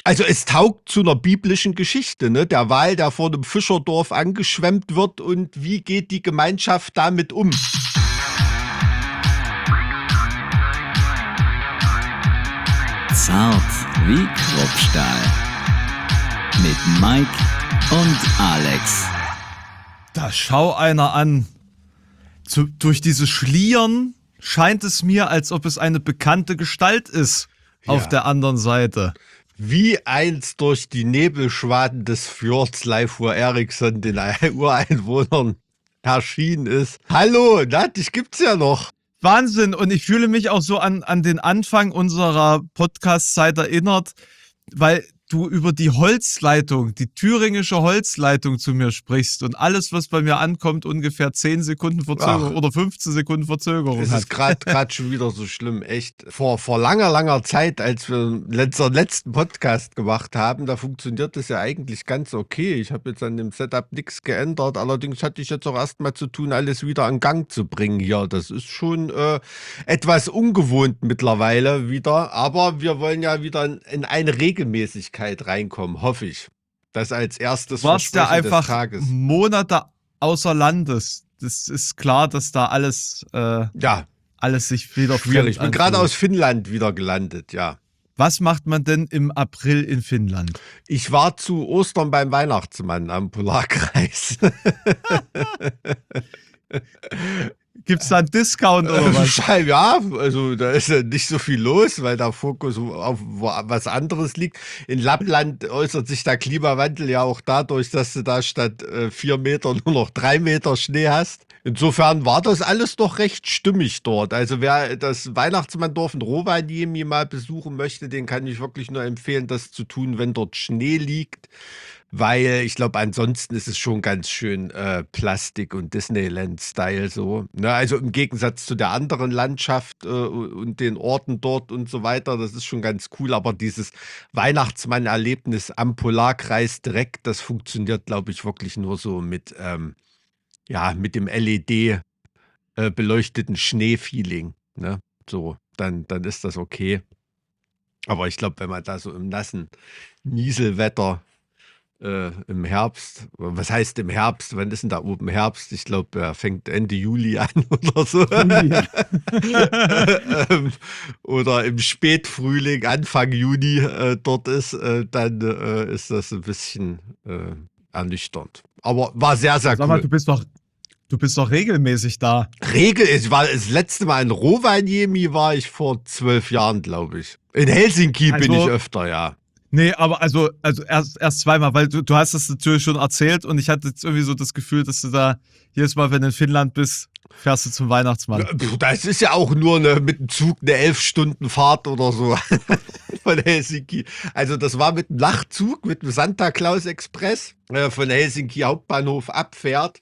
Also es taugt zu einer biblischen Geschichte, ne? Der Wal, der vor einem Fischerdorf angeschwemmt wird und wie geht die Gemeinschaft damit um? Zart wie Kruppstahl. Mit Mike und Alex. Da schau einer an. Durch dieses Schlieren scheint es mir, als ob es eine bekannte Gestalt ist auf der anderen Seite. Wie einst durch die Nebelschwaden des Fjords Leifur Eriksson den Ureinwohnern erschienen ist. Hallo, na, dich gibt's ja noch. Wahnsinn, und ich fühle mich auch so an den Anfang unserer Podcast-Zeit erinnert, weil du über die Holzleitung, die thüringische Holzleitung zu mir sprichst und alles, was bei mir ankommt, ungefähr 10 Sekunden Verzögerung oder 15 Sekunden Verzögerung Es hat. ist gerade schon wieder so schlimm, echt. Vor langer Zeit, als wir unseren letzten Podcast gemacht haben, da funktioniert das ja eigentlich ganz okay. Ich habe jetzt an dem Setup nichts geändert, allerdings hatte ich jetzt auch erstmal zu tun, alles wieder in Gang zu bringen hier. Das ist schon etwas ungewohnt mittlerweile wieder, aber wir wollen ja wieder in eine Regelmäßigkeit reinkommen, hoffe ich. Das als erstes Du warst ja Versprechen des einfach Tages. Monate außer Landes. Das ist klar, dass da alles sich wieder Schwierig. Ich bin gerade anfühlt. aus Finnland wieder gelandet, ja. Was macht man denn im April in Finnland? Ich war zu Ostern beim Weihnachtsmann am Polarkreis. Gibt's da einen Discount oder was? Ja, also da ist ja nicht so viel los, weil der Fokus auf was anderes liegt. In Lappland äußert sich der Klimawandel ja auch dadurch, dass du da statt 4 Meter nur noch 3 Meter Schnee hast. Insofern war das alles doch recht stimmig dort. Also wer das Weihnachtsmanndorf in Rovaniemi mal besuchen möchte, den kann ich wirklich nur empfehlen, das zu tun, wenn dort Schnee liegt. Weil ich glaube, ansonsten ist es schon ganz schön Plastik- und Disneyland-Style so. Ne? Also im Gegensatz zu der anderen Landschaft und den Orten dort und so weiter, das ist schon ganz cool. Aber dieses Weihnachtsmann-Erlebnis am Polarkreis direkt, das funktioniert, glaube ich, wirklich nur so mit dem LED beleuchteten Schneefeeling. Ne? So, dann ist das okay. Aber ich glaube, wenn man da so im nassen Nieselwetter im Herbst, was heißt im Herbst? Wann ist denn da oben Herbst? Ich glaube, er fängt Ende Juli an oder so. Oder im Spätfrühling, Anfang Juni dort ist, dann ist das ein bisschen ernüchternd. Aber war sehr, sehr Sag mal, cool. du bist doch regelmäßig da. Ich war das letzte Mal in Rovaniemi war ich vor 12 Jahren, glaube ich. In Helsinki bin ich öfter, ja. Nee, aber also erst zweimal, weil du hast das natürlich schon erzählt und ich hatte jetzt irgendwie so das Gefühl, dass du da jedes Mal, wenn du in Finnland bist, fährst du zum Weihnachtsmann. Das ist ja auch nur mit dem Zug eine 11-Stunden-Fahrt oder so von Helsinki. Also das war mit dem Nachtzug, mit dem Santa Claus Express von Helsinki Hauptbahnhof abfährt.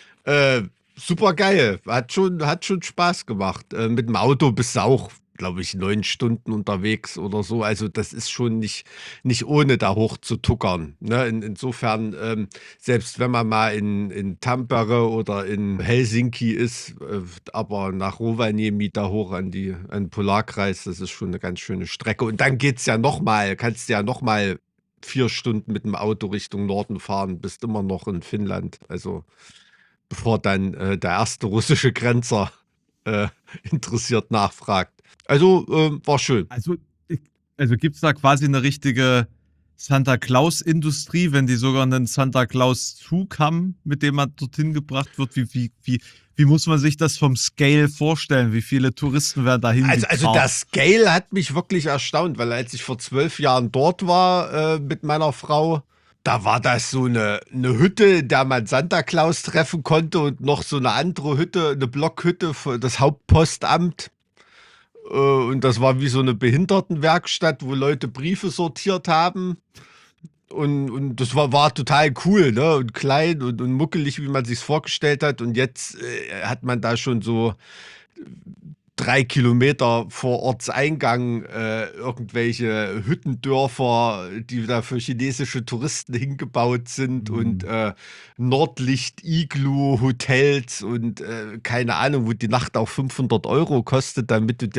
Super geil, hat schon Spaß gemacht. Mit dem Auto bist du auch, glaube ich, 9 Stunden unterwegs oder so. Also das ist schon nicht ohne da hoch zu tuckern. Ne? Insofern, selbst wenn man mal in Tampere oder in Helsinki ist, aber nach Rovaniemi da hoch an den Polarkreis, das ist schon eine ganz schöne Strecke. Und dann kannst du ja nochmal 4 Stunden mit dem Auto Richtung Norden fahren, bist immer noch in Finnland. Also bevor dann der erste russische Grenzer interessiert nachfragt. Also war schön. Also gibt es da quasi eine richtige Santa Claus-Industrie, wenn die sogar einen Santa Claus-Zug haben, mit dem man dorthin gebracht wird? Wie muss man sich das vom Scale vorstellen? Wie viele Touristen werden da hingefahren? Also der Scale hat mich wirklich erstaunt, weil als ich vor 12 Jahren dort war mit meiner Frau, da war das so eine Hütte, in der man Santa Claus treffen konnte und noch so eine andere Hütte, eine Blockhütte für das Hauptpostamt. Und das war wie so eine Behindertenwerkstatt, wo Leute Briefe sortiert haben. Und das war total cool, ne? Und klein und muckelig, wie man sich's vorgestellt hat. Und jetzt hat man da schon so 3 Kilometer vor Ortseingang irgendwelche Hüttendörfer, die da für chinesische Touristen hingebaut sind und Nordlicht-Iglu-Hotels und keine Ahnung, wo die Nacht auch 500 Euro kostet, damit du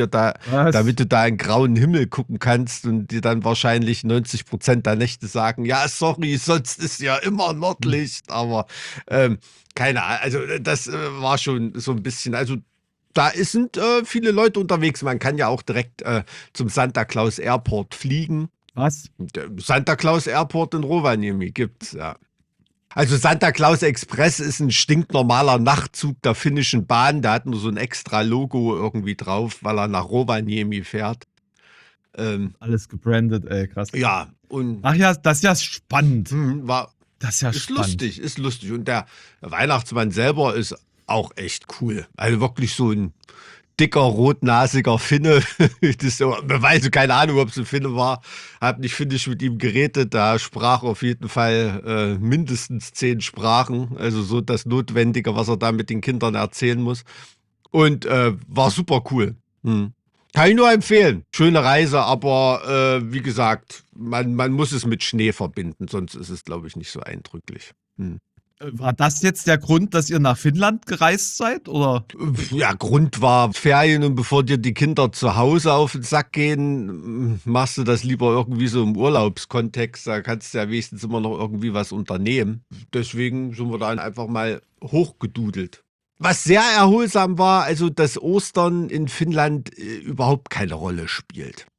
da einen grauen Himmel gucken kannst und dir dann wahrscheinlich 90% der Nächte sagen, ja, sorry, sonst ist ja immer Nordlicht, aber keine Ahnung, also das war schon so ein bisschen, also da sind viele Leute unterwegs. Man kann ja auch direkt zum Santa Claus Airport fliegen. Was? Der Santa Claus Airport in Rovaniemi gibt's, ja. Also Santa Claus Express ist ein stinknormaler Nachtzug der finnischen Bahn. Der hat nur so ein extra Logo irgendwie drauf, weil er nach Rovaniemi fährt. Alles gebrandet, ey, krass. Ja, und Ach ja, das ist ja spannend. war Das ist ja ist spannend. lustig, ist lustig. Und der Weihnachtsmann selber ist auch echt cool. Also wirklich so ein dicker, rotnasiger Finne. Das weiß keine Ahnung, ob es ein Finne war. Hab nicht finnisch mit ihm geredet. Da sprach auf jeden Fall mindestens 10 Sprachen. Also so das Notwendige, was er da mit den Kindern erzählen muss. Und war super cool. Kann ich nur empfehlen. Schöne Reise, aber wie gesagt, man muss es mit Schnee verbinden, sonst ist es, glaube ich, nicht so eindrücklich. War das jetzt der Grund, dass ihr nach Finnland gereist seid? Oder? Ja, Grund war Ferien und bevor dir die Kinder zu Hause auf den Sack gehen, machst du das lieber irgendwie so im Urlaubskontext. Da kannst du ja wenigstens immer noch irgendwie was unternehmen. Deswegen sind wir dann einfach mal hochgedudelt. Was sehr erholsam war, also dass Ostern in Finnland überhaupt keine Rolle spielt.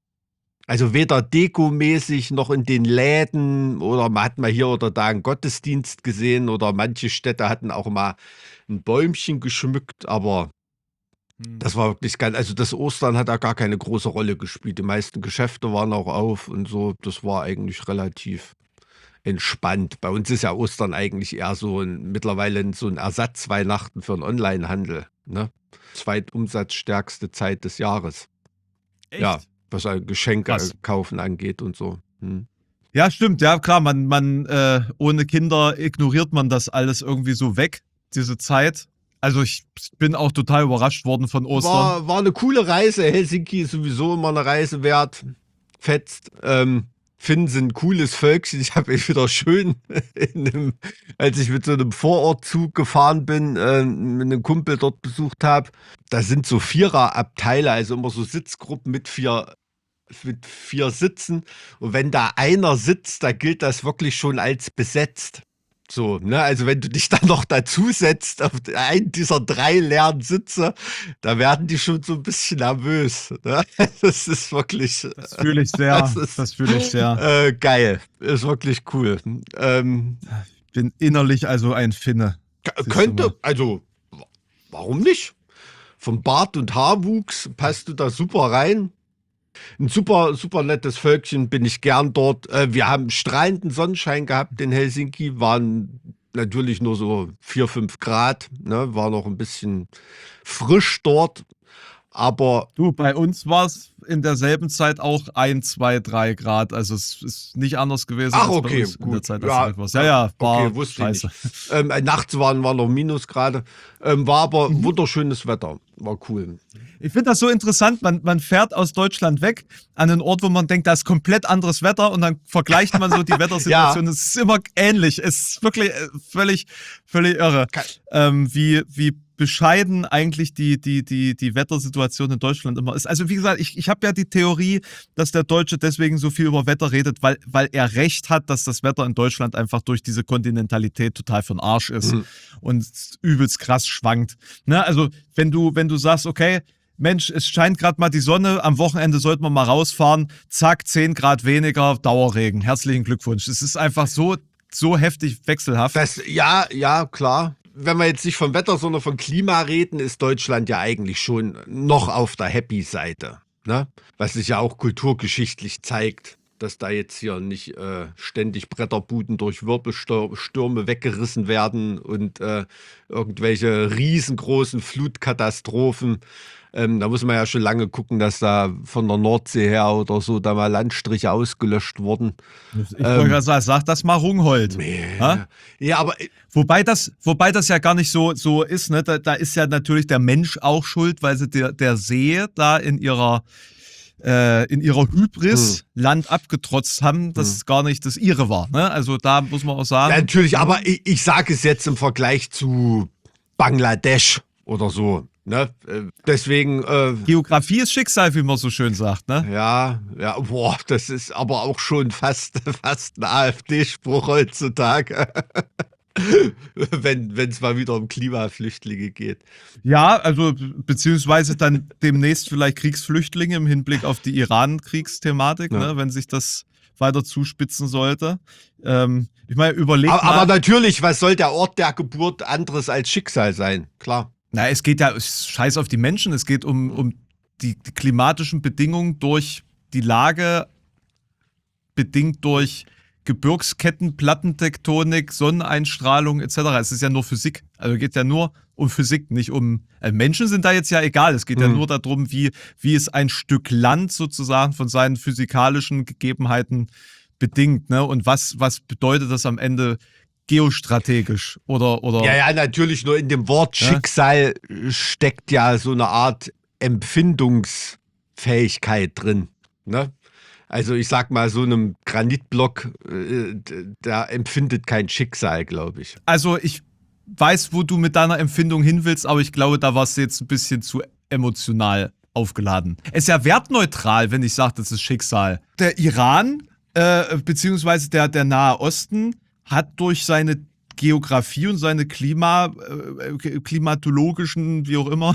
Also weder dekomäßig noch in den Läden oder man hat mal hier oder da einen Gottesdienst gesehen oder manche Städte hatten auch mal ein Bäumchen geschmückt, aber das war wirklich ganz, also das Ostern hat da gar keine große Rolle gespielt. Die meisten Geschäfte waren auch auf und so, das war eigentlich relativ entspannt. Bei uns ist ja Ostern eigentlich eher mittlerweile so ein Ersatzweihnachten für einen Onlinehandel, ne? Zweitumsatzstärkste Zeit des Jahres. Echt? Ja, was Geschenke Krass. kaufen angeht und so. Ja, stimmt. Ja, klar, man ohne Kinder ignoriert man das alles irgendwie so weg, diese Zeit. Also ich bin auch total überrascht worden von Ostern. War eine coole Reise. Helsinki ist sowieso immer eine Reise wert. Fetzt. Finnen sind ein cooles Völkchen. Ich habe mich wieder schön, als ich mit so einem Vorortzug gefahren bin, mit einem Kumpel dort besucht habe. Da sind so Viererabteile, also immer so Sitzgruppen mit vier Sitzen. Und wenn da einer sitzt, da gilt das wirklich schon als besetzt. So, ne? Also wenn du dich dann noch dazu setzt auf einen dieser 3 leeren Sitze, da werden die schon so ein bisschen nervös. Ne? Das ist wirklich. Das fühle ich sehr. Das fühle ich sehr. Geil. Ist wirklich cool. Bin innerlich also ein Finne. Könnte, also, warum nicht? Vom Bart und Haarwuchs passt du da super rein. Ein super, super nettes Völkchen, bin ich gern dort. Wir haben strahlenden Sonnenschein gehabt in Helsinki, waren natürlich nur so 4, 5 Grad, ne? War noch ein bisschen frisch dort, aber Du, bei uns war es in derselben Zeit auch 1, 2, 3 Grad. Also es ist nicht anders gewesen ach, als okay, bei uns in der gut. Zeit, Ja, als du war. Ja, war okay, wusste ich scheiße. nicht. Nachts waren noch Minusgrade, war aber wunderschönes Wetter, war cool. Ich finde das so interessant, man fährt aus Deutschland weg an einen Ort, wo man denkt, da ist komplett anderes Wetter und dann vergleicht man so die Wettersituation. Es ist immer ähnlich. Es ist wirklich völlig irre, wie bescheiden eigentlich die Wettersituation in Deutschland immer ist. Also wie gesagt, ich habe ja die Theorie, dass der Deutsche deswegen so viel über Wetter redet, weil er recht hat, dass das Wetter in Deutschland einfach durch diese Kontinentalität total für den Arsch ist und übelst krass schwankt. Ne? Also wenn du sagst, okay, Mensch, es scheint gerade mal die Sonne, am Wochenende sollten wir mal rausfahren, zack, 10 Grad weniger, Dauerregen. Herzlichen Glückwunsch. Es ist einfach so heftig wechselhaft. Ja, klar. Wenn wir jetzt nicht vom Wetter, sondern vom Klima reden, ist Deutschland ja eigentlich schon noch auf der Happy-Seite. Ne? Was sich ja auch kulturgeschichtlich zeigt, dass da jetzt hier nicht ständig Bretterbuden durch Wirbelstürme weggerissen werden und irgendwelche riesengroßen Flutkatastrophen. Da muss man ja schon lange gucken, dass da von der Nordsee her oder so da mal Landstriche ausgelöscht wurden. Ich wollte gerade sagen, sag das mal Rungholt. Ha? Ja, aber Wobei das ja gar nicht so ist, ne? Da ist ja natürlich der Mensch auch schuld, weil sie der See da in ihrer Hybris Land abgetrotzt haben, das gar nicht das ihre war. Ne? Also da muss man auch sagen. ja, natürlich, aber ich sage es jetzt im Vergleich zu Bangladesch oder so. Ne? Deswegen, Geografie ist Schicksal, wie man so schön sagt. Ne? ja, boah, das ist aber auch schon fast ein AfD-Spruch heutzutage. Wenn es mal wieder um Klimaflüchtlinge geht. Ja, also beziehungsweise dann demnächst vielleicht Kriegsflüchtlinge im Hinblick auf die Iran-Kriegsthematik, ne, wenn sich das weiter zuspitzen sollte. Ich meine, überlegt mal. Aber natürlich, was soll der Ort der Geburt anderes als Schicksal sein? Klar. Na, es geht ja scheiß auf die Menschen, es geht um die klimatischen Bedingungen durch die Lage, bedingt durch Gebirgsketten, Plattentektonik, Sonneneinstrahlung etc. Es ist ja nur Physik. Also geht ja nur um Physik, nicht um Menschen sind da jetzt ja egal. Es geht ja nur darum, wie es ein Stück Land sozusagen von seinen physikalischen Gegebenheiten bedingt, ne? Und was bedeutet das am Ende geostrategisch oder Ja, natürlich, nur in dem Wort Schicksal steckt ja so eine Art Empfindungsfähigkeit drin, ne? Also ich sag mal, so einem Granitblock, der empfindet kein Schicksal, glaube ich. Also ich weiß, wo du mit deiner Empfindung hin willst, aber ich glaube, da warst du jetzt ein bisschen zu emotional aufgeladen. Es ist ja wertneutral, wenn ich sage, das ist Schicksal. Der Iran, beziehungsweise der Nahe Osten, hat durch seine Geografie und seine klimatologischen, wie auch immer,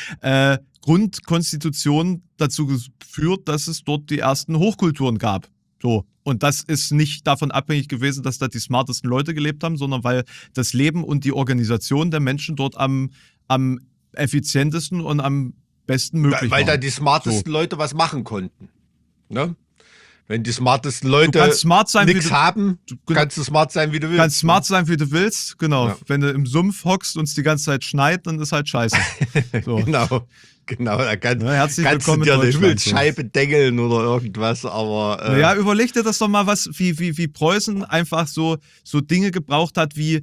Grundkonstitution dazu geführt, dass es dort die ersten Hochkulturen gab. So. Und das ist nicht davon abhängig gewesen, dass da die smartesten Leute gelebt haben, sondern weil das Leben und die Organisation der Menschen dort am effizientesten und am besten möglich Weil waren. da die smartesten Leute was machen konnten. Ne? Wenn die smartesten Leute nichts haben, kannst du smart sein, wie du willst. Kannst smart sein, wie du willst, genau. Ja. Wenn du im Sumpf hockst und es die ganze Zeit schneit, dann ist halt scheiße. So. Genau. Da kannst herzlich du willkommen dir in eine Deutschland. Himmelsscheibe dengeln oder irgendwas, aber... Ja, überleg dir das doch mal, wie Preußen einfach so Dinge gebraucht hat, wie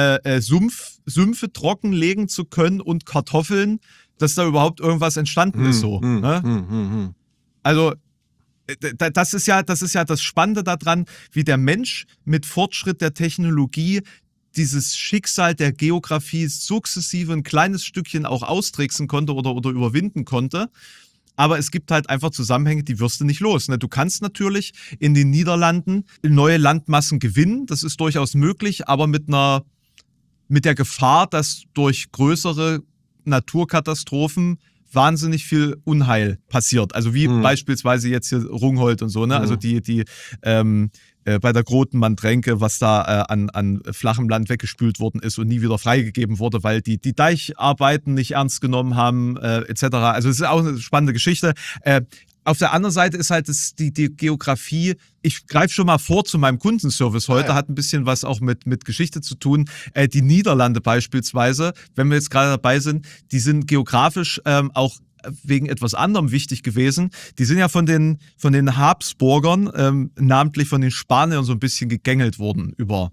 Sümpfe trockenlegen zu können und Kartoffeln, dass da überhaupt irgendwas entstanden ist. So. Ne? Also das ist ja das Spannende daran, wie der Mensch mit Fortschritt der Technologie dieses Schicksal der Geografie sukzessive ein kleines Stückchen auch austricksen konnte oder überwinden konnte. Aber es gibt halt einfach Zusammenhänge, die wirst du nicht los. Ne? Du kannst natürlich in den Niederlanden neue Landmassen gewinnen, das ist durchaus möglich, aber mit der Gefahr, dass durch größere Naturkatastrophen wahnsinnig viel Unheil passiert. Also wie beispielsweise jetzt hier Rungholt und so, ne? Also die bei der Grotenmann-Tränke, was da an flachem Land weggespült worden ist und nie wieder freigegeben wurde, weil die Deicharbeiten nicht ernst genommen haben, etc. Also es ist auch eine spannende Geschichte. Auf der anderen Seite ist halt die Geografie, ich greife schon mal vor zu meinem Kundenservice heute, hat ein bisschen was auch mit Geschichte zu tun. Die Niederlande beispielsweise, wenn wir jetzt gerade dabei sind, die sind geografisch auch wegen etwas anderem wichtig gewesen. Die sind ja von den Habsburgern, namentlich von den Spaniern so ein bisschen gegängelt worden über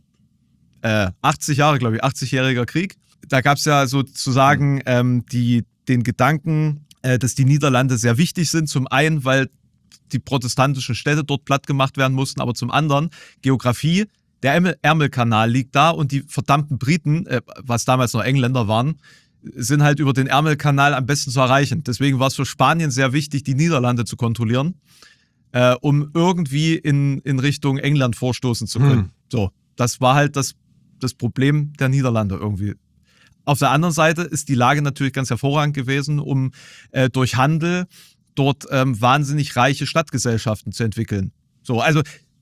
80 Jahre, glaube ich, 80-jähriger Krieg. Da gab es ja sozusagen den Gedanken, dass die Niederlande sehr wichtig sind. Zum einen, weil die protestantischen Städte dort platt gemacht werden mussten, aber zum anderen Geografie. Der Ärmelkanal liegt da und die verdammten Briten, was damals noch Engländer waren, sind halt über den Ärmelkanal am besten zu erreichen. Deswegen war es für Spanien sehr wichtig, die Niederlande zu kontrollieren, um irgendwie in Richtung England vorstoßen zu können. So, das war halt das Problem der Niederlande irgendwie. Auf der anderen Seite ist die Lage natürlich ganz hervorragend gewesen, um durch Handel dort wahnsinnig reiche Stadtgesellschaften zu entwickeln. So, also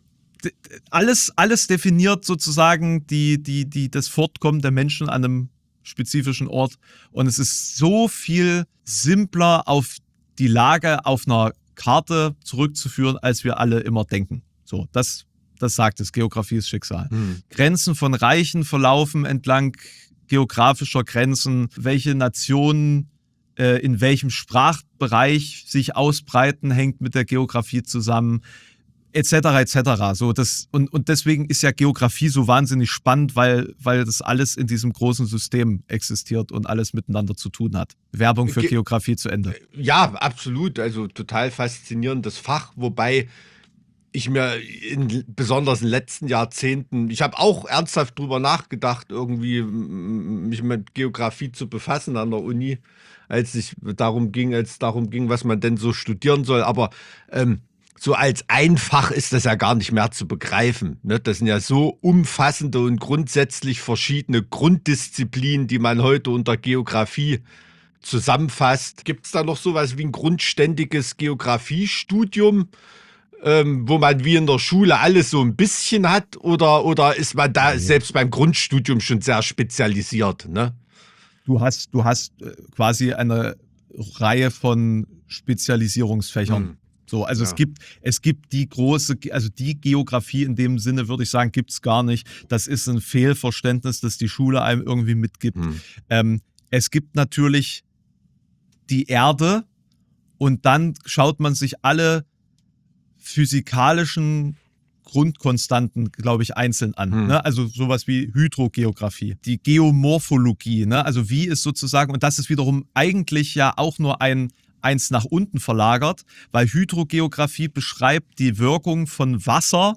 alles definiert sozusagen das Fortkommen der Menschen an einem spezifischen Ort. Und es ist so viel simpler auf die Lage auf einer Karte zurückzuführen, als wir alle immer denken. So, das sagt es. Geografie ist Schicksal. Grenzen von Reichen verlaufen entlang geografischer Grenzen. Welche Nationen in welchem Sprachbereich sich ausbreiten, hängt mit der Geografie zusammen, etc. etc. So, und deswegen ist ja Geografie so wahnsinnig spannend, weil das alles in diesem großen System existiert und alles miteinander zu tun hat. Werbung für Geografie zu Ende. Ja, absolut. Also total faszinierendes Fach, wobei ich mir besonders in den letzten Jahrzehnten, ich habe auch ernsthaft drüber nachgedacht, irgendwie mich mit Geografie zu befassen an der Uni, als es darum ging, was man denn so studieren soll. Aber so als einfach ist das ja gar nicht mehr zu begreifen. Ne? Das sind ja so umfassende und grundsätzlich verschiedene Grunddisziplinen, die man heute unter Geografie zusammenfasst. Gibt es da noch sowas wie ein grundständiges Geografiestudium, wo man wie in der Schule alles so ein bisschen hat? Oder ist man da selbst beim Grundstudium schon sehr spezialisiert? Ne? Du hast quasi eine Reihe von Spezialisierungsfächern. So, also ja. es gibt die große, also die Geografie in dem Sinne, würde ich sagen, gibt es gar nicht. Das ist ein Fehlverständnis, das die Schule einem irgendwie mitgibt. Es gibt natürlich die Erde und dann schaut man sich alle physikalischen Grundkonstanten, glaube ich, einzeln an. Ne? Also sowas wie Hydrogeographie, die Geomorphologie, ne? Also wie ist sozusagen, und das ist wiederum eigentlich ja auch nur eins nach unten verlagert, weil Hydrogeographie beschreibt die Wirkung von Wasser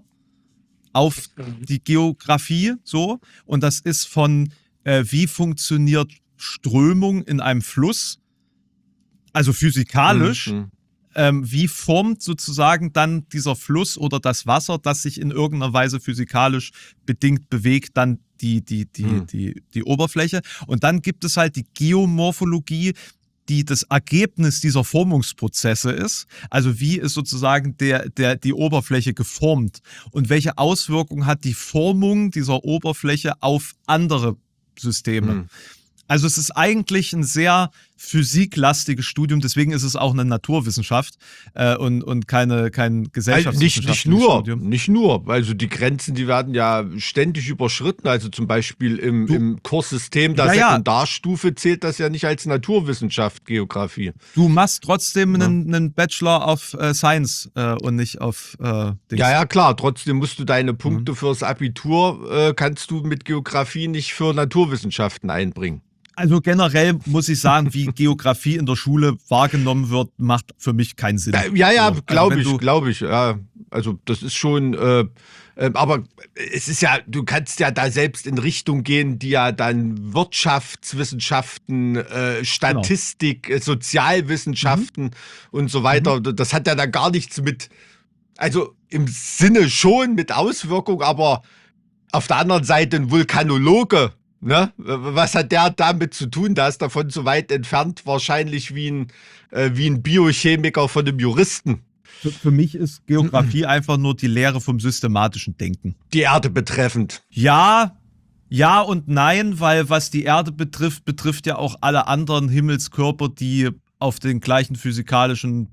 auf die Geografie, so. Und das ist von, wie funktioniert Strömung in einem Fluss, also physikalisch, wie formt sozusagen dann dieser Fluss oder das Wasser, das sich in irgendeiner Weise physikalisch bedingt bewegt, dann die Oberfläche. Und dann gibt es halt die Geomorphologie, die das Ergebnis dieser Formungsprozesse ist. Also wie ist sozusagen die Oberfläche geformt und welche Auswirkungen hat die Formung dieser Oberfläche auf andere Systeme. Also es ist eigentlich ein sehr physiklastiges Studium, deswegen ist es auch eine Naturwissenschaft und kein gesellschaftswissenschaftliches Studium. Nicht nur, also die Grenzen, die werden ja ständig überschritten, also zum Beispiel im Kurssystem der Sekundarstufe zählt das ja nicht als Naturwissenschaft, Geografie. Du machst trotzdem einen Bachelor of Science und nicht auf Dings. Ja, klar, trotzdem musst du deine Punkte fürs Abitur, kannst du mit Geografie nicht für Naturwissenschaften einbringen. Also generell muss ich sagen, wie Geografie in der Schule wahrgenommen wird, macht für mich keinen Sinn. Ja, glaube ich. Ja. Also das ist schon, aber es ist ja, du kannst ja da selbst in Richtung gehen, die ja dann Wirtschaftswissenschaften, Statistik, Sozialwissenschaften und so weiter, das hat ja da gar nichts mit, also im Sinne schon mit Auswirkung, aber auf der anderen Seite ein Vulkanologe, ne? Was hat der damit zu tun? Da ist davon so weit entfernt wahrscheinlich wie ein Biochemiker von einem Juristen. Für mich ist Geografie einfach nur die Lehre vom systematischen Denken. Die Erde betreffend. Ja und nein, weil was die Erde betrifft ja auch alle anderen Himmelskörper, die auf den gleichen physikalischen,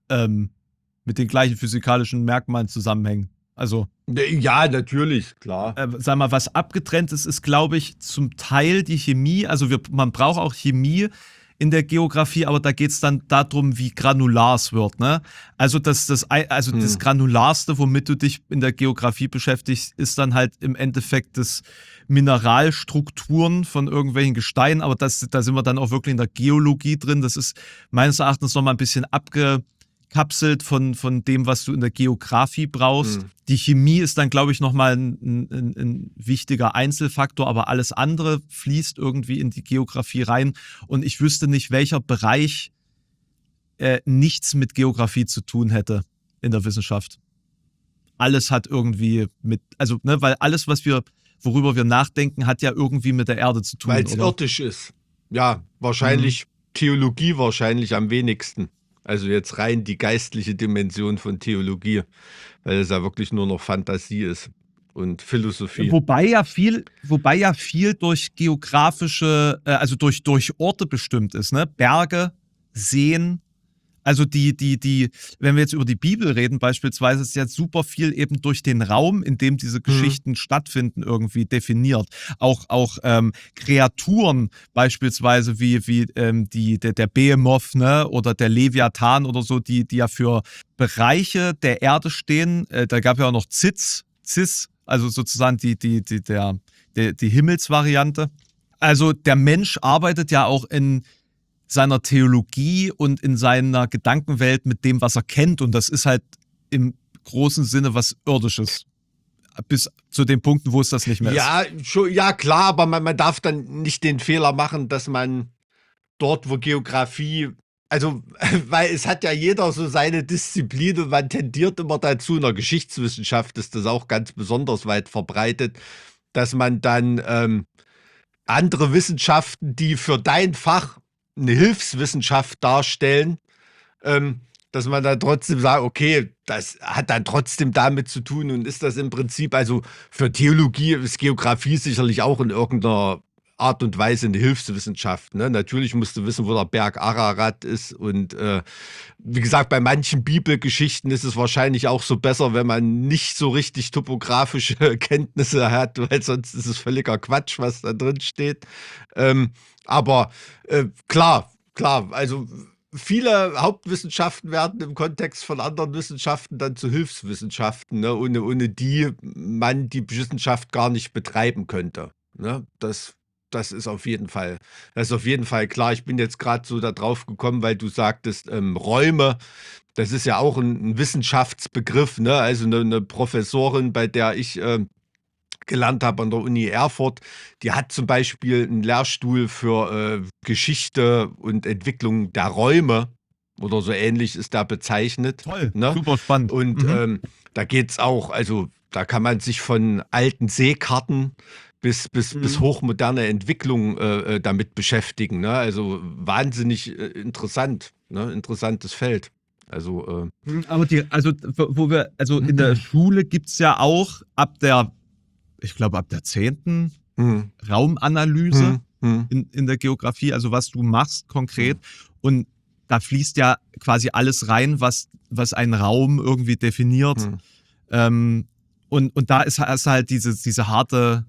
mit den gleichen physikalischen Merkmalen zusammenhängen. Also ja, natürlich, klar. Sag mal, was abgetrennt ist, glaube ich, zum Teil die Chemie. Also man braucht auch Chemie in der Geografie, aber da geht es dann darum, wie granular es wird. Ne? Also das Granularste, womit du dich in der Geografie beschäftigst, ist dann halt im Endeffekt das Mineralstrukturen von irgendwelchen Gesteinen. Aber da sind wir dann auch wirklich in der Geologie drin. Das ist meines Erachtens nochmal ein bisschen abgekapselt von dem, was du in der Geografie brauchst. Die Chemie ist dann, glaube ich, nochmal ein wichtiger Einzelfaktor, aber alles andere fließt irgendwie in die Geografie rein. Und ich wüsste nicht, welcher Bereich nichts mit Geografie zu tun hätte in der Wissenschaft. Alles hat irgendwie weil alles, worüber wir nachdenken, hat ja irgendwie mit der Erde zu tun. Weil es irdisch ist. Ja, wahrscheinlich Theologie am wenigsten. Also jetzt rein die geistliche Dimension von Theologie, weil es ja wirklich nur noch Fantasie ist und Philosophie. Wobei ja viel durch geografische, also durch Orte bestimmt ist, ne? Berge, Seen, Also wenn wir jetzt über die Bibel reden beispielsweise, ist ja super viel eben durch den Raum, in dem diese Geschichten stattfinden, irgendwie definiert. Auch Kreaturen beispielsweise wie der Behemoth, ne, oder der Leviathan oder so, die ja für Bereiche der Erde stehen. Da gab ja auch noch Cis, also sozusagen die Himmelsvariante. Also der Mensch arbeitet ja auch in seiner Theologie und in seiner Gedankenwelt mit dem, was er kennt. Und das ist halt im großen Sinne was Irdisches. Bis zu den Punkten, wo es das nicht mehr ist. Ja, klar, aber man darf dann nicht den Fehler machen, dass man dort, wo Geografie, also, weil es hat ja jeder so seine Disziplin und man tendiert immer dazu, in der Geschichtswissenschaft ist das auch ganz besonders weit verbreitet, dass man dann andere Wissenschaften, die für dein Fach eine Hilfswissenschaft darstellen, dass man dann trotzdem sagt, okay, das hat dann trotzdem damit zu tun und ist das im Prinzip, also für Theologie ist Geografie sicherlich auch in irgendeiner Art und Weise eine Hilfswissenschaft. Ne? Natürlich musst du wissen, wo der Berg Ararat ist und wie gesagt, bei manchen Bibelgeschichten ist es wahrscheinlich auch so besser, wenn man nicht so richtig topografische Kenntnisse hat, weil sonst ist es völliger Quatsch, was da drin steht. Aber klar, also viele Hauptwissenschaften werden im Kontext von anderen Wissenschaften dann zu Hilfswissenschaften, ne? Ohne die man die Wissenschaft gar nicht betreiben könnte. Ne? Das ist auf jeden Fall klar. Ich bin jetzt gerade so da drauf gekommen, weil du sagtest, Räume, das ist ja auch ein Wissenschaftsbegriff, ne? Also eine Professorin, bei der ich gelernt habe an der Uni Erfurt, die hat zum Beispiel einen Lehrstuhl für Geschichte und Entwicklung der Räume oder so ähnlich ist da bezeichnet. Toll, ne? super spannend. Und da geht's auch, also da kann man sich von alten Seekarten bis hochmoderne Entwicklungen damit beschäftigen. Ne? Also wahnsinnig interessant, ne? Interessantes Feld. Also Aber in der Schule gibt es ja auch ab der 10. Raumanalyse in der Geografie, also was du machst konkret. Und da fließt ja quasi alles rein, was einen Raum irgendwie definiert. Und da ist halt dieses harte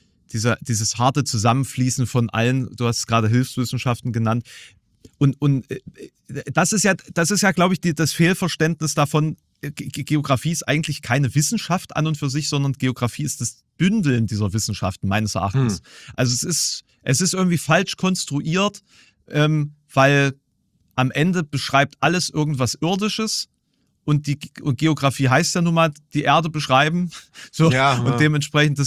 Zusammenfließen von allen, du hast gerade Hilfswissenschaften genannt. Und das ist ja, glaube ich, das Fehlverständnis davon, Geografie ist eigentlich keine Wissenschaft an und für sich, sondern Geografie ist das Bündeln dieser Wissenschaften, meines Erachtens. Also es ist irgendwie falsch konstruiert, weil am Ende beschreibt alles irgendwas Irdisches und Geografie heißt ja nun mal die Erde beschreiben. So, ja. Und dementsprechend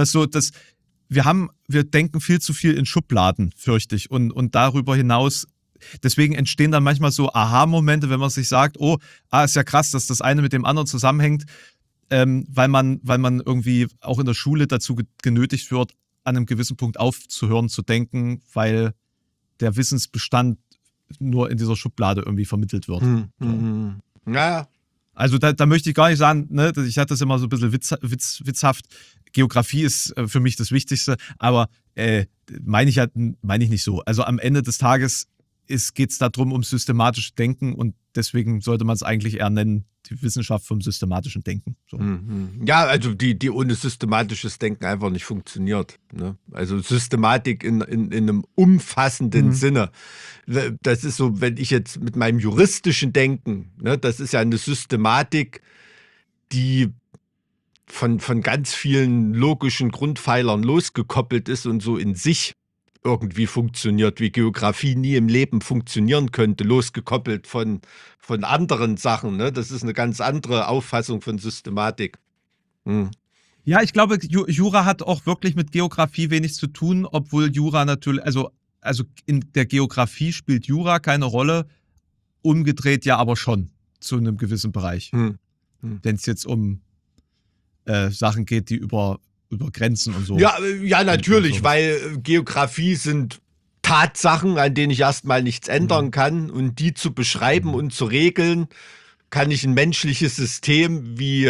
wir denken viel zu viel in Schubladen, fürchte ich. Und darüber hinaus, deswegen entstehen dann manchmal so Aha-Momente, wenn man sich sagt, ist ja krass, dass das eine mit dem anderen zusammenhängt, weil man irgendwie auch in der Schule dazu genötigt wird, an einem gewissen Punkt aufzuhören zu denken, weil der Wissensbestand nur in dieser Schublade irgendwie vermittelt wird. Ja. Also da möchte ich gar nicht sagen, ne, ich hatte das immer so ein bisschen witzhaft. Geografie ist für mich das Wichtigste, aber meine ich nicht so. Also am Ende des Tages geht es darum, um systematisches Denken und deswegen sollte man es eigentlich eher nennen, die Wissenschaft vom systematischen Denken. So. Ja, also die ohne systematisches Denken einfach nicht funktioniert. Ne? Also Systematik in einem umfassenden Sinne. Das ist so, wenn ich jetzt mit meinem juristischen Denken, ne, das ist ja eine Systematik, die von ganz vielen logischen Grundpfeilern losgekoppelt ist und so in sich irgendwie funktioniert, wie Geografie nie im Leben funktionieren könnte, losgekoppelt von anderen Sachen. Ne? Das ist eine ganz andere Auffassung von Systematik. Ja, ich glaube, Jura hat auch wirklich mit Geografie wenig zu tun, obwohl Jura natürlich, also in der Geografie spielt Jura keine Rolle, umgedreht ja aber schon zu einem gewissen Bereich. Wenn es jetzt um Sachen geht, die über Grenzen und so. Ja, natürlich, weil Geografie sind Tatsachen, an denen ich erstmal nichts ändern kann und die zu beschreiben und zu regeln, kann ich ein menschliches System wie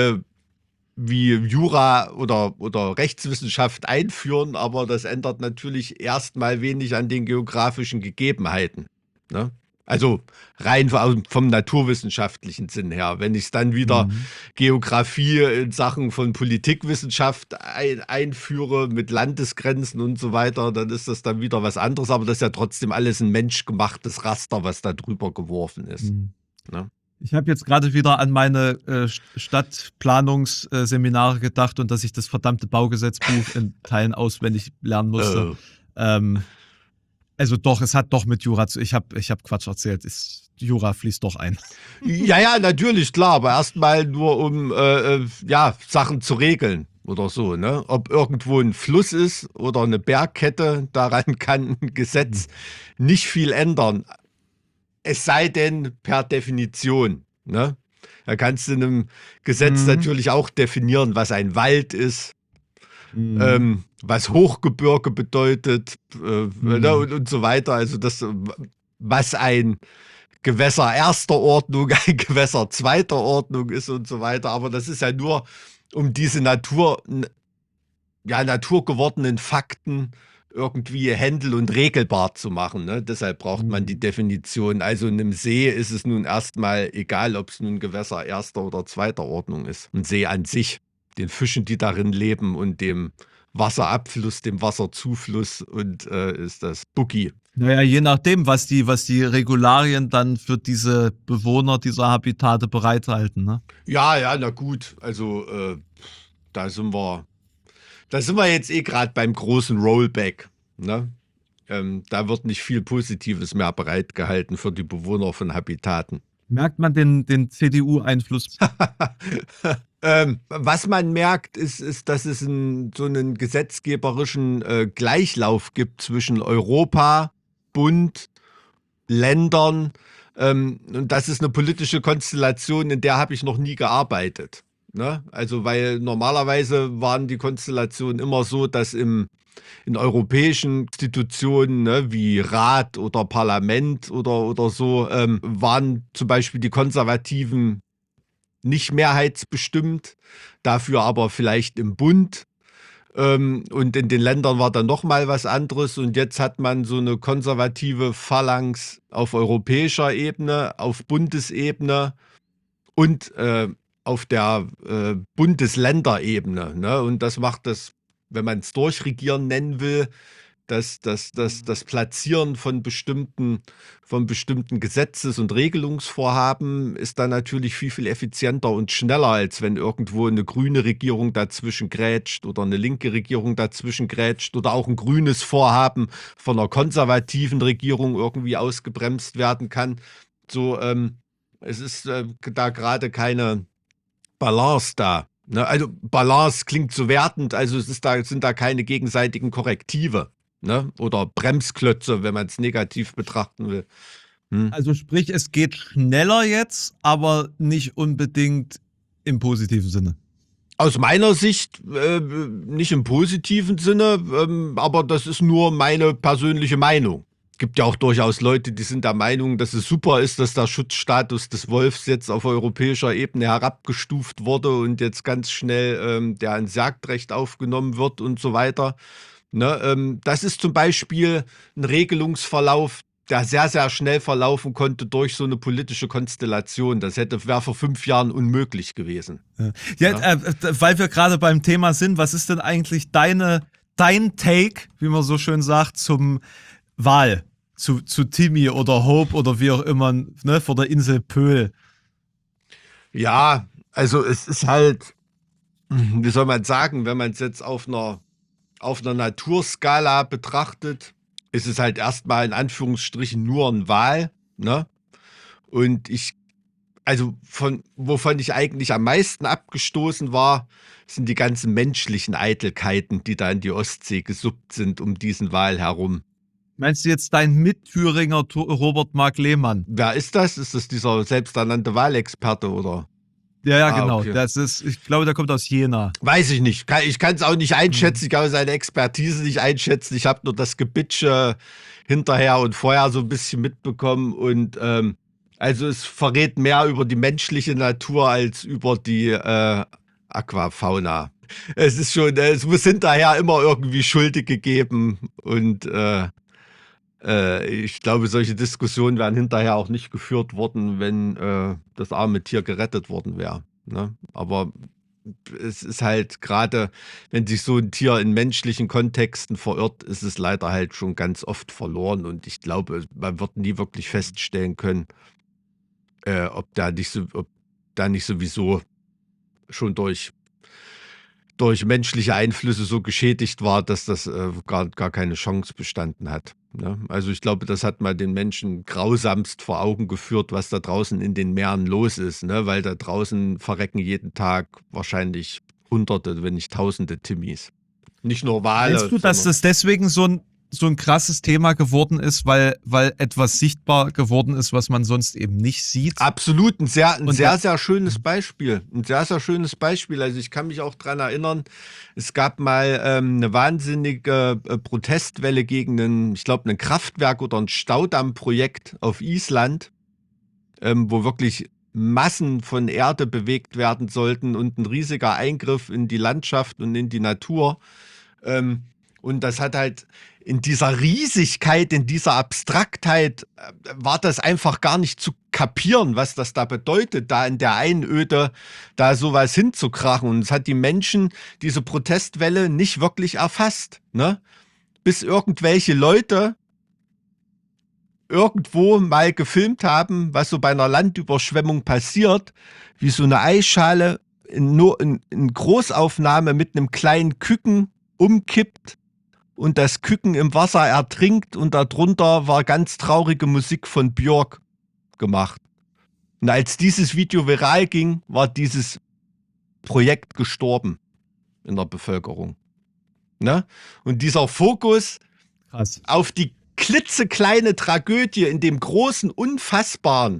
Jura oder Rechtswissenschaft einführen, aber das ändert natürlich erstmal wenig an den geografischen Gegebenheiten. Ne? Also rein vom naturwissenschaftlichen Sinn her. Wenn ich dann wieder Geografie in Sachen von Politikwissenschaft einführe mit Landesgrenzen und so weiter, dann ist das dann wieder was anderes. Aber das ist ja trotzdem alles ein menschgemachtes Raster, was da drüber geworfen ist. Ne? Ich habe jetzt gerade wieder an meine Stadtplanungsseminare gedacht und dass ich das verdammte Baugesetzbuch in Teilen auswendig lernen musste. Also doch, es hat doch mit Jura zu. Ich hab Quatsch erzählt. Jura fließt doch ein. Ja, natürlich, klar, aber erstmal nur um Sachen zu regeln oder so, ne? Ob irgendwo ein Fluss ist oder eine Bergkette, daran kann ein Gesetz nicht viel ändern. Es sei denn per Definition, ne? Da kannst du in einem Gesetz natürlich auch definieren, was ein Wald ist. Was Hochgebirge bedeutet und so weiter. Also das, was ein Gewässer erster Ordnung, ein Gewässer zweiter Ordnung ist und so weiter. Aber das ist ja nur, um diese naturgewordenen Fakten irgendwie händel- und regelbar zu machen. Ne? Deshalb braucht man die Definition. Also in einem See ist es nun erstmal egal, ob es nun ein Gewässer erster oder zweiter Ordnung ist. Ein See an sich, den Fischen, die darin leben und dem Wasserabfluss, dem Wasserzufluss und ist das Boogie. Naja, je nachdem, was die Regularien dann für diese Bewohner dieser Habitate bereithalten, ne? Ja, na gut. Also da sind wir jetzt gerade beim großen Rollback. Ne? Da wird nicht viel Positives mehr bereitgehalten für die Bewohner von Habitaten. Merkt man den CDU-Einfluss? Was man merkt, ist, dass es so einen gesetzgeberischen Gleichlauf gibt zwischen Europa, Bund, Ländern. Und das ist eine politische Konstellation, in der habe ich noch nie gearbeitet. Ne? Also, weil normalerweise waren die Konstellationen immer so, dass in europäischen Institutionen, ne, wie Rat oder Parlament oder so, waren zum Beispiel die Konservativen nicht mehrheitsbestimmt, dafür aber vielleicht im Bund. Und in den Ländern war dann nochmal was anderes. Und jetzt hat man so eine konservative Phalanx auf europäischer Ebene, auf Bundesebene und auf der Bundesländerebene. Ne? Und das macht das, wenn man es Durchregieren nennen will, das Platzieren von bestimmten Gesetzes- und Regelungsvorhaben ist dann natürlich viel, viel effizienter und schneller, als wenn irgendwo eine grüne Regierung dazwischen grätscht oder eine linke Regierung dazwischen grätscht oder auch ein grünes Vorhaben von einer konservativen Regierung irgendwie ausgebremst werden kann. So, es ist da gerade keine Balance da. Ne? Also Balance klingt so wertend, also sind da keine gegenseitigen Korrektive. Ne? Oder Bremsklötze, wenn man es negativ betrachten will. Also sprich, es geht schneller jetzt, aber nicht unbedingt im positiven Sinne. Aus meiner Sicht nicht im positiven Sinne, aber das ist nur meine persönliche Meinung. Es gibt ja auch durchaus Leute, die sind der Meinung, dass es super ist, dass der Schutzstatus des Wolfs jetzt auf europäischer Ebene herabgestuft wurde und jetzt ganz schnell der ins Jagdrecht aufgenommen wird und so weiter. Ne, das ist zum Beispiel ein Regelungsverlauf, der sehr, sehr schnell verlaufen konnte durch so eine politische Konstellation. Das wäre vor 5 Jahren unmöglich gewesen. Ja. Weil wir gerade beim Thema sind, was ist denn eigentlich dein Take, wie man so schön sagt, zum Wahl, zu Timmy oder Hope oder wie auch immer, ne, vor der Insel Pöhl? Ja, also es ist halt, wie soll man sagen, wenn man es jetzt auf einer Naturskala betrachtet, ist es halt erstmal in Anführungsstrichen nur eine Wahl, ne? Und wovon ich eigentlich am meisten abgestoßen war, sind die ganzen menschlichen Eitelkeiten, die da in die Ostsee gesuppt sind um diesen Wal herum. Meinst du jetzt dein Mitthüringer Robert Mark Lehmann? Wer ist das? Ist das dieser selbsternannte Wahlexperte oder? Ja, genau. Okay. Ich glaube, der kommt aus Jena. Weiß ich nicht. Ich kann es auch nicht einschätzen. Ich kann seine Expertise nicht einschätzen. Ich habe nur das Gebitsch hinterher und vorher so ein bisschen mitbekommen. Und also es verrät mehr über die menschliche Natur als über die Aquafauna. Es muss hinterher immer irgendwie Schuldige geben und Ich glaube, solche Diskussionen wären hinterher auch nicht geführt worden, wenn das arme Tier gerettet worden wäre. Ne? Aber es ist halt gerade, wenn sich so ein Tier in menschlichen Kontexten verirrt, ist es leider halt schon ganz oft verloren. Und ich glaube, man wird nie wirklich feststellen können, ob da nicht sowieso schon durch menschliche Einflüsse so geschädigt war, dass das gar keine Chance bestanden hat. Ne? Also ich glaube, das hat mal den Menschen grausamst vor Augen geführt, was da draußen in den Meeren los ist. Ne? Weil da draußen verrecken jeden Tag wahrscheinlich Hunderte, wenn nicht Tausende Timmis. Nicht nur Wale. Meinst du, dass das deswegen so ein krasses Thema geworden ist, weil etwas sichtbar geworden ist, was man sonst eben nicht sieht? Absolut, ein sehr schönes Beispiel. Ein sehr, sehr schönes Beispiel. Also ich kann mich auch dran erinnern, es gab mal eine wahnsinnige Protestwelle gegen ein Kraftwerk oder ein Staudammprojekt auf Island, wo wirklich Massen von Erde bewegt werden sollten und ein riesiger Eingriff in die Landschaft und in die Natur. Und das hat halt in dieser Riesigkeit, in dieser Abstraktheit war das einfach gar nicht zu kapieren, was das da bedeutet, da in der Einöde da sowas hinzukrachen. Und es hat die Menschen, diese Protestwelle, nicht wirklich erfasst. Ne? Bis irgendwelche Leute irgendwo mal gefilmt haben, was so bei einer Landüberschwemmung passiert, wie so eine Eisschale in Großaufnahme mit einem kleinen Küken umkippt und das Küken im Wasser ertrinkt und darunter war ganz traurige Musik von Björk gemacht. Und als dieses Video viral ging, war dieses Projekt gestorben in der Bevölkerung. Ne? Und dieser Fokus Krass. auf die klitzekleine Tragödie in dem großen Unfassbaren,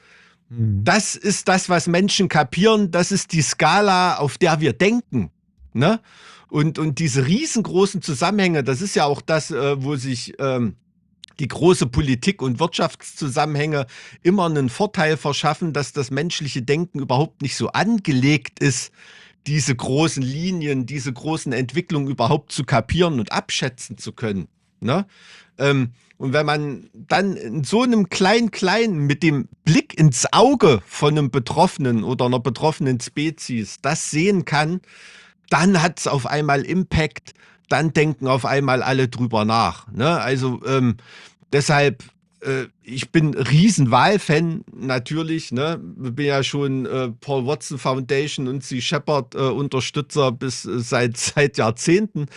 das ist das, was Menschen kapieren, das ist die Skala, auf der wir denken. Ne? Und diese riesengroßen Zusammenhänge, das ist ja auch das, wo sich die große Politik- und Wirtschaftszusammenhänge immer einen Vorteil verschaffen, dass das menschliche Denken überhaupt nicht so angelegt ist, diese großen Linien, diese großen Entwicklungen überhaupt zu kapieren und abschätzen zu können. Ne? Und wenn man dann in so einem kleinen, mit dem Blick ins Auge von einem Betroffenen oder einer betroffenen Spezies das sehen kann, dann hat es auf einmal Impact, dann denken auf einmal alle drüber nach. Ne? Also deshalb, ich bin Riesen-Wahl-Fan natürlich. Ne? Ich bin ja schon Paul Watson Foundation und Sea Shepherd Unterstützer seit Jahrzehnten.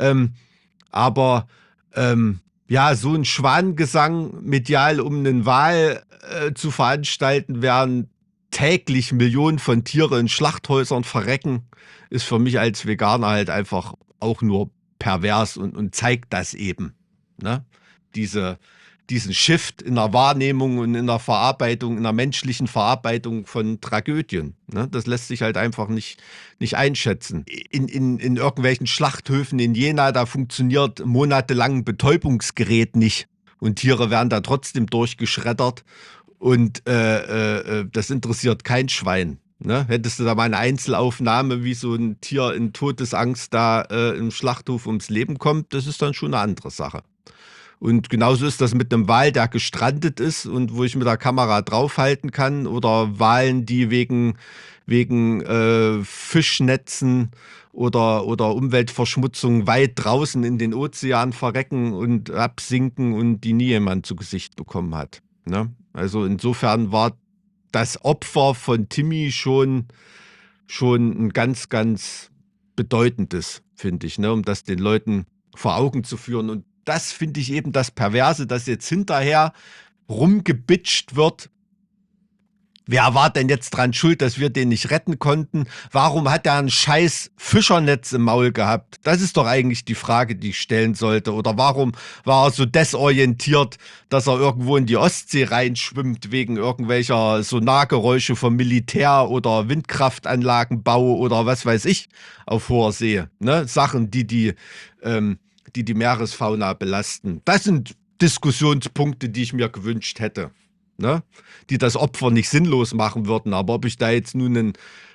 Aber ja, so ein Schwanengesang medial um einen Wal zu veranstalten, während täglich Millionen von Tiere in Schlachthäusern verrecken, ist für mich als Veganer halt einfach auch nur pervers und zeigt das eben. Ne? Diesen Shift in der Wahrnehmung und in der Verarbeitung, in der menschlichen Verarbeitung von Tragödien. Ne? Das lässt sich halt einfach nicht einschätzen. In irgendwelchen Schlachthöfen in Jena, da funktioniert monatelang ein Betäubungsgerät nicht. Und Tiere werden da trotzdem durchgeschreddert. Und das interessiert kein Schwein. Ne? Hättest du da mal eine Einzelaufnahme, wie so ein Tier in Todesangst da im Schlachthof ums Leben kommt, das ist dann schon eine andere Sache. Und genauso ist das mit einem Wal, der gestrandet ist und wo ich mit der Kamera draufhalten kann, oder Walen, die wegen Fischnetzen oder Umweltverschmutzung weit draußen in den Ozean verrecken und absinken und die nie jemand zu Gesicht bekommen hat. Ne? Also insofern war das Opfer von Timmy schon ein ganz, ganz bedeutendes, finde ich, ne? Um das den Leuten vor Augen zu führen. Und das finde ich eben das Perverse, dass jetzt hinterher rumgebitscht wird. Wer war denn jetzt dran schuld, dass wir den nicht retten konnten? Warum hat er ein scheiß Fischernetz im Maul gehabt? Das ist doch eigentlich die Frage, die ich stellen sollte. Oder warum war er so desorientiert, dass er irgendwo in die Ostsee reinschwimmt wegen irgendwelcher Sonargeräusche vom Militär oder Windkraftanlagenbau oder was weiß ich auf hoher See? Ne? Sachen, die Meeresfauna belasten. Das sind Diskussionspunkte, die ich mir gewünscht hätte. Ne? Die das Opfer nicht sinnlos machen würden. Aber ob ich da jetzt nun einen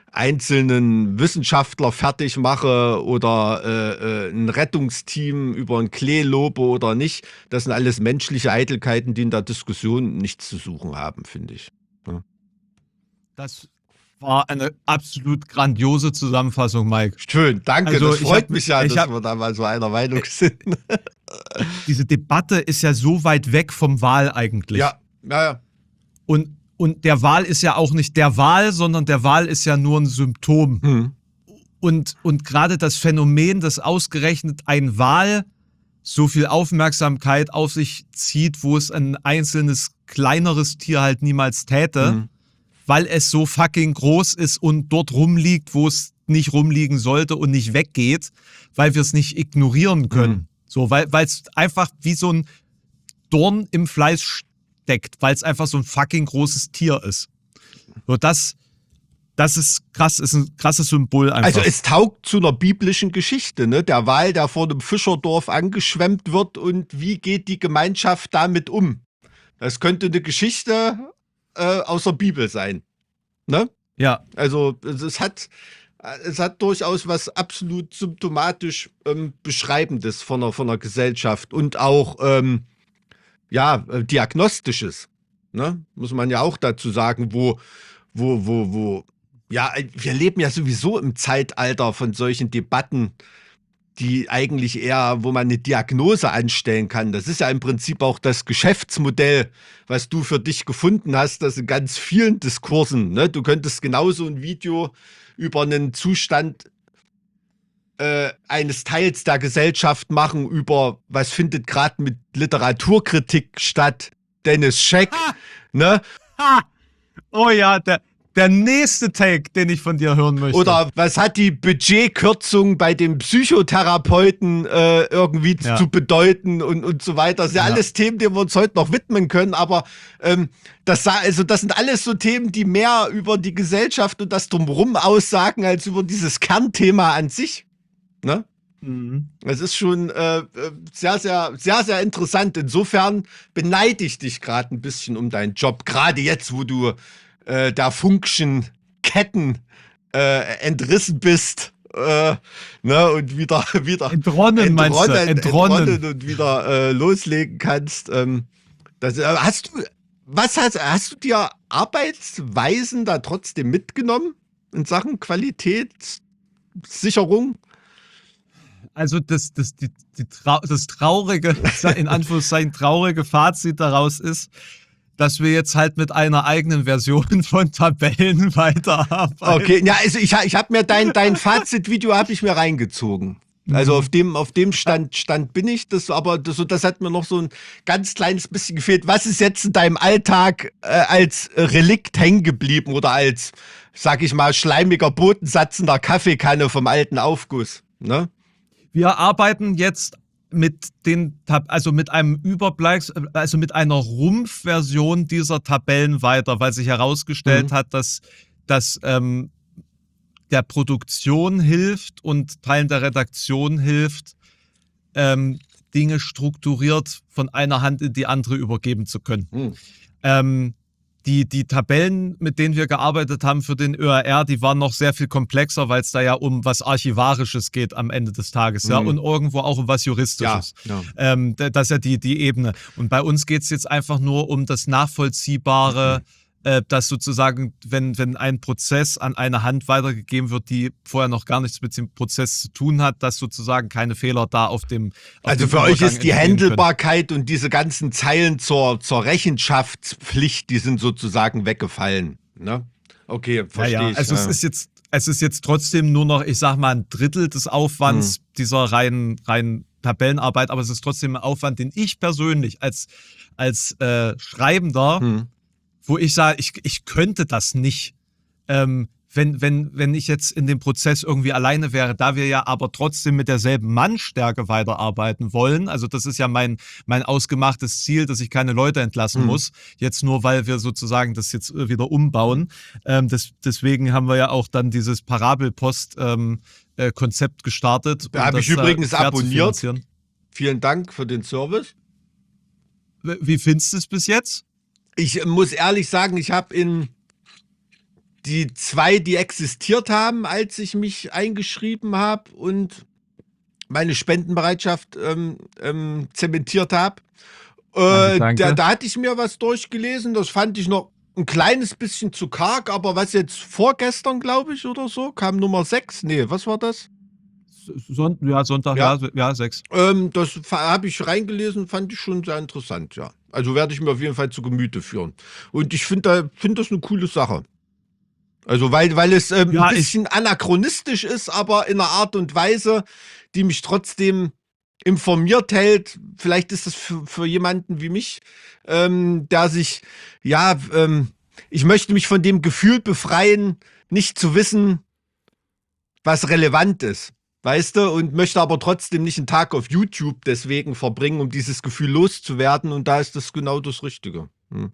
einzelnen Wissenschaftler fertig mache oder ein Rettungsteam über ein Klee lobe oder nicht. Das sind alles menschliche Eitelkeiten, die in der Diskussion nichts zu suchen haben, finde ich. Ja. Das war eine absolut grandiose Zusammenfassung, Mike. Schön, danke. Also das ich freut hab- mich ja, ich dass hab- wir da mal so einer Meinung sind. Diese Debatte ist ja so weit weg vom Wahl eigentlich. Ja. Und der Wahl ist ja auch nicht der Wahl, sondern der Wahl ist ja nur ein Symptom. Hm. Und gerade das Phänomen, dass ausgerechnet ein Wahl so viel Aufmerksamkeit auf sich zieht, wo es ein einzelnes kleineres Tier halt niemals täte, Mhm. weil es so fucking groß ist und dort rumliegt, wo es nicht rumliegen sollte und nicht weggeht, weil wir es nicht ignorieren können. Mhm. So, weil es einfach wie so ein Dorn im Fleisch steckt, weil es einfach so ein fucking großes Tier ist. So, das ist krass, ist ein krasses Symbol einfach. Also es taugt zu einer biblischen Geschichte, ne? Der Wal, der vor einem Fischerdorf angeschwemmt wird und wie geht die Gemeinschaft damit um? Das könnte eine Geschichte aus der Bibel sein, ne? ja. Also es hat durchaus was absolut symptomatisch Beschreibendes von einer Gesellschaft und auch Diagnostisches, ne? Muss man ja auch dazu sagen, wo ja, wir leben ja sowieso im Zeitalter von solchen Debatten, die eigentlich eher, wo man eine Diagnose anstellen kann. Das ist ja im Prinzip auch das Geschäftsmodell, was du für dich gefunden hast, das in ganz vielen Diskursen, ne? Du könntest genauso ein Video über einen Zustand eines Teils der Gesellschaft machen, über was findet gerade mit Literaturkritik statt, Dennis Scheck, ne? Ha! Oh ja, der nächste Take, den ich von dir hören möchte. Oder was hat die Budgetkürzung bei dem Psychotherapeuten irgendwie Ja. zu bedeuten und so weiter. Das sind ja alles Themen, denen wir uns heute noch widmen können, aber das sind alles so Themen, die mehr über die Gesellschaft und das Drumherum aussagen, als über dieses Kernthema an sich. Ne? Mhm. Es ist schon sehr, sehr, sehr, sehr interessant. Insofern beneide ich dich gerade ein bisschen um deinen Job. Gerade jetzt, wo du der Funkschen Ketten entrissen bist. Ne, und wieder Entronnen, meinst du? entronnen und wieder loslegen kannst. Hast du dir Arbeitsweisen da trotzdem mitgenommen in Sachen Qualitätssicherung? Also das traurige, in Anführungszeichen traurige Fazit daraus ist, dass wir jetzt halt mit einer eigenen Version von Tabellen weiterarbeiten. Okay, ja, also ich habe mir dein Fazitvideo habe ich mir reingezogen. Also auf dem Stand bin ich, das hat mir noch so ein ganz kleines bisschen gefehlt. Was ist jetzt in deinem Alltag als Relikt hängen geblieben oder als, sag ich mal, schleimiger Bodensatz in der Kaffeekanne vom alten Aufguss? Ne? Wir arbeiten jetzt mit einem Überbleib, also mit einer Rumpfversion dieser Tabellen weiter, weil sich herausgestellt hat, dass der Produktion hilft und Teilen der Redaktion hilft, Dinge strukturiert von einer Hand in die andere übergeben zu können. Die Tabellen, mit denen wir gearbeitet haben für den ÖRR, die waren noch sehr viel komplexer, weil es da ja um was Archivarisches geht am Ende des Tages, ja, und irgendwo auch um was Juristisches. Ja. Das ist ja die Ebene. Und bei uns geht es jetzt einfach nur um das Nachvollziehbare, dass sozusagen, wenn ein Prozess an eine Hand weitergegeben wird, die vorher noch gar nichts mit dem Prozess zu tun hat, dass sozusagen keine Fehler da auf dem Also für euch ist die Handelbarkeit und diese ganzen Zeilen zur Rechenschaftspflicht, die sind sozusagen weggefallen. Ne? Okay, verstehe ich. Also es ist jetzt trotzdem nur noch, ich sag mal, ein Drittel des Aufwands dieser reinen Tabellenarbeit, aber es ist trotzdem ein Aufwand, den ich persönlich als Schreibender, wo ich sage, ich könnte das nicht, wenn ich jetzt in dem Prozess irgendwie alleine wäre, da wir ja aber trotzdem mit derselben Mannstärke weiterarbeiten wollen. Also das ist ja mein ausgemachtes Ziel, dass ich keine Leute entlassen muss. Jetzt nur, weil wir sozusagen das jetzt wieder umbauen. Deswegen haben wir ja auch dann dieses Parabelpost-Konzept gestartet. Da habe ich übrigens abonniert. Vielen Dank für den Service. Wie findest du es bis jetzt? Ich muss ehrlich sagen, ich habe in die 2, die existiert haben, als ich mich eingeschrieben habe und meine Spendenbereitschaft zementiert habe. Danke. Da hatte ich mir was durchgelesen, das fand ich noch ein kleines bisschen zu karg, aber was jetzt vorgestern, glaube ich, oder so, kam Nummer 6. Nee, was war das? Sonntag, Ja. ja, 6. Das habe ich reingelesen, fand ich schon sehr interessant, ja. Also werde ich mir auf jeden Fall zu Gemüte führen. Und ich finde das eine coole Sache. Also weil es ein bisschen anachronistisch ist, aber in einer Art und Weise, die mich trotzdem informiert hält. Vielleicht ist das für jemanden wie mich, der sich, ich möchte mich von dem Gefühl befreien, nicht zu wissen, was relevant ist. Weißt du, und möchte aber trotzdem nicht einen Tag auf YouTube deswegen verbringen, um dieses Gefühl loszuwerden. Und da ist das genau das Richtige.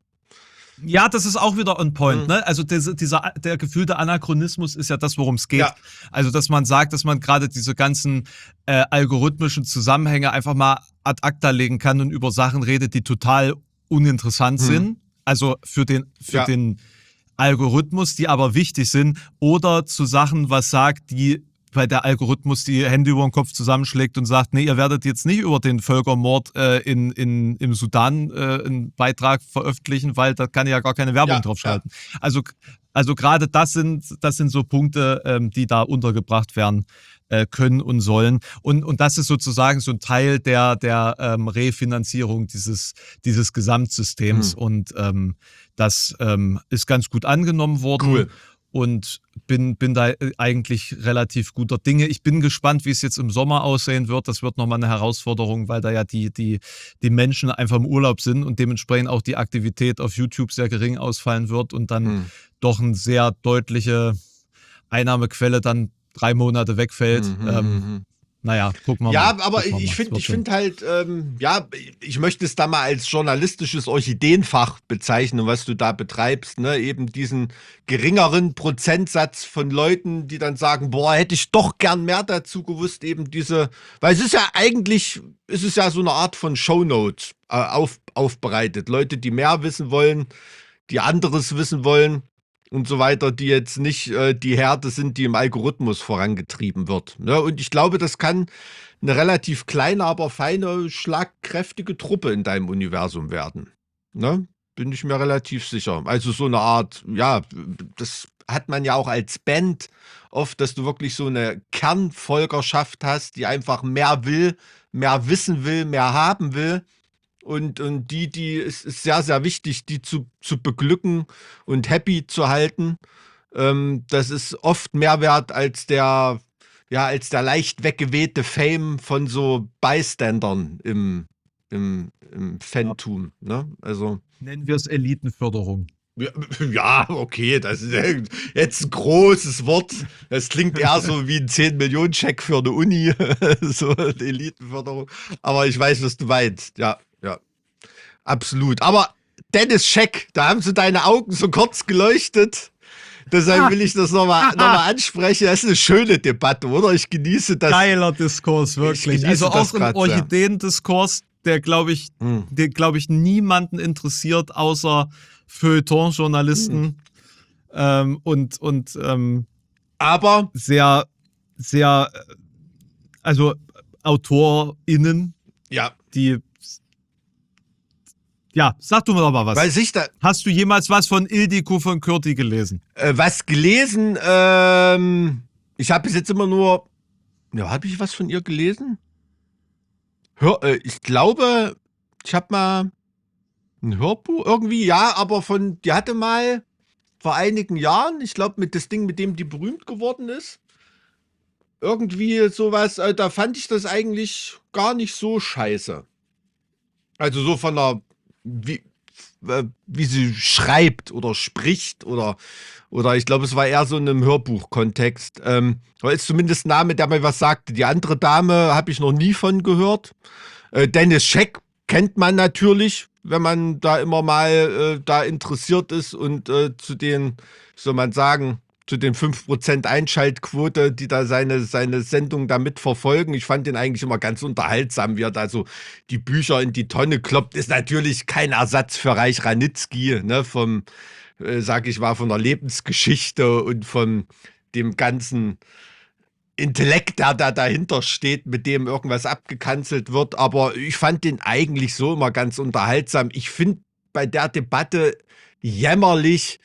Ja, das ist auch wieder on point, ne? Also der gefühlte Anachronismus ist ja das, worum es geht. Ja. Also, dass man sagt, dass man gerade diese ganzen algorithmischen Zusammenhänge einfach mal ad acta legen kann und über Sachen redet, die total uninteressant sind. Also für den Algorithmus, die aber wichtig sind. Oder zu Sachen, was sagt, weil der Algorithmus die Hände über den Kopf zusammenschlägt und sagt, nee, ihr werdet jetzt nicht über den Völkermord im Sudan einen Beitrag veröffentlichen, weil da kann ja gar keine Werbung drauf schalten. Ja. Also gerade das sind so Punkte, die da untergebracht werden können und sollen. Und das ist sozusagen so ein Teil der Refinanzierung dieses Gesamtsystems. Und das ist ganz gut angenommen worden. Cool. Und bin da eigentlich relativ guter Dinge. Ich bin gespannt, wie es jetzt im Sommer aussehen wird. Das wird nochmal eine Herausforderung, weil da ja die Menschen einfach im Urlaub sind und dementsprechend auch die Aktivität auf YouTube sehr gering ausfallen wird und dann doch eine sehr deutliche Einnahmequelle dann 3 Monate wegfällt. Naja, gucken wir mal. Ja, aber ich finde halt, ich möchte es da mal als journalistisches Orchideenfach bezeichnen, was du da betreibst, ne? Eben diesen geringeren Prozentsatz von Leuten, die dann sagen, boah, hätte ich doch gern mehr dazu gewusst, eben weil es ist ja eigentlich, so eine Art von Shownotes aufbereitet. Leute, die mehr wissen wollen, die anderes wissen wollen und so weiter, die jetzt nicht die Herde sind, die im Algorithmus vorangetrieben wird. Ne? Und ich glaube, das kann eine relativ kleine, aber feine, schlagkräftige Truppe in deinem Universum werden. Ne? Bin ich mir relativ sicher. Also so eine Art, das hat man ja auch als Band oft, dass du wirklich so eine Kernfolgerschaft hast, die einfach mehr will, mehr wissen will, mehr haben will. Und die ist sehr, sehr wichtig, die zu beglücken und happy zu halten. Das ist oft mehr wert als der leicht weggewehte Fame von so Beistandern im Fantum. Ne? Also, nennen wir es Elitenförderung. ja, okay, das ist jetzt ein großes Wort. Das klingt eher so wie ein 10-Millionen-Scheck für eine Uni, so eine Elitenförderung. Aber ich weiß, was du meinst. Ja, absolut. Aber Dennis Scheck, da haben so deine Augen so kurz geleuchtet. Deshalb will ich das nochmal ansprechen. Das ist eine schöne Debatte, oder? Ich genieße das. Geiler Diskurs, wirklich. Also auch ein Orchideen-Diskurs, der, glaube ich, niemanden interessiert, außer Feuilleton-Journalisten aber sehr, sehr, also AutorInnen, die. Ja, sag du mir doch mal was. Hast du jemals was von Ildiko von Kürti gelesen? Was gelesen? Ich habe bis jetzt immer nur. Ja, habe ich was von ihr gelesen? Ich glaube, ich habe mal ein Hörbuch irgendwie, aber die hatte mal vor einigen Jahren, ich glaube, mit das Ding, mit dem die berühmt geworden ist, irgendwie sowas, da fand ich das eigentlich gar nicht so scheiße. Also so von der, wie sie schreibt oder spricht oder ich glaube, es war eher so in einem Hörbuch-Kontext. Da ist zumindest ein Name, der mir was sagte. Die andere Dame habe ich noch nie von gehört. Dennis Scheck kennt man natürlich, wenn man da immer mal da interessiert ist und zu den, soll man sagen, zu den 5% Einschaltquote, die da seine Sendung da mitverfolgen. Ich fand den eigentlich immer ganz unterhaltsam, wie er da so die Bücher in die Tonne kloppt. Ist natürlich kein Ersatz für Reich Ranitzky, ne, vom sag ich mal, von der Lebensgeschichte und von dem ganzen Intellekt, der da dahinter steht, mit dem irgendwas abgekanzelt wird. Aber ich fand den eigentlich so immer ganz unterhaltsam. Ich finde bei der Debatte jämmerlich,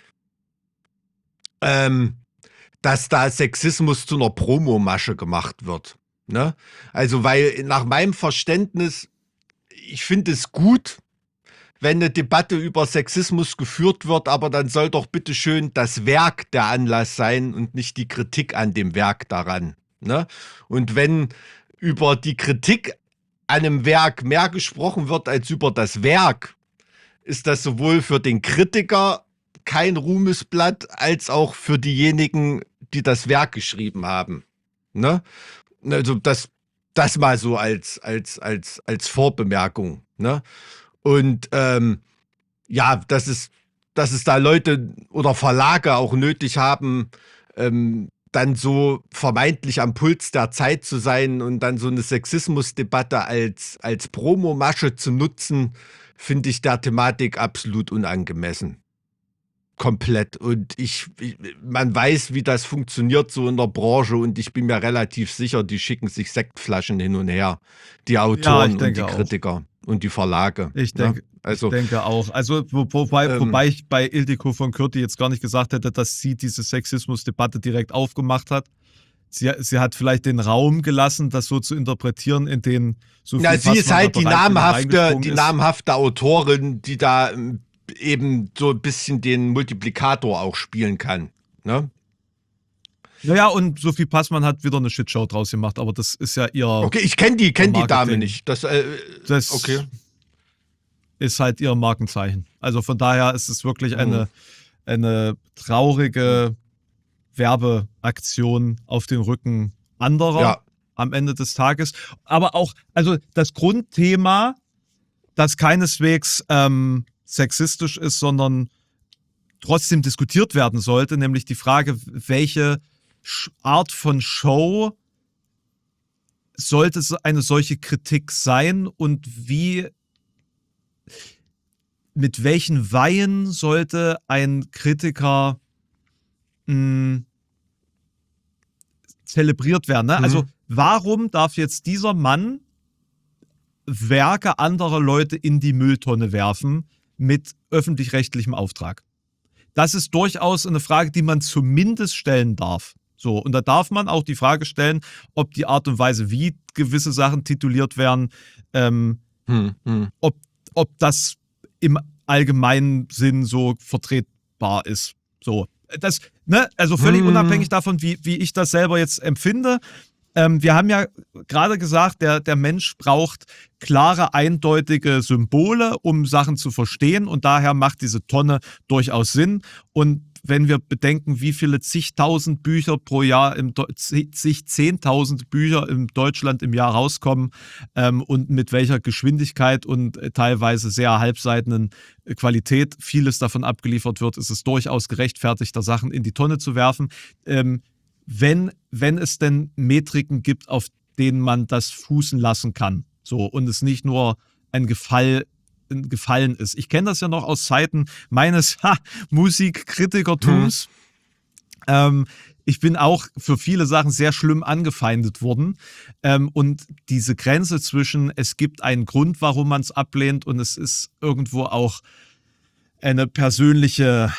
dass da Sexismus zu einer Promomasche gemacht wird. Ne? Also, weil nach meinem Verständnis, ich finde es gut, wenn eine Debatte über Sexismus geführt wird, aber dann soll doch bitte schön das Werk der Anlass sein und nicht die Kritik an dem Werk daran. Ne? Und wenn über die Kritik an einem Werk mehr gesprochen wird als über das Werk, ist das sowohl für den Kritiker kein Ruhmesblatt, als auch für diejenigen, die das Werk geschrieben haben. Ne? Also das mal so als Vorbemerkung. Ne? Und ja, dass es da Leute oder Verlage auch nötig haben, dann so vermeintlich am Puls der Zeit zu sein und dann so eine Sexismusdebatte als Promomasche zu nutzen, finde ich der Thematik absolut unangemessen. Komplett. Und man weiß, wie das funktioniert so in der Branche und ich bin mir relativ sicher, die schicken sich Sektflaschen hin und her. Die Autoren und die Kritiker und die Verlage. Ich denke, ich denke auch. Also wobei ich bei Ildiko von Kürti jetzt gar nicht gesagt hätte, dass sie diese Sexismusdebatte direkt aufgemacht hat. Sie hat vielleicht den Raum gelassen, das so zu interpretieren, in den so viel, sie ist halt die namhafte Autorin, die da eben so ein bisschen den Multiplikator auch spielen kann. Ne? Naja, und Sophie Passmann hat wieder eine Shitshow draus gemacht, aber das ist ja ihr. Okay, ich kenne die Dame nicht. Das okay. Ist halt ihr Markenzeichen. Also von daher ist es wirklich eine traurige Werbeaktion auf den Rücken anderer am Ende des Tages. Aber auch, also das Grundthema, das keineswegs sexistisch ist, sondern trotzdem diskutiert werden sollte, nämlich die Frage, welche Art von Show sollte eine solche Kritik sein und mit welchen Weihen sollte ein Kritiker zelebriert werden. Ne? Also warum darf jetzt dieser Mann Werke anderer Leute in die Mülltonne werfen mit öffentlich-rechtlichem Auftrag? Das ist durchaus eine Frage, die man zumindest stellen darf. So, und da darf man auch die Frage stellen, ob die Art und Weise, wie gewisse Sachen tituliert werden, ob das im allgemeinen Sinn so vertretbar ist. So, das, ne, also völlig unabhängig davon, wie ich das selber jetzt empfinde. Wir haben ja gerade gesagt, der Mensch braucht klare, eindeutige Symbole, um Sachen zu verstehen, und daher macht diese Tonne durchaus Sinn. Und wenn wir bedenken, wie viele zigtausend Bücher pro Jahr, zig 10.000 Bücher in Deutschland im Jahr rauskommen und mit welcher Geschwindigkeit und teilweise sehr halbseitenen Qualität vieles davon abgeliefert wird, ist es durchaus gerechtfertigt, da Sachen in die Tonne zu werfen. Wenn es denn Metriken gibt, auf denen man das fußen lassen kann. So, und es nicht nur ein Gefallen ist. Ich kenne das ja noch aus Zeiten meines Musikkritikertums. Ich bin auch für viele Sachen sehr schlimm angefeindet worden. Und diese Grenze zwischen, es gibt einen Grund, warum man es ablehnt, und es ist irgendwo auch ein persönlicher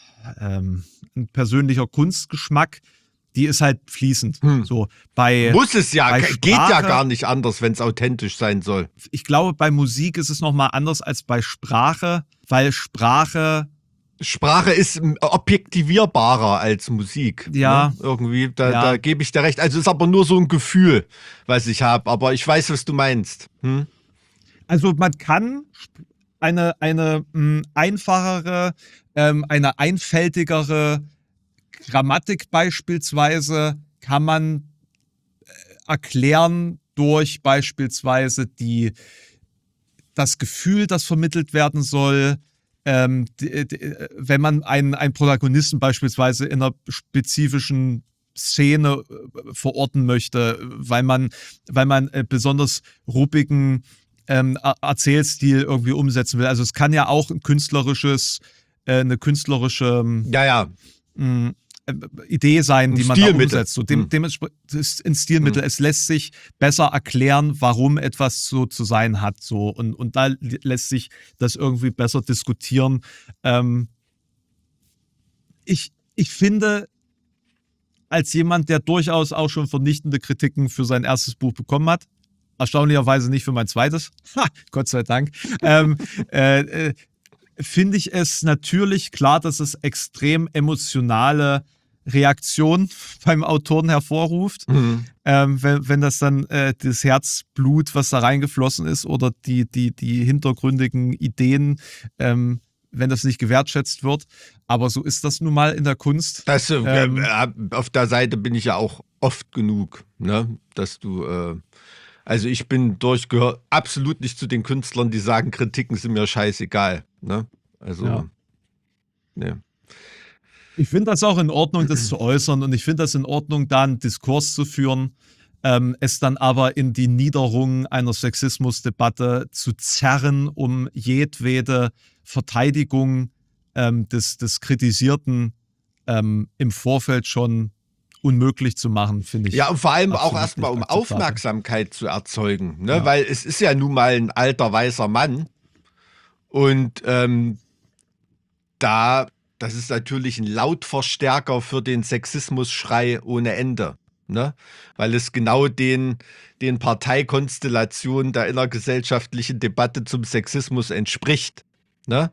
Kunstgeschmack, die ist halt fließend. So, muss es ja, geht ja gar nicht anders, wenn es authentisch sein soll. Ich glaube, bei Musik ist es nochmal anders als bei Sprache, weil Sprache ist objektivierbarer als Musik. Ja. Ne? Irgendwie, da gebe ich dir recht. Also es ist aber nur so ein Gefühl, was ich habe. Aber ich weiß, was du meinst. Also man kann eine einfachere, eine einfältigere Grammatik beispielsweise kann man erklären durch beispielsweise das Gefühl, das vermittelt werden soll, wenn man einen Protagonisten beispielsweise in einer spezifischen Szene verorten möchte, weil man besonders ruppigen Erzählstil irgendwie umsetzen will. Also es kann ja auch ein künstlerisches eine künstlerische Ja. Idee sein, Ein die man da Stilmittel. umsetzt. So, dementsprechend ist ein Stilmittel. Es lässt sich besser erklären, warum etwas so zu sein hat. So. Und da lässt sich das irgendwie besser diskutieren. Ich finde, als jemand, der durchaus auch schon vernichtende Kritiken für sein erstes Buch bekommen hat, erstaunlicherweise nicht für mein zweites, Gott sei Dank, finde ich es natürlich klar, dass es extrem emotionale Reaktion beim Autoren hervorruft. Wenn das dann das Herzblut, was da reingeflossen ist, oder die hintergründigen Ideen, wenn das nicht gewertschätzt wird. Aber so ist das nun mal in der Kunst. Das, auf der Seite bin ich ja auch oft genug, ne? Dass du, also ich bin gehöre absolut nicht zu den Künstlern, die sagen, Kritiken sind mir scheißegal, ne? Also, Ja. ne. Ich finde das auch in Ordnung, das zu äußern, und ich finde das in Ordnung, da einen Diskurs zu führen, es dann aber in die Niederung einer Sexismusdebatte zu zerren, um jedwede Verteidigung des Kritisierten im Vorfeld schon unmöglich zu machen, finde ich. Ja, und vor allem auch absolut erstmal, um nicht akzeptabel. Aufmerksamkeit zu erzeugen, ne? Ja. Weil es ist ja nun mal ein alter, weißer Mann. Und das ist natürlich ein Lautverstärker für den Sexismusschrei ohne Ende, ne? Weil es genau den Parteikonstellationen der innergesellschaftlichen Debatte zum Sexismus entspricht, ne?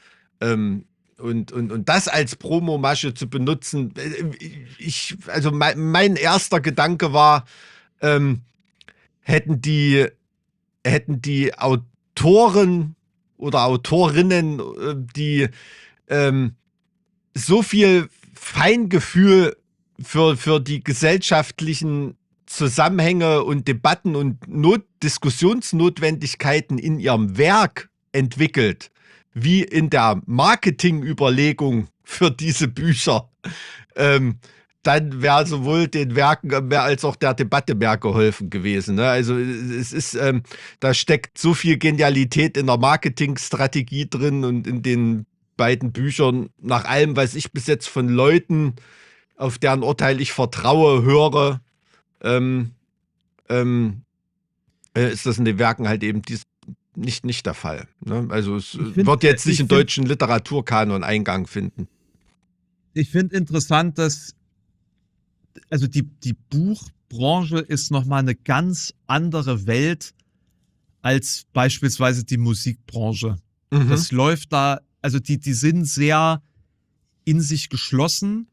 Und das als Promomasche zu benutzen, also mein erster Gedanke war, hätten die Autoren oder Autorinnen, die so viel Feingefühl für die gesellschaftlichen Zusammenhänge und Debatten und Diskussionsnotwendigkeiten in ihrem Werk entwickelt, wie in der Marketingüberlegung für diese Bücher, dann wäre sowohl den Werken mehr als auch der Debatte mehr geholfen gewesen, ne? Also es ist, da steckt so viel Genialität in der Marketingstrategie drin und in den beiden Büchern, nach allem, was ich bis jetzt von Leuten, auf deren Urteil ich vertraue, höre, ist das in den Werken halt eben nicht der Fall, ne? Also es wird jetzt nicht im deutschen Literaturkanon Eingang finden. Ich finde interessant, dass also die Buchbranche ist nochmal eine ganz andere Welt als beispielsweise die Musikbranche. Das läuft da, also die sind sehr in sich geschlossen.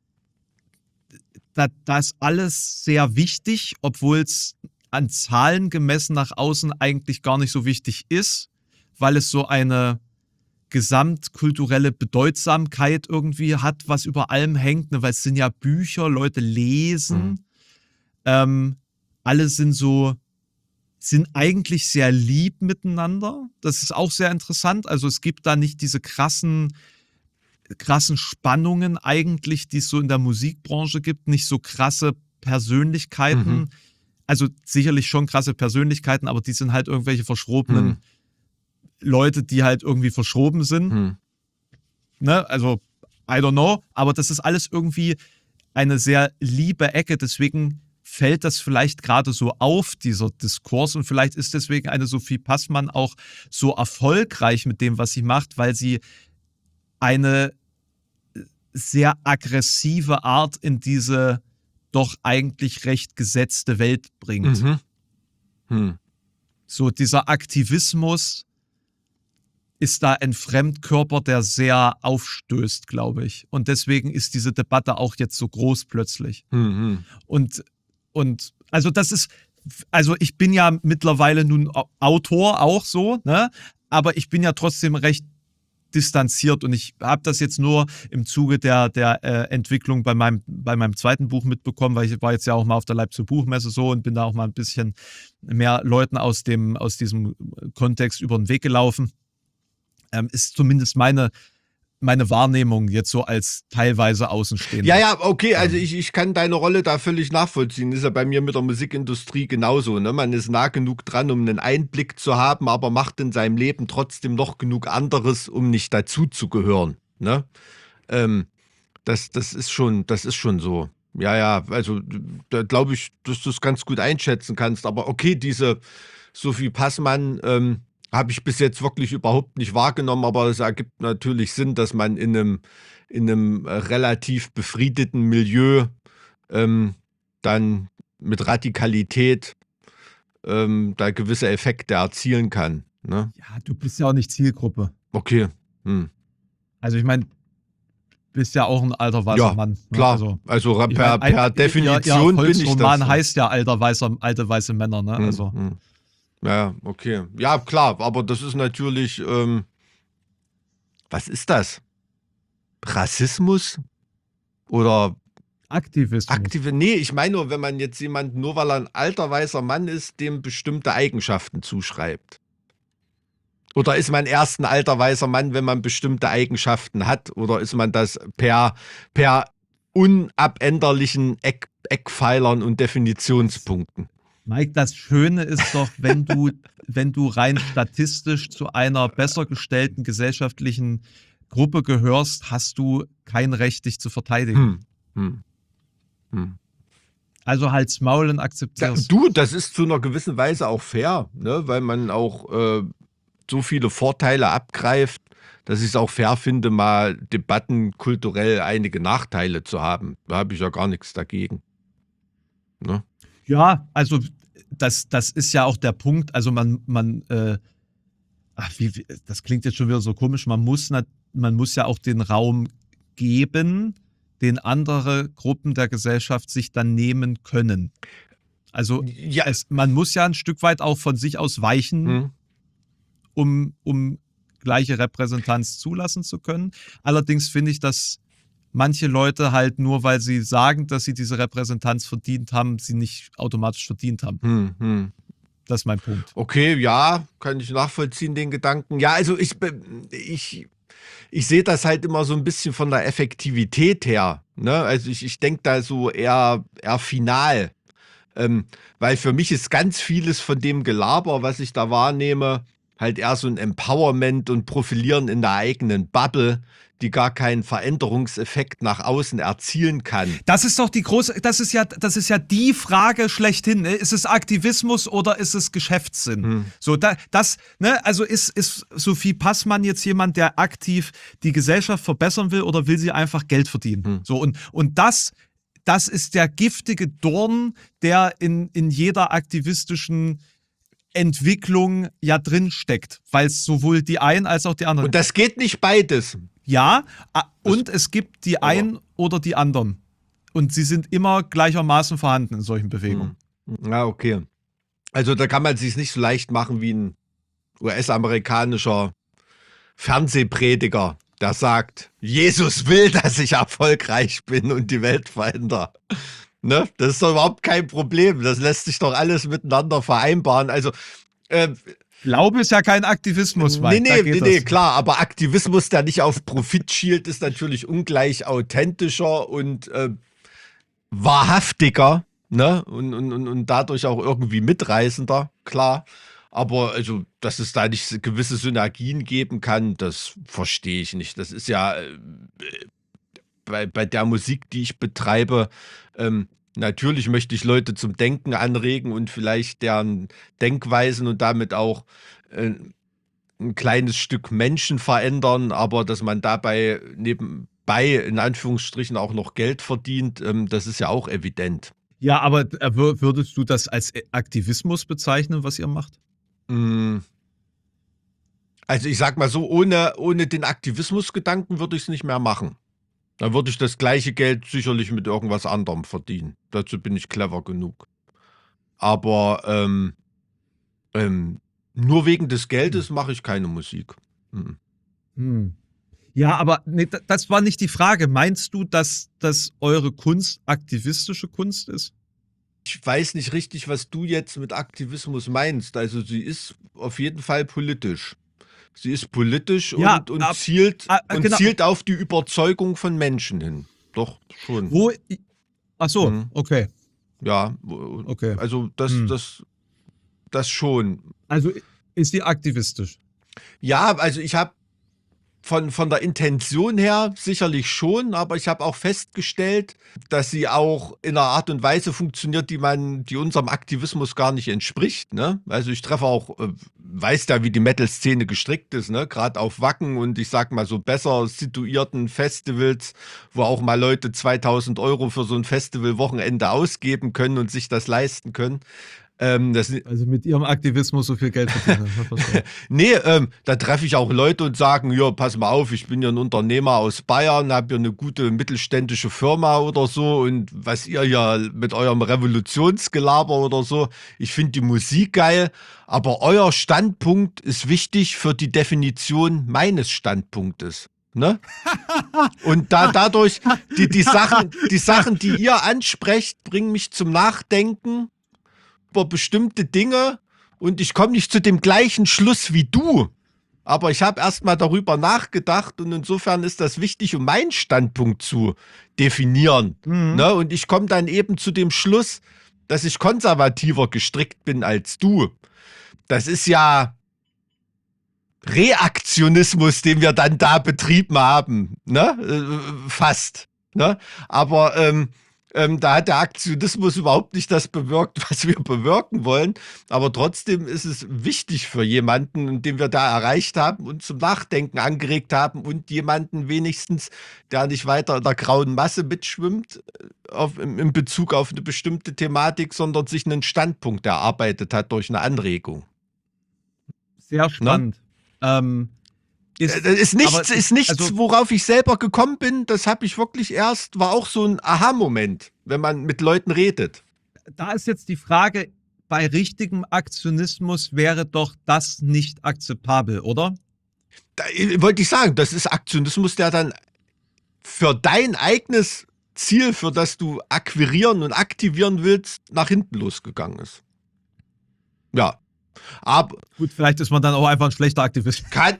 Da ist alles sehr wichtig, obwohl es an Zahlen gemessen nach außen eigentlich gar nicht so wichtig ist, weil es so eine gesamtkulturelle Bedeutsamkeit irgendwie hat, was über allem hängt, ne? Weil es sind ja Bücher, Leute lesen, alle sind eigentlich sehr lieb miteinander. Das ist auch sehr interessant. Also es gibt da nicht diese krassen Spannungen eigentlich, die es so in der Musikbranche gibt, nicht so krasse Persönlichkeiten. Also sicherlich schon krasse Persönlichkeiten, aber die sind halt irgendwelche verschrobenen Leute, die halt irgendwie verschroben sind. Ne? Also, I don't know. Aber das ist alles irgendwie eine sehr liebe Ecke. Deswegen fällt das vielleicht gerade so auf, dieser Diskurs. Und vielleicht ist deswegen eine Sophie Passmann auch so erfolgreich mit dem, was sie macht, weil sie eine sehr aggressive Art in diese doch eigentlich recht gesetzte Welt bringt. So dieser Aktivismus ist da ein Fremdkörper, der sehr aufstößt, glaube ich. Und deswegen ist diese Debatte auch jetzt so groß plötzlich. Und also das ist, also ich bin ja mittlerweile nun Autor auch so, ne? Aber ich bin ja trotzdem recht distanziert, und ich habe das jetzt nur im Zuge der Entwicklung bei meinem zweiten Buch mitbekommen, weil ich war jetzt ja auch mal auf der Leipziger Buchmesse so und bin da auch mal ein bisschen mehr Leuten aus diesem Kontext über den Weg gelaufen. Ist zumindest meine Wahrnehmung jetzt so als teilweise Außenstehender. Ja, okay, also ich kann deine Rolle da völlig nachvollziehen. Ist ja bei mir mit der Musikindustrie genauso, ne? Man ist nah genug dran, um einen Einblick zu haben, aber macht in seinem Leben trotzdem noch genug anderes, um nicht dazu zu gehören, Ne? Das ist schon so. Ja, also da glaube ich, dass du es ganz gut einschätzen kannst. Aber okay, diese Sophie Passmann habe ich bis jetzt wirklich überhaupt nicht wahrgenommen, aber es ergibt natürlich Sinn, dass man in einem relativ befriedeten Milieu dann mit Radikalität da gewisse Effekte erzielen kann. Ne? Ja, du bist ja auch nicht Zielgruppe. Okay. Also ich meine, bist ja auch ein alter weißer Ja, Mann. Ne? klar. Also ich per mein, Definition ihr bin ich das. Volksroman heißt ja alte weiße Männer, ne? Also. Ja, okay. Ja, klar, aber das ist natürlich, was ist das? Rassismus? Oder Aktivismus. Nee, ich meine nur, wenn man jetzt jemanden, nur weil er ein alter weißer Mann ist, dem bestimmte Eigenschaften zuschreibt. Oder ist man erst ein alter weißer Mann, wenn man bestimmte Eigenschaften hat? Oder ist man das per unabänderlichen Eckpfeilern und Definitionspunkten? Mike, das Schöne ist doch, wenn du rein statistisch zu einer besser gestellten gesellschaftlichen Gruppe gehörst, hast du kein Recht, dich zu verteidigen. Also halt's Maul und akzeptier's. Das ist zu einer gewissen Weise auch fair, ne? Weil man auch so viele Vorteile abgreift, dass ich es auch fair finde, mal Debatten kulturell einige Nachteile zu haben. Da habe ich ja gar nichts dagegen. Ne? Ja, also das ist ja auch der Punkt. Also das klingt jetzt schon wieder so komisch. Man muss ja auch den Raum geben, den andere Gruppen der Gesellschaft sich dann nehmen können. Also Ja. man muss ja ein Stück weit auch von sich aus weichen, um gleiche Repräsentanz zulassen zu können. Allerdings finde ich, dass manche Leute halt nur, weil sie sagen, dass sie diese Repräsentanz verdient haben, sie nicht automatisch verdient haben. Das ist mein Punkt. Okay, ja, kann ich nachvollziehen, den Gedanken. Ja, also ich sehe das halt immer so ein bisschen von der Effektivität her. Ne? Also ich denke da so eher final. Weil für mich ist ganz vieles von dem Gelaber, was ich da wahrnehme, halt eher so ein Empowerment und Profilieren in der eigenen Bubble, die gar keinen Veränderungseffekt nach außen erzielen kann. Das ist doch das ist ja die Frage schlechthin. Ne? Ist es Aktivismus oder ist es Geschäftssinn? So, also ist Sophie Passmann jetzt jemand, der aktiv die Gesellschaft verbessern will oder will sie einfach Geld verdienen? So, und das ist der giftige Dorn, der in jeder aktivistischen Entwicklung ja drin steckt, weil es sowohl die einen als auch die anderen. Und das geht nicht beides. Ja, und es gibt die einen oder die anderen. Und sie sind immer gleichermaßen vorhanden in solchen Bewegungen. Ja, okay. Also da kann man es sich nicht so leicht machen wie ein US-amerikanischer Fernsehprediger, der sagt, Jesus will, dass ich erfolgreich bin und die Welt verändere. Ne? Das ist doch überhaupt kein Problem. Das lässt sich doch alles miteinander vereinbaren. Also Glaube ist ja kein Aktivismus, Mike. Nee, klar, aber Aktivismus, der nicht auf Profit schielt, ist natürlich ungleich authentischer und wahrhaftiger, ne? Und dadurch auch irgendwie mitreißender, klar. Aber also, dass es da nicht gewisse Synergien geben kann, das verstehe ich nicht. Das ist ja bei der Musik, die ich betreibe, natürlich möchte ich Leute zum Denken anregen und vielleicht deren Denkweisen und damit auch ein kleines Stück Menschen verändern, aber dass man dabei nebenbei in Anführungsstrichen auch noch Geld verdient, das ist ja auch evident. Ja, aber würdest du das als Aktivismus bezeichnen, was ihr macht? Also ich sag mal so, ohne den Aktivismusgedanken würde ich es nicht mehr machen. Dann würde ich das gleiche Geld sicherlich mit irgendwas anderem verdienen. Dazu bin ich clever genug. Aber nur wegen des Geldes mache ich keine Musik. Ja, aber nee, das war nicht die Frage. Meinst du, dass eure Kunst aktivistische Kunst ist? Ich weiß nicht richtig, was du jetzt mit Aktivismus meinst. Also sie ist auf jeden Fall politisch. Sie ist politisch Ja, und zielt genau. zielt auf die Überzeugung von Menschen hin. Doch, schon. Ach so, Mhm. okay. Ja, Okay. also das schon. Also ist sie aktivistisch? Ja, also ich habe von der Intention her sicherlich schon, aber ich habe auch festgestellt, dass sie auch in einer Art und Weise funktioniert, die unserem Aktivismus gar nicht entspricht. Ne? Also ich treffe auch, weiß ja, wie die Metal-Szene gestrickt ist, ne? Gerade auf Wacken und ich sag mal so besser situierten Festivals, wo auch mal Leute 2.000 € für so ein Festivalwochenende ausgeben können und sich das leisten können. Also mit ihrem Aktivismus so viel Geld verdienen. Nee, da treffe ich auch Leute und sagen, ja, pass mal auf, ich bin ja ein Unternehmer aus Bayern, habe ja eine gute mittelständische Firma oder so und was ihr ja mit eurem Revolutionsgelaber oder so, ich finde die Musik geil, aber euer Standpunkt ist wichtig für die Definition meines Standpunktes. Ne? Und dadurch, die Sachen, die ihr ansprecht, bringen mich zum Nachdenken über bestimmte Dinge und ich komme nicht zu dem gleichen Schluss wie du. Aber ich habe erst mal darüber nachgedacht und insofern ist das wichtig, um meinen Standpunkt zu definieren. Ne? Und ich komme dann eben zu dem Schluss, dass ich konservativer gestrickt bin als du. Das ist ja Reaktionismus, den wir dann da betrieben haben. Ne? Fast. Ne? Aber da hat der Aktionismus überhaupt nicht das bewirkt, was wir bewirken wollen. Aber trotzdem ist es wichtig für jemanden, den wir da erreicht haben und zum Nachdenken angeregt haben und jemanden wenigstens, der nicht weiter in der grauen Masse mitschwimmt in Bezug auf eine bestimmte Thematik, sondern sich einen Standpunkt erarbeitet hat durch eine Anregung. Sehr spannend. Ist nichts, worauf ich selber gekommen bin. Das habe ich wirklich war auch so ein Aha-Moment, wenn man mit Leuten redet. Da ist jetzt die Frage, bei richtigem Aktionismus wäre doch das nicht akzeptabel, oder? Da wollte ich sagen, das ist Aktionismus, der dann für dein eigenes Ziel, für das du akquirieren und aktivieren willst, nach hinten losgegangen ist. Ja. Aber gut, vielleicht ist man dann auch einfach ein schlechter Aktivist. Kann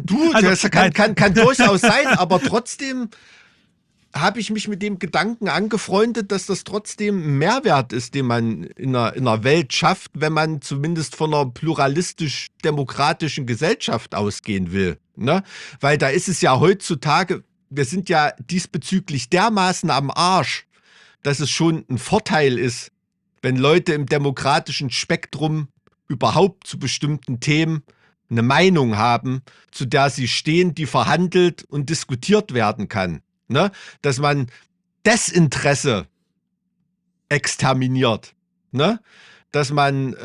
durchaus sein, aber trotzdem habe ich mich mit dem Gedanken angefreundet, dass das trotzdem ein Mehrwert ist, den man in einer Welt schafft, wenn man zumindest von einer pluralistisch-demokratischen Gesellschaft ausgehen will. Ne? Weil da ist es ja heutzutage, wir sind ja diesbezüglich dermaßen am Arsch, dass es schon ein Vorteil ist, wenn Leute im demokratischen Spektrum überhaupt zu bestimmten Themen eine Meinung haben, zu der sie stehen, die verhandelt und diskutiert werden kann. Ne? Dass man Desinteresse exterminiert. Ne? Dass man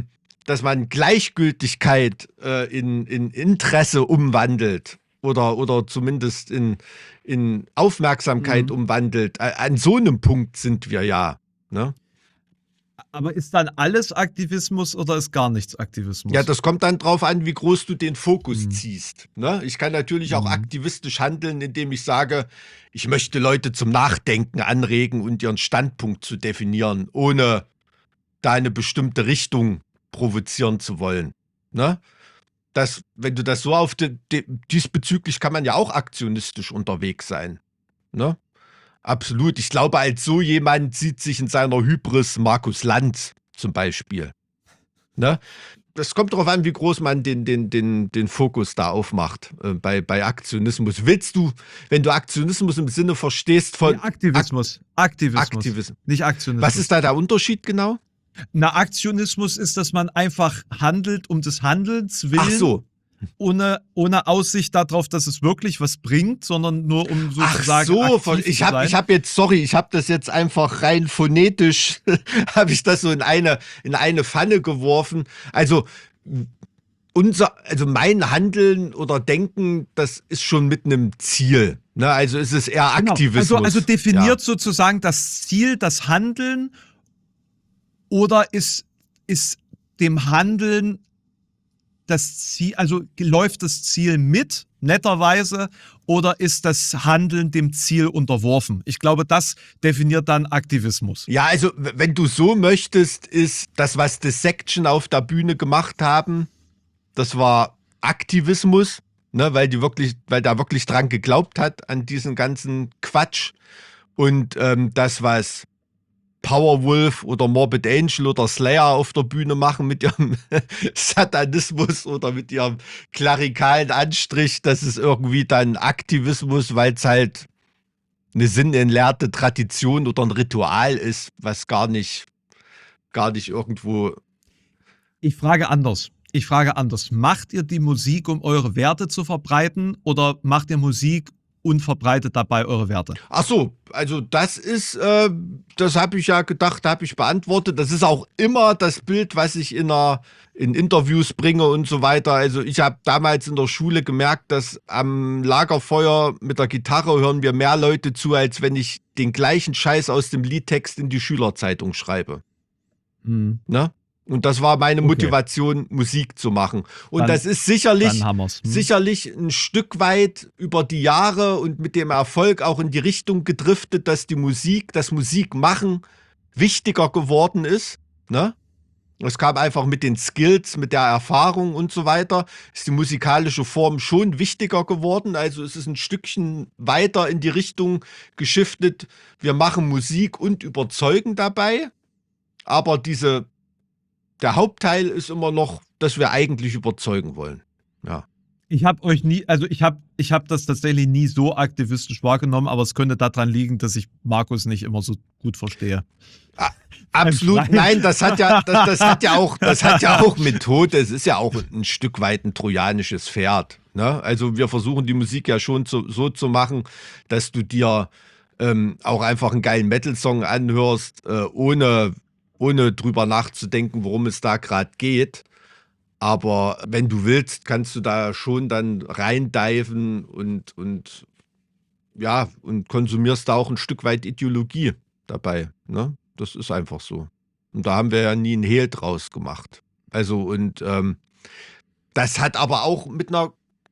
Gleichgültigkeit in Interesse umwandelt oder zumindest in Aufmerksamkeit umwandelt. An so einem Punkt sind wir ja. Ne? Aber ist dann alles Aktivismus oder ist gar nichts Aktivismus? Ja, das kommt dann drauf an, wie groß du den Fokus ziehst. Ne? Ich kann natürlich auch aktivistisch handeln, indem ich sage, ich möchte Leute zum Nachdenken anregen und ihren Standpunkt zu definieren, ohne da eine bestimmte Richtung provozieren zu wollen. Ne? Wenn du das so diesbezüglich kann man ja auch aktionistisch unterwegs sein. Ne? Absolut. Ich glaube, als so jemand sieht sich in seiner Hybris Markus Lanz zum Beispiel. Ne? Das kommt darauf an, wie groß man den Fokus da aufmacht bei Aktionismus. Willst du, wenn du Aktionismus im Sinne verstehst von... Aktivismus. Nicht Aktionismus. Was ist da der Unterschied genau? Na, Aktionismus ist, dass man einfach handelt um des Handelns willen. Ach so. Ohne Aussicht darauf, dass es wirklich was bringt, sondern nur um sozusagen ich habe das jetzt einfach rein phonetisch, habe ich das so in eine Pfanne geworfen. Also mein Handeln oder Denken, das ist schon mit einem Ziel. Ne? Also ist es eher Aktivismus. Also definiert sozusagen das Ziel, das Handeln, oder ist dem Handeln das Ziel, also läuft das Ziel mit, netterweise, oder ist das Handeln dem Ziel unterworfen? Ich glaube, das definiert dann Aktivismus. Ja, also wenn du so möchtest, ist das, was Dissection auf der Bühne gemacht haben, das war Aktivismus, ne, weil da wirklich dran geglaubt hat, an diesen ganzen Quatsch. Und das, was Powerwolf oder Morbid Angel oder Slayer auf der Bühne machen mit ihrem Satanismus oder mit ihrem klerikalen Anstrich. Das ist irgendwie dann Aktivismus, weil es halt eine sinnentleerte Tradition oder ein Ritual ist, was gar nicht irgendwo. Ich frage anders. Macht ihr die Musik, um eure Werte zu verbreiten, oder macht ihr Musik und verbreitet dabei eure Werte? Ach so, also das ist, das habe ich ja gedacht, habe ich beantwortet. Das ist auch immer das Bild, was ich in Interviews bringe und so weiter. Also ich habe damals in der Schule gemerkt, dass am Lagerfeuer mit der Gitarre hören wir mehr Leute zu, als wenn ich den gleichen Scheiß aus dem Liedtext in die Schülerzeitung schreibe. Ne? Und das war meine Motivation, Musik zu machen. Und Dann- das ist sicherlich Dann sicherlich ein Stück weit über die Jahre und mit dem Erfolg auch in die Richtung gedriftet, dass das Musikmachen wichtiger geworden ist. Ne? Es kam einfach mit den Skills, mit der Erfahrung und so weiter, ist die musikalische Form schon wichtiger geworden. Also es ist ein Stückchen weiter in die Richtung geschiftet. Wir machen Musik und überzeugen dabei. Aber der Hauptteil ist immer noch, dass wir eigentlich überzeugen wollen. Ja. Ich habe euch nie, also ich hab das tatsächlich nie so aktivistisch wahrgenommen, aber es könnte daran liegen, dass ich Markus nicht immer so gut verstehe. Absolut, nein, das hat ja auch Methode. Es ist ja auch ein Stück weit ein trojanisches Pferd. Ne? Also wir versuchen die Musik ja schon so zu machen, dass du dir auch einfach einen geilen Metal-Song anhörst, ohne drüber nachzudenken, worum es da gerade geht. Aber wenn du willst, kannst du da schon dann reindiven und konsumierst da auch ein Stück weit Ideologie dabei. Ne? Das ist einfach so. Und da haben wir ja nie einen Hehl draus gemacht. Also das hat aber auch wir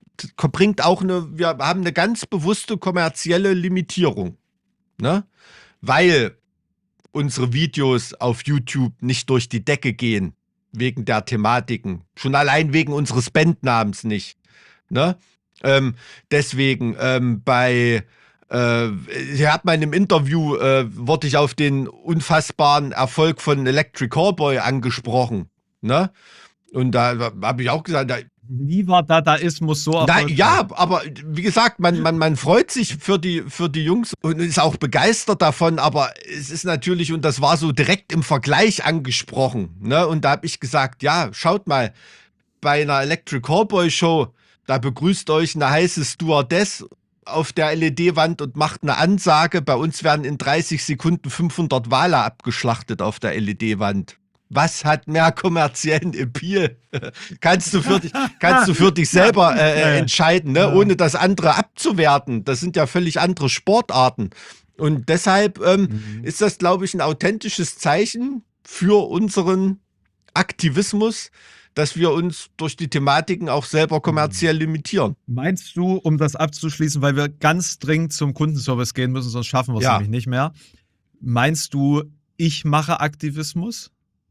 haben eine ganz bewusste kommerzielle Limitierung. Ne? Weil unsere Videos auf YouTube nicht durch die Decke gehen, wegen der Thematiken. Schon allein wegen unseres Bandnamens nicht. Ne? Deswegen, hier hat man im Interview, wurde ich auf den unfassbaren Erfolg von Electric Callboy angesprochen. Ne? Und da habe ich auch gesagt, Nie war Dadaismus so erfolgreich. ja, aber wie gesagt, man freut sich für die Jungs und ist auch begeistert davon, aber es ist natürlich, und das war so direkt im Vergleich angesprochen, ne? Und da habe ich gesagt, ja, schaut mal, bei einer Electric Callboy Show, da begrüßt euch eine heiße Stewardess auf der LED-Wand und macht eine Ansage, bei uns werden in 30 Sekunden 500 Wale abgeschlachtet auf der LED-Wand. Was hat mehr kommerziellen Appeal? Kannst du für dich selber entscheiden, ne? Ohne das andere abzuwerten. Das sind ja völlig andere Sportarten. Und deshalb ist das, glaube ich, ein authentisches Zeichen für unseren Aktivismus, dass wir uns durch die Thematiken auch selber kommerziell limitieren. Meinst du, um das abzuschließen, weil wir ganz dringend zum Kundenservice gehen müssen, sonst schaffen wir es nämlich nicht mehr. Meinst du, ich mache Aktivismus?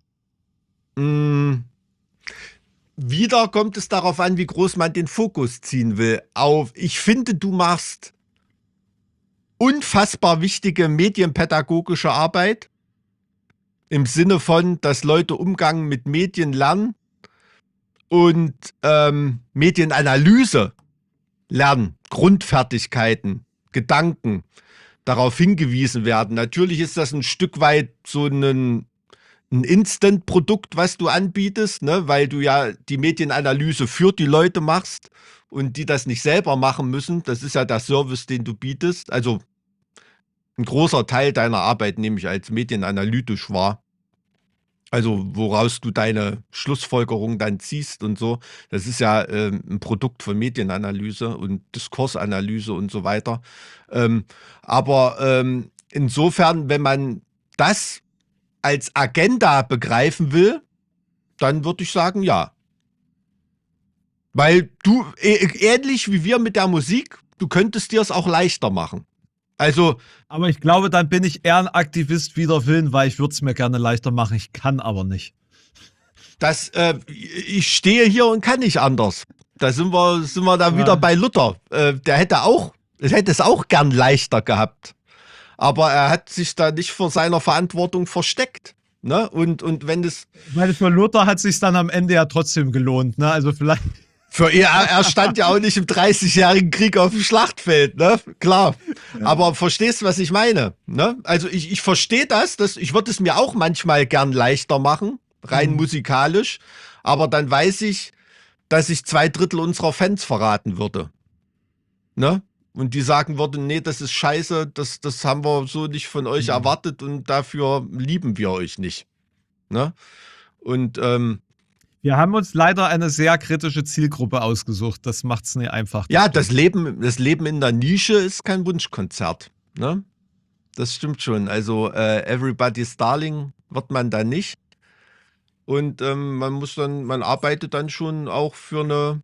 Wieder kommt es darauf an, wie groß man den Fokus ziehen will. Ich finde, du machst unfassbar wichtige medienpädagogische Arbeit im Sinne von, dass Leute Umgang mit Medien lernen und Medienanalyse lernen, Grundfertigkeiten, Gedanken, darauf hingewiesen werden. Natürlich ist das ein Stück weit so ein Instant-Produkt, was du anbietest, ne? Weil du ja die Medienanalyse für die Leute machst und die das nicht selber machen müssen. Das ist ja der Service, den du bietest. Also ein großer Teil deiner Arbeit nehme ich als medienanalytisch wahr. Also woraus du deine Schlussfolgerung dann ziehst und so. Das ist ja ein Produkt von Medienanalyse und Diskursanalyse und so weiter. Aber insofern, wenn man das als Agenda begreifen will, dann würde ich sagen, ja. Weil du, ähnlich wie wir mit der Musik, du könntest dir es auch leichter machen. Also, aber ich glaube, dann bin ich eher ein Aktivist wider Willen, weil ich würde es mir gerne leichter machen. Ich kann aber nicht. Ich stehe hier und kann nicht anders. Da sind wir dann wieder bei Luther. Der hätte es auch gern leichter gehabt. aber er hat sich da nicht vor seiner Verantwortung versteckt. Ne? Und wenn es Ich meine, für Luther hat sich dann am Ende ja trotzdem gelohnt, ne? Also vielleicht. für er stand ja auch nicht im 30-jährigen Krieg auf dem Schlachtfeld, ne? Klar. Ja. Aber verstehst du, was ich meine? Ne? Also ich verstehe ich würde es mir auch manchmal gern leichter machen, rein musikalisch, aber dann weiß ich, dass ich 2/3 unserer Fans verraten würde. Ne? Und die sagen würden, nee, das ist scheiße, das haben wir so nicht von euch erwartet und dafür lieben wir euch nicht. Ne? Und wir haben uns leider eine sehr kritische Zielgruppe ausgesucht. Das macht es nicht einfach. Ja, das Leben in der Nische ist kein Wunschkonzert. Ne? Das stimmt schon. Also Everybody's Darling wird man da nicht. Und man arbeitet dann schon auch für eine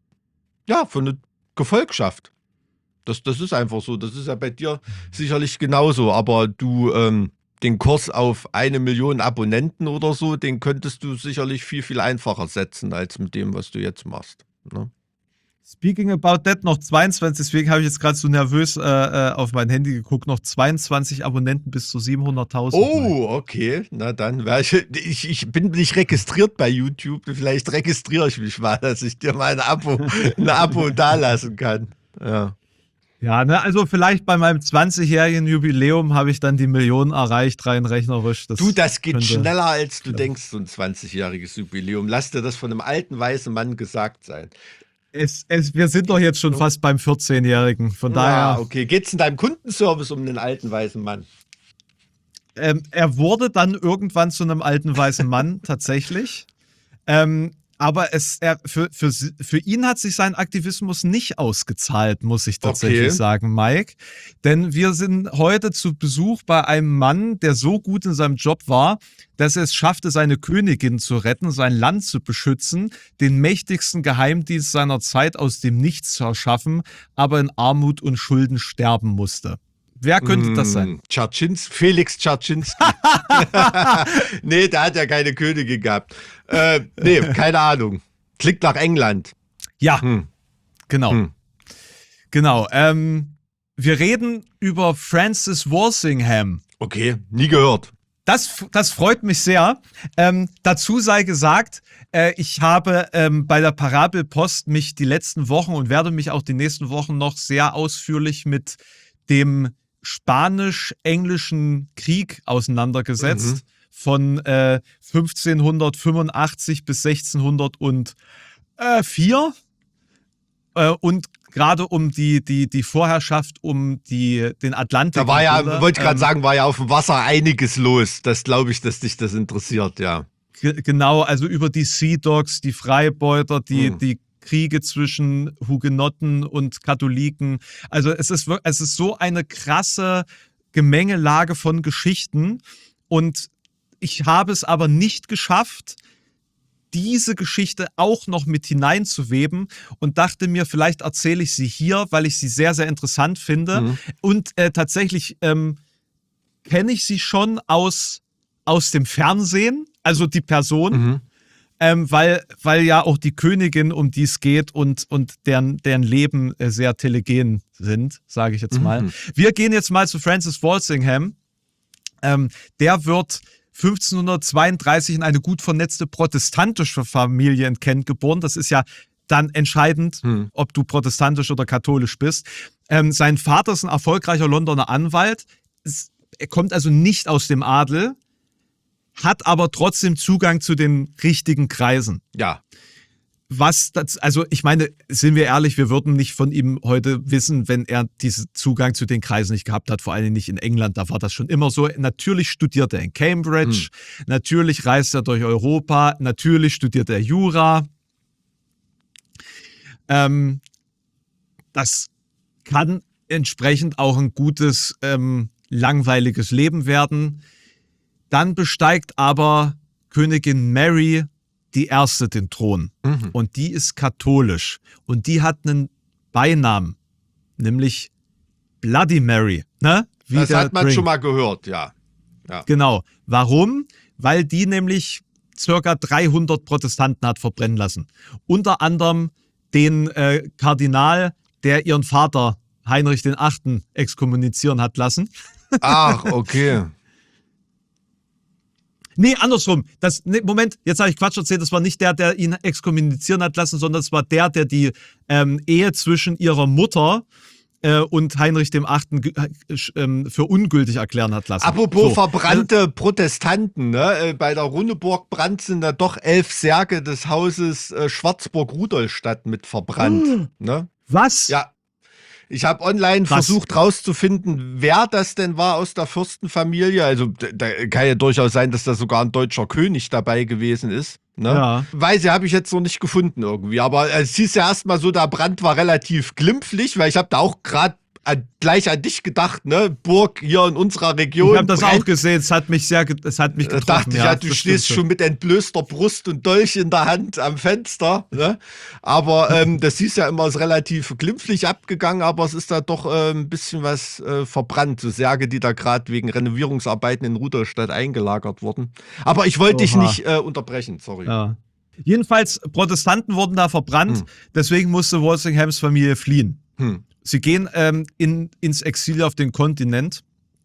Gefolgschaft. Das ist einfach so. Das ist ja bei dir sicherlich genauso. Aber du, den Kurs auf 1 Million Abonnenten oder so, den könntest du sicherlich viel, viel einfacher setzen, als mit dem, was du jetzt machst. Ne? Speaking about that, noch 22, deswegen habe ich jetzt gerade so nervös auf mein Handy geguckt, noch 22 Abonnenten bis zu 700.000. Oh, okay. Na dann, ich bin nicht registriert bei YouTube. Vielleicht registriere ich mich mal, dass ich dir mal ein Abo dalassen kann. Ja. Ja, ne, also vielleicht bei meinem 20-jährigen Jubiläum habe ich dann die Million erreicht, rein rechnerisch. Das geht schneller, als du denkst, so ein 20-jähriges Jubiläum. Lass dir das von einem alten, weißen Mann gesagt sein. Wir sind doch jetzt schon fast beim 14-Jährigen, von daher. Okay. Geht's in deinem Kundenservice um den alten, weißen Mann? Er wurde dann irgendwann zu einem alten, weißen Mann, tatsächlich. Aber für ihn hat sich sein Aktivismus nicht ausgezahlt, muss ich tatsächlich sagen, Mike. Denn wir sind heute zu Besuch bei einem Mann, der so gut in seinem Job war, dass er es schaffte, seine Königin zu retten, sein Land zu beschützen, den mächtigsten Geheimdienst seiner Zeit aus dem Nichts zu erschaffen, aber in Armut und Schulden sterben musste. Wer könnte das sein? Felix Dzerzhinsky. Nee, der hat ja keine Königin gehabt. Nee, keine Ahnung. Klingt nach England. Ja, genau. Genau. Wir reden über Francis Walsingham. Okay, nie gehört. Das freut mich sehr. Dazu sei gesagt, ich habe bei der Parabelpost mich die letzten Wochen und werde mich auch die nächsten Wochen noch sehr ausführlich mit dem Spanisch-Englischen Krieg auseinandergesetzt, von 1585 bis 1604 und gerade um die Vorherrschaft um den Atlantik. Da war ja, wollte ich gerade sagen, war ja auf dem Wasser einiges los. Das glaube ich, dass dich das interessiert, ja. Genau, also über die Sea Dogs, die Freibeuter, die Kriege zwischen Hugenotten und Katholiken. Also es ist so eine krasse Gemengelage von Geschichten und ich habe es aber nicht geschafft, diese Geschichte auch noch mit hineinzuweben und dachte mir, vielleicht erzähle ich sie hier, weil ich sie sehr, sehr interessant finde. Und tatsächlich kenne ich sie schon aus dem Fernsehen, also die Person. Weil ja auch die Königin, um die es geht und deren Leben sehr telegen sind, sage ich jetzt mal. Wir gehen jetzt mal zu Francis Walsingham. Der wird 1532 in eine gut vernetzte protestantische Familie in Kent geboren. Das ist ja dann entscheidend, ob du protestantisch oder katholisch bist. Sein Vater ist ein erfolgreicher Londoner Anwalt. Er kommt also nicht aus dem Adel, hat aber trotzdem Zugang zu den richtigen Kreisen. Ja. Also ich meine, sind wir ehrlich, wir würden nicht von ihm heute wissen, wenn er diesen Zugang zu den Kreisen nicht gehabt hat, vor allem nicht in England, da war das schon immer so. Natürlich studiert er in Cambridge, natürlich reist er durch Europa, natürlich studiert er Jura. Das kann entsprechend auch ein gutes, langweiliges Leben werden. Dann besteigt aber Königin Mary I. den Thron. Und die ist katholisch. Und die hat einen Beinamen, nämlich Bloody Mary. Ne? Wie das hat man schon mal gehört, ja. Genau. Warum? Weil die nämlich ca. 300 Protestanten hat verbrennen lassen. Unter anderem den Kardinal, der ihren Vater Heinrich VIII. Exkommunizieren hat lassen. Ach, okay. Nee, andersrum. Moment, jetzt habe ich Quatsch erzählt. Das war nicht der ihn exkommunizieren hat lassen, sondern es war der die Ehe zwischen ihrer Mutter und Heinrich dem Achten für ungültig erklären hat lassen. Apropos verbrannte Protestanten, ne? Bei der Runneburg-Brand sind da doch 11 Särge des Hauses Schwarzburg-Rudolstadt mit verbrannt. Ne? Was? Ja. Ich habe online versucht rauszufinden, wer das denn war aus der Fürstenfamilie. Also da kann ja durchaus sein, dass da sogar ein deutscher König dabei gewesen ist. Ne? Ja. Weise habe ich jetzt noch nicht gefunden irgendwie. Aber es hieß ja erstmal so, der Brand war relativ glimpflich, weil ich habe da auch gerade gleich an dich gedacht, ne? Burg hier in unserer Region. Ich habe das auch gesehen, es hat mich getroffen. Dachte ich, du stehst schon mit entblößter Brust und Dolch in der Hand am Fenster. Ne? Aber das ist ja immer relativ glimpflich abgegangen, aber es ist da doch ein bisschen was verbrannt. So Särge, die da gerade wegen Renovierungsarbeiten in Rudolstadt eingelagert wurden. Aber ich wollte dich nicht unterbrechen, sorry. Ja. Jedenfalls, Protestanten wurden da verbrannt, deswegen musste Walsinghams Familie fliehen. Sie gehen ins Exil auf den Kontinent,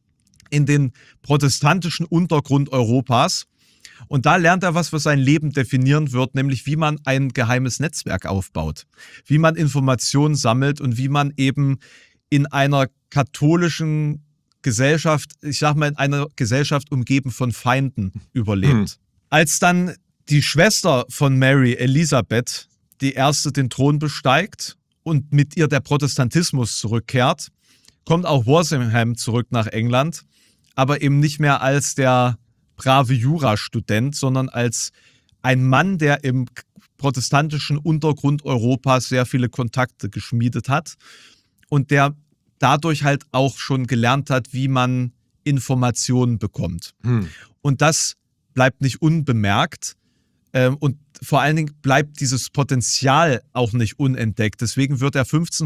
in den protestantischen Untergrund Europas. Und da lernt er was sein Leben definieren wird, nämlich wie man ein geheimes Netzwerk aufbaut, wie man Informationen sammelt und wie man eben in einer katholischen Gesellschaft, ich sag mal in einer Gesellschaft umgeben von Feinden, überlebt. Als dann die Schwester von Mary, Elisabeth, die erste den Thron besteigt und mit ihr der Protestantismus zurückkehrt, kommt auch Walsingham zurück nach England, aber eben nicht mehr als der brave Jurastudent, sondern als ein Mann, der im protestantischen Untergrund Europas sehr viele Kontakte geschmiedet hat und der dadurch halt auch schon gelernt hat, wie man Informationen bekommt. Und das bleibt nicht unbemerkt. Und vor allen Dingen bleibt dieses Potenzial auch nicht unentdeckt. Deswegen wird er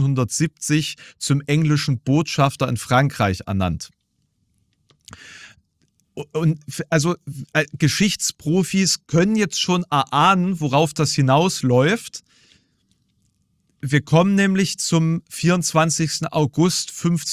1570 zum englischen Botschafter in Frankreich ernannt. Und also Geschichtsprofis können jetzt schon erahnen, worauf das hinausläuft. Wir kommen nämlich zum 24. August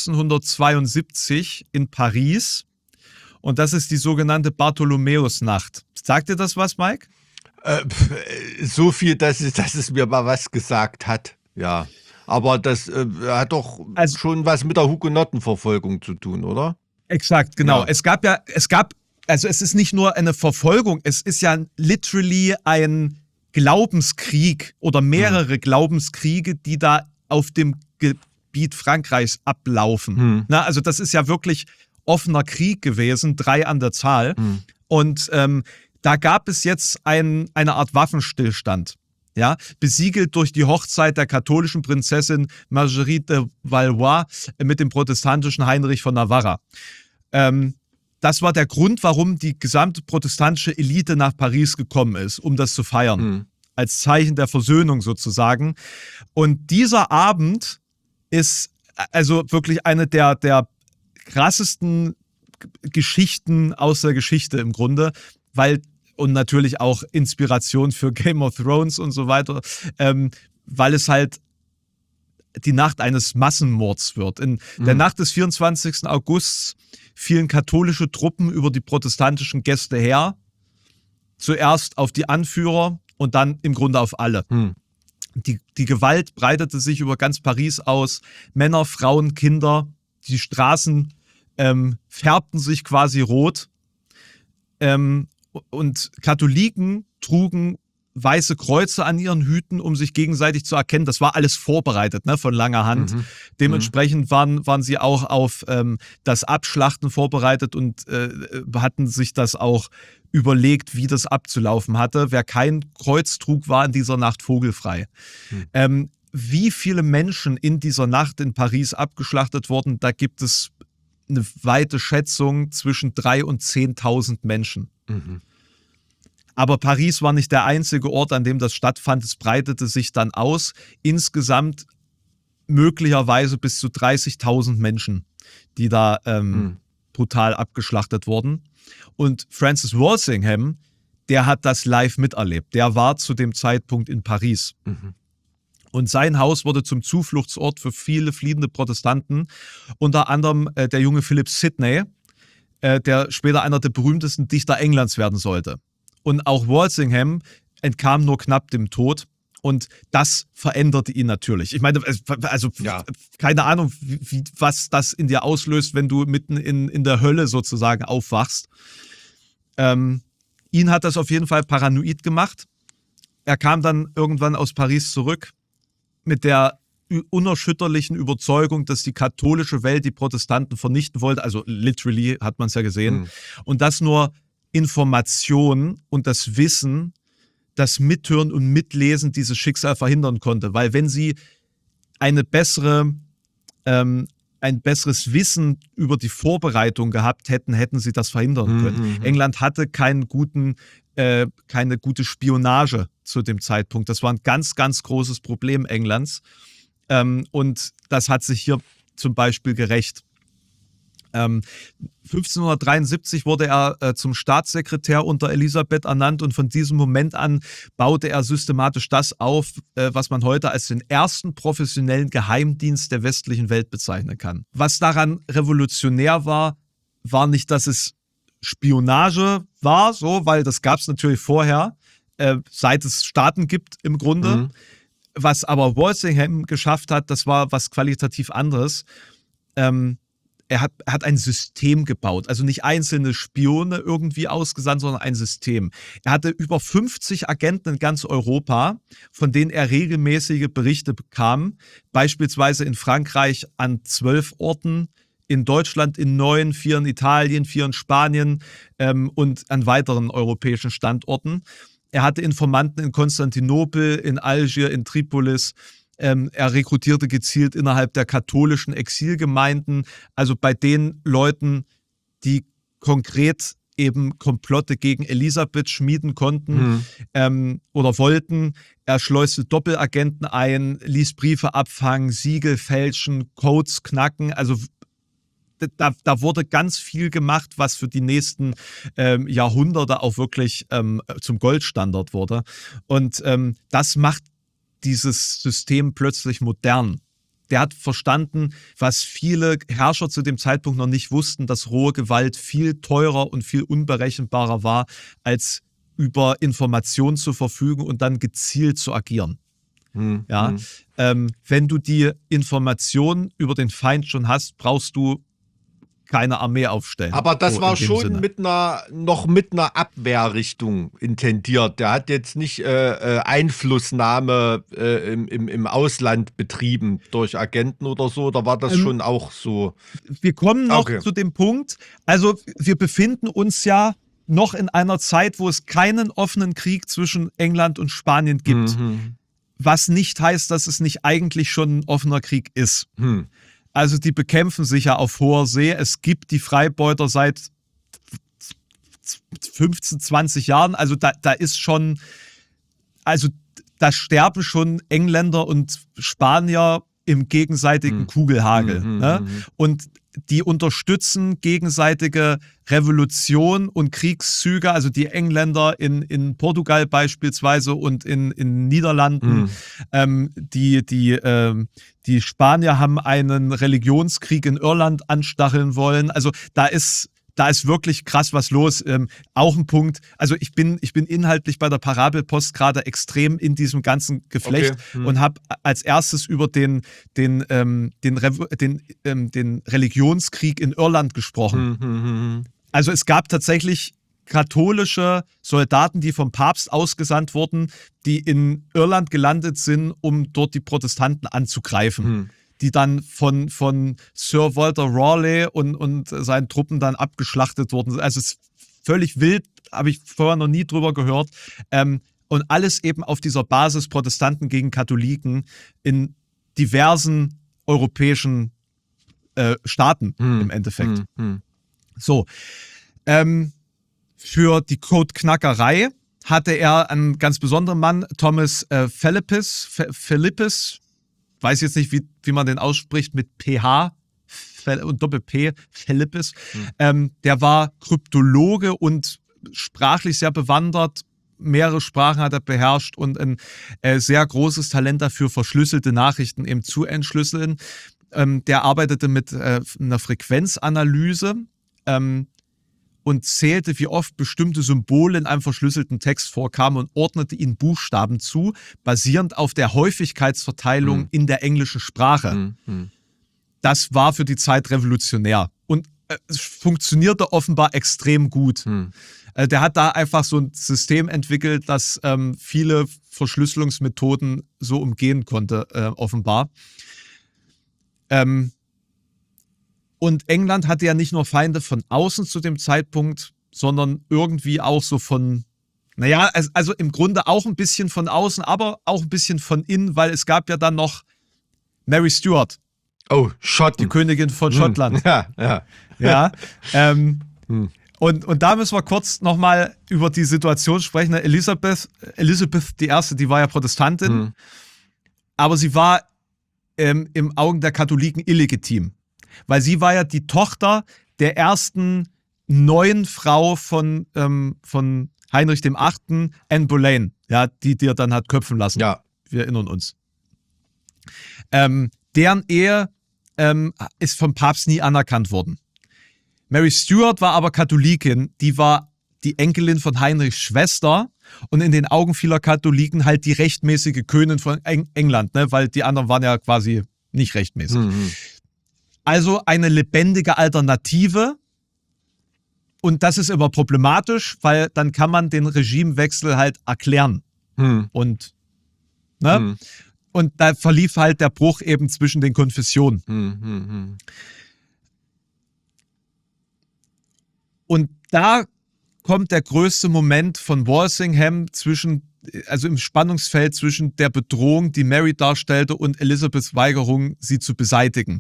1572 in Paris. Und das ist die sogenannte Bartholomäusnacht. Sagt dir das was, Mike? So viel, dass es mir mal was gesagt hat, ja. Aber das hat doch schon was mit der Hugenottenverfolgung zu tun, oder? Exakt, genau. Ja. Also es ist nicht nur eine Verfolgung, es ist ja literally ein Glaubenskrieg oder mehrere Glaubenskriege, die da auf dem Gebiet Frankreichs ablaufen. Na, also das ist ja wirklich offener Krieg gewesen, 3 an der Zahl. Und da gab es jetzt eine Art Waffenstillstand, ja, besiegelt durch die Hochzeit der katholischen Prinzessin Marguerite de Valois mit dem protestantischen Heinrich von Navarra. Das war der Grund, warum die gesamte protestantische Elite nach Paris gekommen ist, um das zu feiern, als Zeichen der Versöhnung sozusagen. Und dieser Abend ist also wirklich eine der krassesten Geschichten aus der Geschichte im Grunde, und natürlich auch Inspiration für Game of Thrones und so weiter, weil es halt die Nacht eines Massenmords wird. In der Nacht des 24. August fielen katholische Truppen über die protestantischen Gäste her, zuerst auf die Anführer und dann im Grunde auf alle. Die Gewalt breitete sich über ganz Paris aus. Männer, Frauen, Kinder, die Straßen färbten sich quasi rot. Und Katholiken trugen weiße Kreuze an ihren Hüten, um sich gegenseitig zu erkennen. Das war alles vorbereitet, ne, von langer Hand. Dementsprechend waren sie auch auf das Abschlachten vorbereitet und hatten sich das auch überlegt, wie das abzulaufen hatte. Wer kein Kreuz trug, war in dieser Nacht vogelfrei. Wie viele Menschen in dieser Nacht in Paris abgeschlachtet wurden, da gibt es eine weite Schätzung zwischen 3.000 und 10.000 Menschen. Aber Paris war nicht der einzige Ort, an dem das stattfand. Es breitete sich dann aus. Insgesamt möglicherweise bis zu 30.000 Menschen, die da brutal abgeschlachtet wurden. Und Francis Walsingham, der hat das live miterlebt. Der war zu dem Zeitpunkt in Paris. Und sein Haus wurde zum Zufluchtsort für viele fliehende Protestanten, unter anderem der junge Philip Sidney, der später einer der berühmtesten Dichter Englands werden sollte. Und auch Walsingham entkam nur knapp dem Tod. Und das veränderte ihn natürlich. Ich meine, also keine Ahnung, was das in dir auslöst, wenn du mitten in der Hölle sozusagen aufwachst. Ihn hat das auf jeden Fall paranoid gemacht. Er kam dann irgendwann aus Paris zurück mit der unerschütterlichen Überzeugung, dass die katholische Welt die Protestanten vernichten wollte. Also literally hat man es ja gesehen. Und dass nur Information und das Wissen, das Mithören und Mitlesen dieses Schicksal verhindern konnte. Weil wenn sie ein besseres Wissen über die Vorbereitung gehabt hätten, hätten sie das verhindern können. England hatte keine gute Spionage zu dem Zeitpunkt. Das war ein ganz, ganz großes Problem Englands. Und das hat sich hier zum Beispiel gerächt. 1573 wurde er zum Staatssekretär unter Elisabeth ernannt und von diesem Moment an baute er systematisch das auf, was man heute als den ersten professionellen Geheimdienst der westlichen Welt bezeichnen kann. Was daran revolutionär war, war nicht, dass es Spionage war, so, weil das gab es natürlich vorher, seit es Staaten gibt im Grunde. Was aber Walsingham geschafft hat, das war was qualitativ anderes. Er hat ein System gebaut, also nicht einzelne Spione irgendwie ausgesandt, sondern ein System. Er hatte über 50 Agenten in ganz Europa, von denen er regelmäßige Berichte bekam, beispielsweise in Frankreich an 12 Orten, in Deutschland in 9, 4 in Italien, 4 in Spanien und an weiteren europäischen Standorten. Er hatte Informanten in Konstantinopel, in Algier, in Tripolis. Er rekrutierte gezielt innerhalb der katholischen Exilgemeinden, also bei den Leuten, die konkret eben Komplotte gegen Elisabeth schmieden konnten oder wollten. Er schleuste Doppelagenten ein, ließ Briefe abfangen, Siegel fälschen, Codes knacken. Also da wurde ganz viel gemacht, was für die nächsten Jahrhunderte auch wirklich zum Goldstandard wurde. Und das macht dieses System plötzlich modern. Der hat verstanden, was viele Herrscher zu dem Zeitpunkt noch nicht wussten, dass rohe Gewalt viel teurer und viel unberechenbarer war, als über Informationen zu verfügen und dann gezielt zu agieren. Wenn du die Information über den Feind schon hast, brauchst du keine Armee aufstellen. Aber das war schon mit einer Abwehrrichtung intendiert. Der hat jetzt nicht Einflussnahme im Ausland betrieben durch Agenten oder so. Da war das schon auch so. Wir kommen noch zu dem Punkt. Also wir befinden uns ja noch in einer Zeit, wo es keinen offenen Krieg zwischen England und Spanien gibt. Was nicht heißt, dass es nicht eigentlich schon ein offener Krieg ist. Also die bekämpfen sich ja auf hoher See. Es gibt die Freibeuter seit 15, 20 Jahren. Also da ist schon, also da sterben schon Engländer und Spanier im gegenseitigen Kugelhagel. Ne? Und die unterstützen gegenseitige Revolution und Kriegszüge, also die Engländer in Portugal beispielsweise und in Niederlanden. Die Spanier haben einen Religionskrieg in Irland anstacheln wollen. Also da ist wirklich krass was los. Auch ein Punkt, also ich bin inhaltlich bei der Parabelpost gerade extrem in diesem ganzen Geflecht und habe als erstes über den Religionskrieg in Irland gesprochen. Also es gab tatsächlich katholische Soldaten, die vom Papst ausgesandt wurden, die in Irland gelandet sind, um dort die Protestanten anzugreifen. Die dann von Sir Walter Raleigh und seinen Truppen dann abgeschlachtet wurden. Also es ist völlig wild, habe ich vorher noch nie drüber gehört. Und alles eben auf dieser Basis Protestanten gegen Katholiken in diversen europäischen Staaten im Endeffekt. So, für die Codeknackerei hatte er einen ganz besonderen Mann, Thomas Philippus, weiß jetzt nicht, wie man den ausspricht, mit PH und Doppel-P, Philippus. Der war Kryptologe und sprachlich sehr bewandert, mehrere Sprachen hat er beherrscht und ein sehr großes Talent dafür, verschlüsselte Nachrichten eben zu entschlüsseln. Der arbeitete mit einer Frequenzanalyse und zählte, wie oft bestimmte Symbole in einem verschlüsselten Text vorkamen und ordnete ihnen Buchstaben zu, basierend auf der Häufigkeitsverteilung in der englischen Sprache. Das war für die Zeit revolutionär und es funktionierte offenbar extrem gut. Der hat da einfach so ein System entwickelt, das viele Verschlüsselungsmethoden so umgehen konnte, offenbar. Und England hatte ja nicht nur Feinde von außen zu dem Zeitpunkt, sondern irgendwie auch so von, naja, also im Grunde auch ein bisschen von außen, aber auch ein bisschen von innen, weil es gab ja dann noch Mary Stuart. Oh, Schotten. Die Königin von Schottland. Ja. Und da müssen wir kurz nochmal über die Situation sprechen. Elisabeth I., die war ja Protestantin, aber sie war im Augen der Katholiken illegitim. Weil sie war ja die Tochter der ersten neuen Frau von Heinrich VIII., Anne Boleyn, ja, die dir dann hat köpfen lassen. Ja. Wir erinnern uns. Deren Ehe ist vom Papst nie anerkannt worden. Mary Stuart war aber Katholikin, die war die Enkelin von Heinrichs Schwester und in den Augen vieler Katholiken halt die rechtmäßige Königin von England, ne? Weil die anderen waren ja quasi nicht rechtmäßig. Also eine lebendige Alternative und das ist immer problematisch, weil dann kann man den Regimewechsel halt erklären. Und da verlief halt der Bruch eben zwischen den Konfessionen. Und da kommt der größte Moment von Walsingham also im Spannungsfeld zwischen der Bedrohung, die Mary darstellte, und Elizabeths Weigerung, sie zu beseitigen.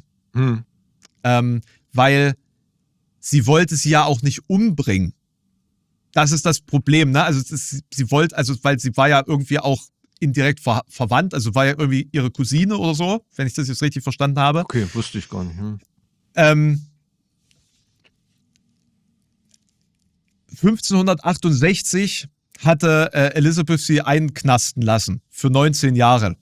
Weil sie wollte sie ja auch nicht umbringen. Das ist das Problem, ne? Also weil sie war ja irgendwie auch indirekt verwandt, also war ja irgendwie ihre Cousine oder so, wenn ich das jetzt richtig verstanden habe. Okay, wusste ich gar nicht. 1568 hatte Elizabeth sie einknasten lassen für 19 Jahre.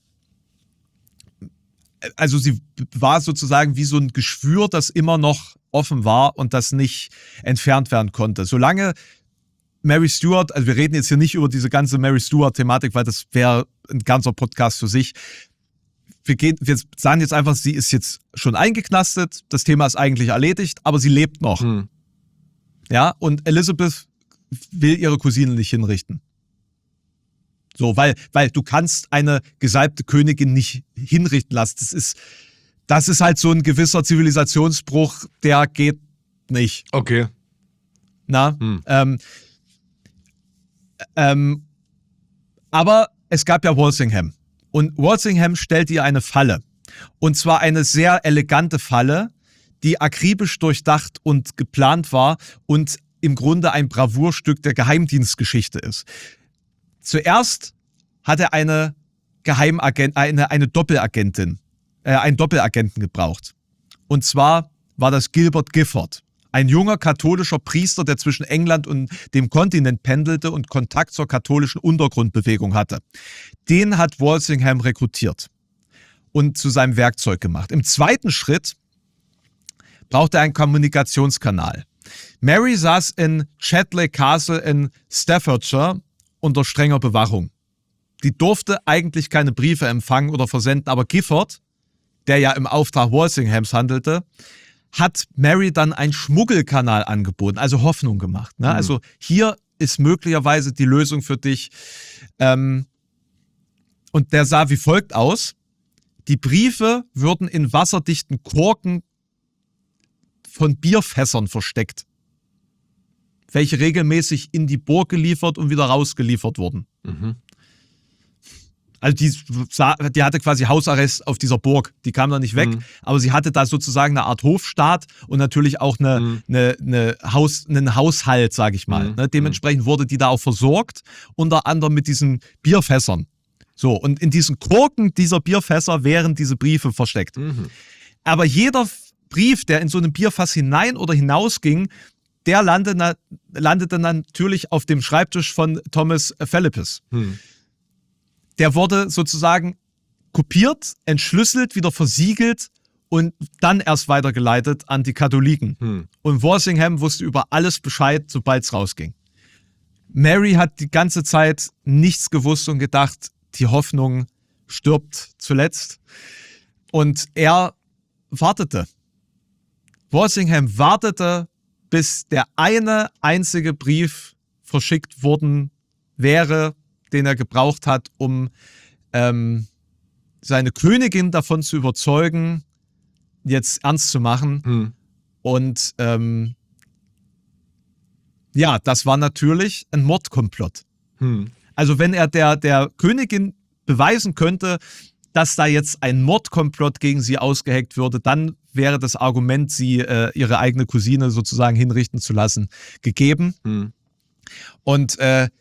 Also sie war sozusagen wie so ein Geschwür, das immer noch offen war und das nicht entfernt werden konnte. Solange Mary Stuart, also wir reden jetzt hier nicht über diese ganze Mary Stuart-Thematik, weil das wäre ein ganzer Podcast für sich. Wir sagen jetzt einfach, sie ist jetzt schon eingeknastet, das Thema ist eigentlich erledigt, aber sie lebt noch. Ja, und Elizabeth will ihre Cousine nicht hinrichten. So, weil du kannst eine gesalbte Königin nicht hinrichten lassen. Das ist halt so ein gewisser Zivilisationsbruch, der geht nicht. Okay. Na? Aber es gab ja Walsingham. Und Walsingham stellt ihr eine Falle. Und zwar eine sehr elegante Falle, die akribisch durchdacht und geplant war und im Grunde ein Bravourstück der Geheimdienstgeschichte ist. Zuerst hat er eine Doppelagentin, einen Doppelagenten gebraucht. Und zwar war das Gilbert Gifford, ein junger katholischer Priester, der zwischen England und dem Kontinent pendelte und Kontakt zur katholischen Untergrundbewegung hatte. Den hat Walsingham rekrutiert und zu seinem Werkzeug gemacht. Im zweiten Schritt brauchte er einen Kommunikationskanal. Mary saß in Chateley Castle in Staffordshire unter strenger Bewachung. Die durfte eigentlich keine Briefe empfangen oder versenden, aber Gifford, der ja im Auftrag Walsinghams handelte, hat Mary dann einen Schmuggelkanal angeboten, also Hoffnung gemacht. Ne? Also hier ist möglicherweise die Lösung für dich. Und der sah wie folgt aus. Die Briefe würden in wasserdichten Korken von Bierfässern versteckt, welche regelmäßig in die Burg geliefert und wieder rausgeliefert wurden. Also die hatte quasi Hausarrest auf dieser Burg. Die kam da nicht weg, aber sie hatte da sozusagen eine Art Hofstaat und natürlich auch einen Haushalt, sage ich mal. Dementsprechend wurde die da auch versorgt, unter anderem mit diesen Bierfässern. So, und in diesen Korken dieser Bierfässer wären diese Briefe versteckt. Aber jeder Brief, der in so einem Bierfass hinein oder hinausging, der landete natürlich auf dem Schreibtisch von Thomas Philippus. Der wurde sozusagen kopiert, entschlüsselt, wieder versiegelt und dann erst weitergeleitet an die Katholiken. Und Walsingham wusste über alles Bescheid, sobald es rausging. Mary hat die ganze Zeit nichts gewusst und gedacht, die Hoffnung stirbt zuletzt. Und er wartete. Walsingham wartete, bis der eine einzige Brief verschickt worden wäre, den er gebraucht hat, um seine Königin davon zu überzeugen, jetzt ernst zu machen. Und ja, das war natürlich ein Mordkomplott. Also wenn er der Königin beweisen könnte, dass da jetzt ein Mordkomplott gegen sie ausgeheckt würde, dann wäre das Argument, sie ihre eigene Cousine sozusagen hinrichten zu lassen, gegeben. Und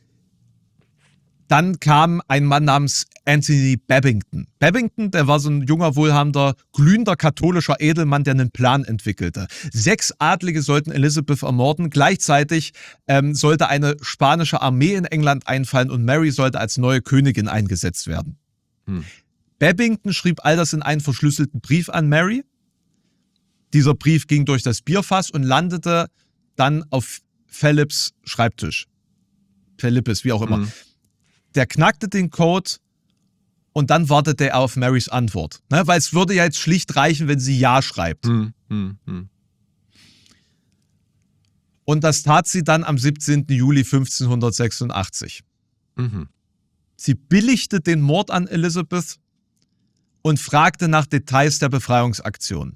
dann kam ein Mann namens Anthony Babington. Babington, der war so ein junger, wohlhabender, glühender katholischer Edelmann, der einen Plan entwickelte. 6 Adlige sollten Elizabeth ermorden. Gleichzeitig sollte eine spanische Armee in England einfallen und Mary sollte als neue Königin eingesetzt werden. Babington schrieb all das in einen verschlüsselten Brief an Mary. Dieser Brief ging durch das Bierfass und landete dann auf Philipps Schreibtisch. Philippus, wie auch immer. Der knackte den Code und dann wartete er auf Marys Antwort. Ne? Weil es würde ja jetzt schlicht reichen, wenn sie Ja schreibt. Und das tat sie dann am 17. Juli 1586. Sie billigte den Mord an Elizabeth und fragte nach Details der Befreiungsaktion.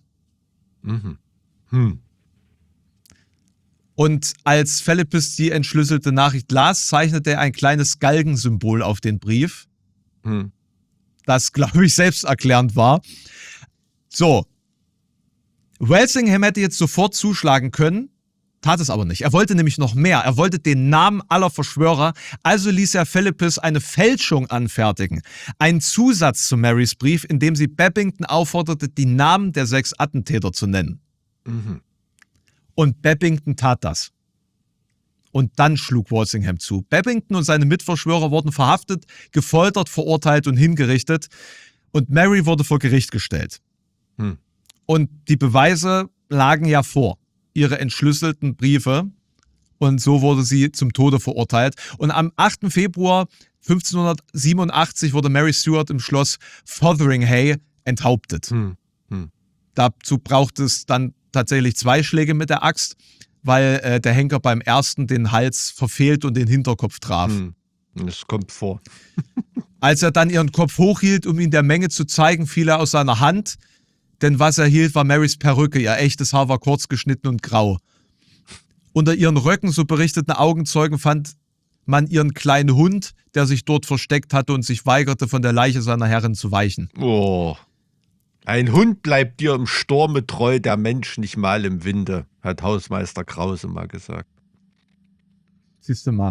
Und als Philippus die entschlüsselte Nachricht las, zeichnete er ein kleines Galgensymbol auf den Brief, das, glaube ich, selbsterklärend war. So, Walsingham hätte jetzt sofort zuschlagen können, tat es aber nicht. Er wollte nämlich noch mehr. Er wollte den Namen aller Verschwörer, also ließ er Philippus eine Fälschung anfertigen. Einen Zusatz zu Marys Brief, in dem sie Babington aufforderte, die Namen der 6 Attentäter zu nennen. Und Babington tat das. Und dann schlug Walsingham zu. Babington und seine Mitverschwörer wurden verhaftet, gefoltert, verurteilt und hingerichtet. Und Mary wurde vor Gericht gestellt. Und die Beweise lagen ja vor. Ihre entschlüsselten Briefe. Und so wurde sie zum Tode verurteilt. Und am 8. Februar 1587 wurde Mary Stuart im Schloss Fotheringhay enthauptet. Dazu brauchte es dann tatsächlich 2 Schläge mit der Axt, weil der Henker beim ersten den Hals verfehlt und den Hinterkopf traf. Das kommt vor. Als er dann ihren Kopf hochhielt, um ihn der Menge zu zeigen, fiel er aus seiner Hand, denn was er hielt, war Marys Perücke. Ihr echtes Haar war kurz geschnitten und grau. Unter ihren Röcken, so berichteten Augenzeugen, fand man ihren kleinen Hund, der sich dort versteckt hatte und sich weigerte, von der Leiche seiner Herrin zu weichen. Oh. Ein Hund bleibt dir im Sturme treu, der Mensch nicht mal im Winde, hat Hausmeister Krause mal gesagt. Siehst du mal.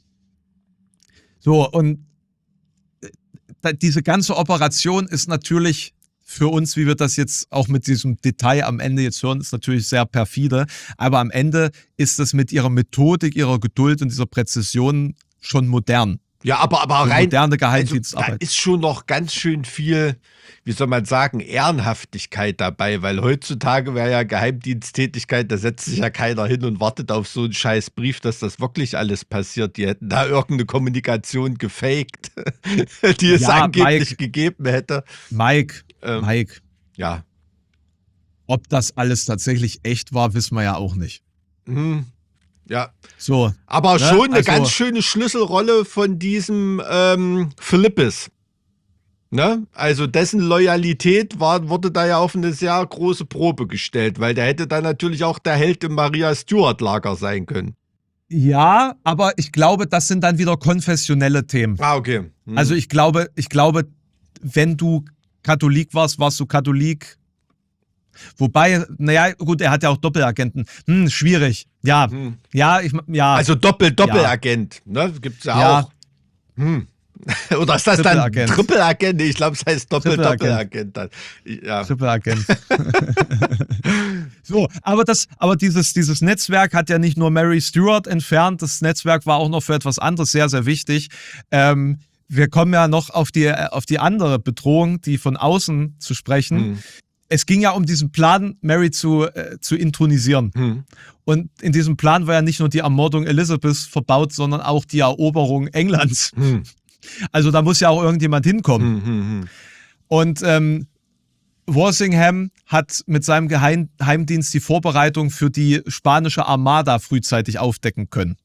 So, und diese ganze Operation ist natürlich für uns, wie wir das jetzt auch mit diesem Detail am Ende jetzt hören, ist natürlich sehr perfide. Aber am Ende ist es mit ihrer Methodik, ihrer Geduld und dieser Präzision schon modern. Ja, aber rein, moderne Geheimdienstarbeit. Also, da ist schon noch ganz schön viel, wie soll man sagen, Ehrenhaftigkeit dabei, weil heutzutage wäre ja Geheimdiensttätigkeit, da setzt sich ja keiner hin und wartet auf so einen scheiß Brief, dass das wirklich alles passiert. Die hätten da irgendeine Kommunikation gefaked, die es angeblich Mike, gegeben hätte. Mike. Ja. Ob das alles tatsächlich echt war, wissen wir ja auch nicht. Ja. So. Aber schon eine ganz schöne Schlüsselrolle von diesem Philippus. Ne? Also dessen Loyalität wurde da ja auf eine sehr große Probe gestellt, weil der hätte dann natürlich auch der Held im Maria Stuart Lager sein können. Ja, aber ich glaube, das sind dann wieder konfessionelle Themen. Ah, okay. Also ich glaube, wenn du Katholik warst, warst du Katholik. Wobei, naja, gut, er hat ja auch Doppelagenten. Schwierig. Ja. Ja. Also Doppelagent, ne? Gibt's ja auch. Oder ist das dann Trippelagent? Ich glaube, es heißt Doppelagent. Ja. Trippelagent. So, aber dieses Netzwerk hat ja nicht nur Mary Stuart entfernt, das Netzwerk war auch noch für etwas anderes sehr, sehr wichtig. Wir kommen ja noch auf die andere Bedrohung, die von außen zu sprechen. Es ging ja um diesen Plan, Mary zu intronisieren. Und in diesem Plan war ja nicht nur die Ermordung Elizabeths verbaut, sondern auch die Eroberung Englands. Also da muss ja auch irgendjemand hinkommen. Und Walsingham hat mit seinem Geheimdienst die Vorbereitung für die spanische Armada frühzeitig aufdecken können.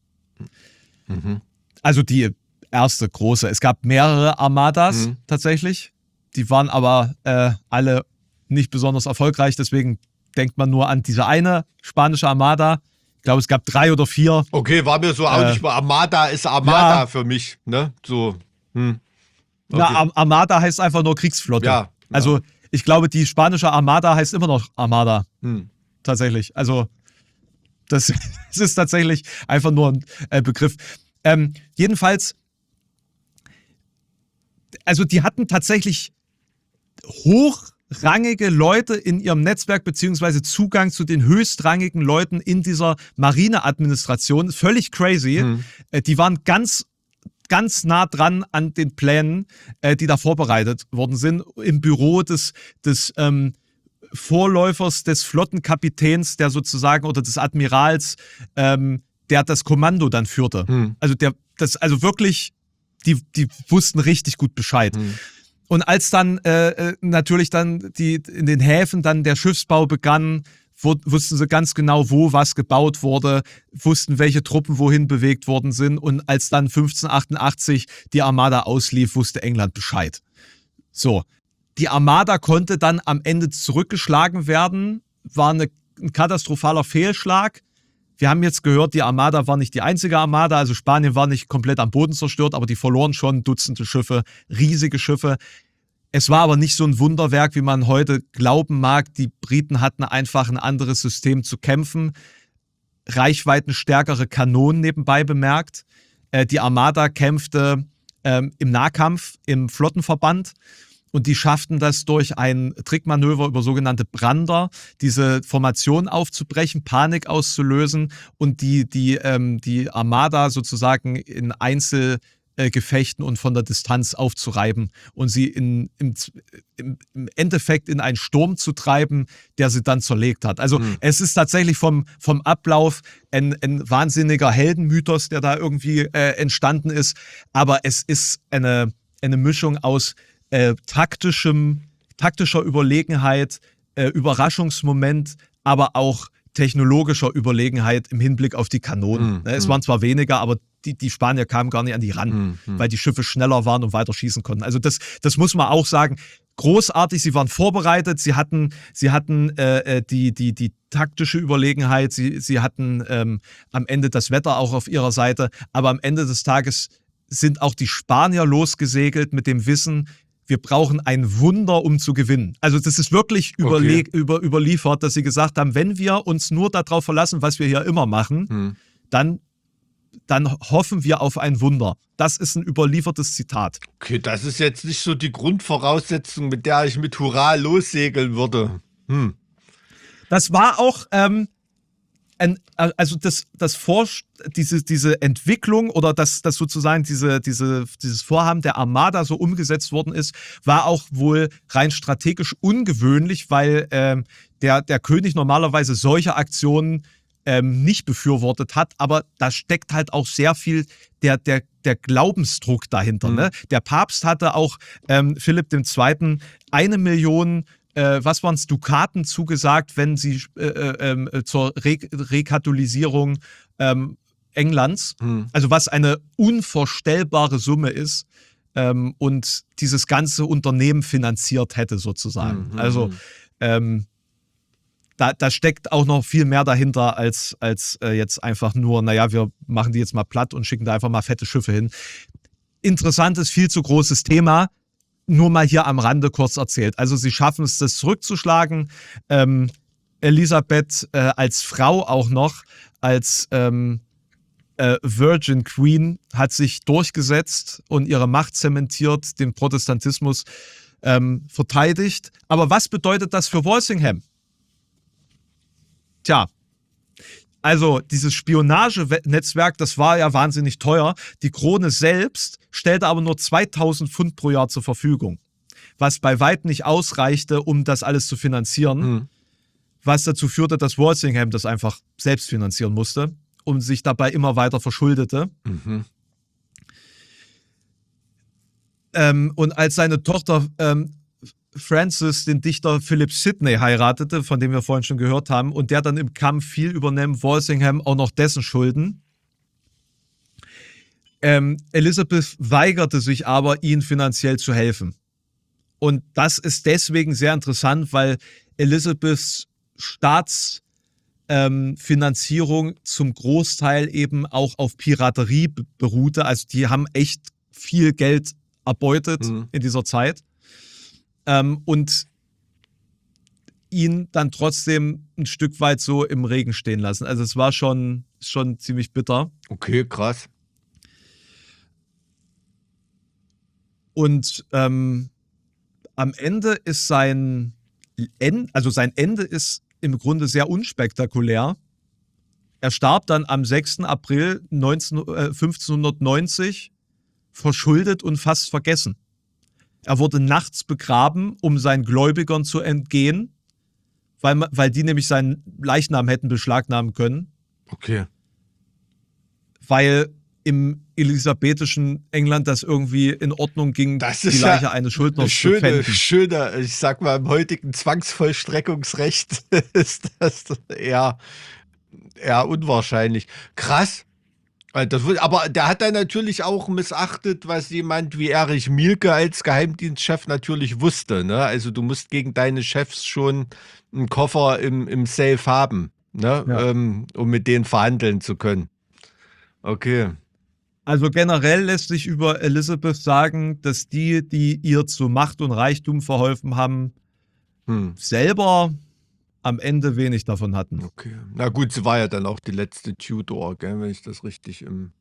Also die erste große. Es gab mehrere Armadas tatsächlich. Die waren aber alle nicht besonders erfolgreich. Deswegen denkt man nur an diese eine spanische Armada. Ich glaube, es gab 3 oder 4. Okay, war mir so auch nicht mal. Armada ist Armada für mich. Ne? So. Okay. Ja, Armada heißt einfach nur Kriegsflotte. Ja. Also ich glaube, die spanische Armada heißt immer noch Armada. Tatsächlich. Also das ist tatsächlich einfach nur ein Begriff. Jedenfalls, also die hatten tatsächlich hochrangige Leute in ihrem Netzwerk beziehungsweise Zugang zu den höchstrangigen Leuten in dieser Marineadministration. Völlig crazy. Die waren ganz nah dran an den Plänen, die da vorbereitet worden sind. Im Büro des Vorläufers des Flottenkapitäns, der sozusagen, oder des Admirals, der das Kommando dann führte. Also wirklich, die wussten richtig gut Bescheid. Und als dann natürlich dann in den Häfen dann der Schiffsbau begann, wussten sie ganz genau, wo was gebaut wurde, wussten, welche Truppen wohin bewegt worden sind. Und als dann 1588 die Armada auslief, wusste England Bescheid. So, die Armada konnte dann am Ende zurückgeschlagen werden, war ein katastrophaler Fehlschlag. Wir haben jetzt gehört, die Armada war nicht die einzige Armada, also Spanien war nicht komplett am Boden zerstört, aber die verloren schon Dutzende Schiffe, riesige Schiffe. Es war aber nicht so ein Wunderwerk, wie man heute glauben mag. Die Briten hatten einfach ein anderes System zu kämpfen. Reichweitenstärkere Kanonen nebenbei bemerkt. Die Armada kämpfte im Nahkampf, im Flottenverband. Und die schafften das durch ein Trickmanöver über sogenannte Brander, diese Formation aufzubrechen, Panik auszulösen und die Armada sozusagen in Einzelgefechten und von der Distanz aufzureiben und sie im Endeffekt in einen Sturm zu treiben, der sie dann zerlegt hat. Also es ist tatsächlich vom Ablauf ein wahnsinniger Heldenmythos, der da irgendwie entstanden ist, aber es ist eine Mischung aus taktischer Überlegenheit, Überraschungsmoment, aber auch technologischer Überlegenheit im Hinblick auf die Kanonen. Es waren zwar weniger, aber die Spanier kamen gar nicht an die ran, weil die Schiffe schneller waren und weiter schießen konnten. Also das muss man auch sagen. Großartig, sie waren vorbereitet, sie hatten die taktische Überlegenheit, sie hatten am Ende das Wetter auch auf ihrer Seite, aber am Ende des Tages sind auch die Spanier losgesegelt mit dem Wissen, wir brauchen ein Wunder, um zu gewinnen. Also das ist wirklich überliefert, dass sie gesagt haben, wenn wir uns nur darauf verlassen, was wir hier immer machen, dann hoffen wir auf ein Wunder. Das ist ein überliefertes Zitat. Okay, das ist jetzt nicht so die Grundvoraussetzung, mit der ich mit Hurra lossegeln würde. Das war auch diese Entwicklung oder dass sozusagen dieses Vorhaben der Armada so umgesetzt worden ist, war auch wohl rein strategisch ungewöhnlich, weil der König normalerweise solche Aktionen nicht befürwortet hat, aber da steckt halt auch sehr viel der Glaubensdruck dahinter. Ne? Der Papst hatte auch Philipp II. 1 Million was waren es, Dukaten zugesagt, wenn sie zur Rekatholisierung Englands, also was eine unvorstellbare Summe ist und dieses ganze Unternehmen finanziert hätte sozusagen. Also da steckt auch noch viel mehr dahinter als jetzt einfach nur, naja, wir machen die jetzt mal platt und schicken da einfach mal fette Schiffe hin. Interessantes, viel zu großes Thema. Nur mal hier am Rande kurz erzählt. Also sie schaffen es, das zurückzuschlagen. Elisabeth als Frau auch noch, als Virgin Queen, hat sich durchgesetzt und ihre Macht zementiert, den Protestantismus verteidigt. Aber was bedeutet das für Walsingham? Tja, also dieses Spionagenetzwerk, das war ja wahnsinnig teuer. Die Krone selbst stellte aber nur 2.000 Pfund pro Jahr zur Verfügung, was bei weitem nicht ausreichte, um das alles zu finanzieren, was dazu führte, dass Walsingham das einfach selbst finanzieren musste und sich dabei immer weiter verschuldete. Und als seine Tochter Francis den Dichter Philip Sidney heiratete, von dem wir vorhin schon gehört haben, und der dann im Kampf viel übernimmt, Walsingham auch noch dessen Schulden. Elizabeth weigerte sich aber, ihnen finanziell zu helfen. Und das ist deswegen sehr interessant, weil Elizabeths Staatsfinanzierung zum Großteil eben auch auf Piraterie beruhte. Also die haben echt viel Geld erbeutet in dieser Zeit. Und ihn dann trotzdem ein Stück weit so im Regen stehen lassen. Also es war schon ziemlich bitter. Okay, krass. Und am Ende ist sein Ende ist im Grunde sehr unspektakulär. Er starb dann am 6. April 1590 verschuldet und fast vergessen. Er wurde nachts begraben, um seinen Gläubigern zu entgehen, weil die nämlich seinen Leichnam hätten beschlagnahmen können. Okay. Weil im elisabethischen England das irgendwie in Ordnung ging, Das die ist Leiche ja eines Schuldners zu pfänden. schöner, ich sag mal, im heutigen Zwangsvollstreckungsrecht ist das eher unwahrscheinlich. Krass. Aber der hat dann natürlich auch missachtet, was jemand wie Erich Mielke als Geheimdienstchef natürlich wusste. Ne? Also du musst gegen deine Chefs schon einen Koffer im Safe haben, ne? Ja. Um mit denen verhandeln zu können. Okay. Also generell lässt sich über Elizabeth sagen, dass die ihr zu Macht und Reichtum verholfen haben, selber am Ende wenig davon hatten. Okay. Na gut, sie war ja dann auch die letzte Tudor, gell, wenn ich das richtig im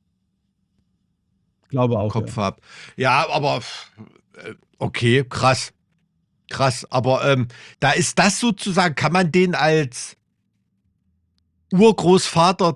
Glaube auch. Kopf Ja. habe. Ja, aber okay, krass. Krass. Aber da ist das sozusagen, kann man den als Urgroßvater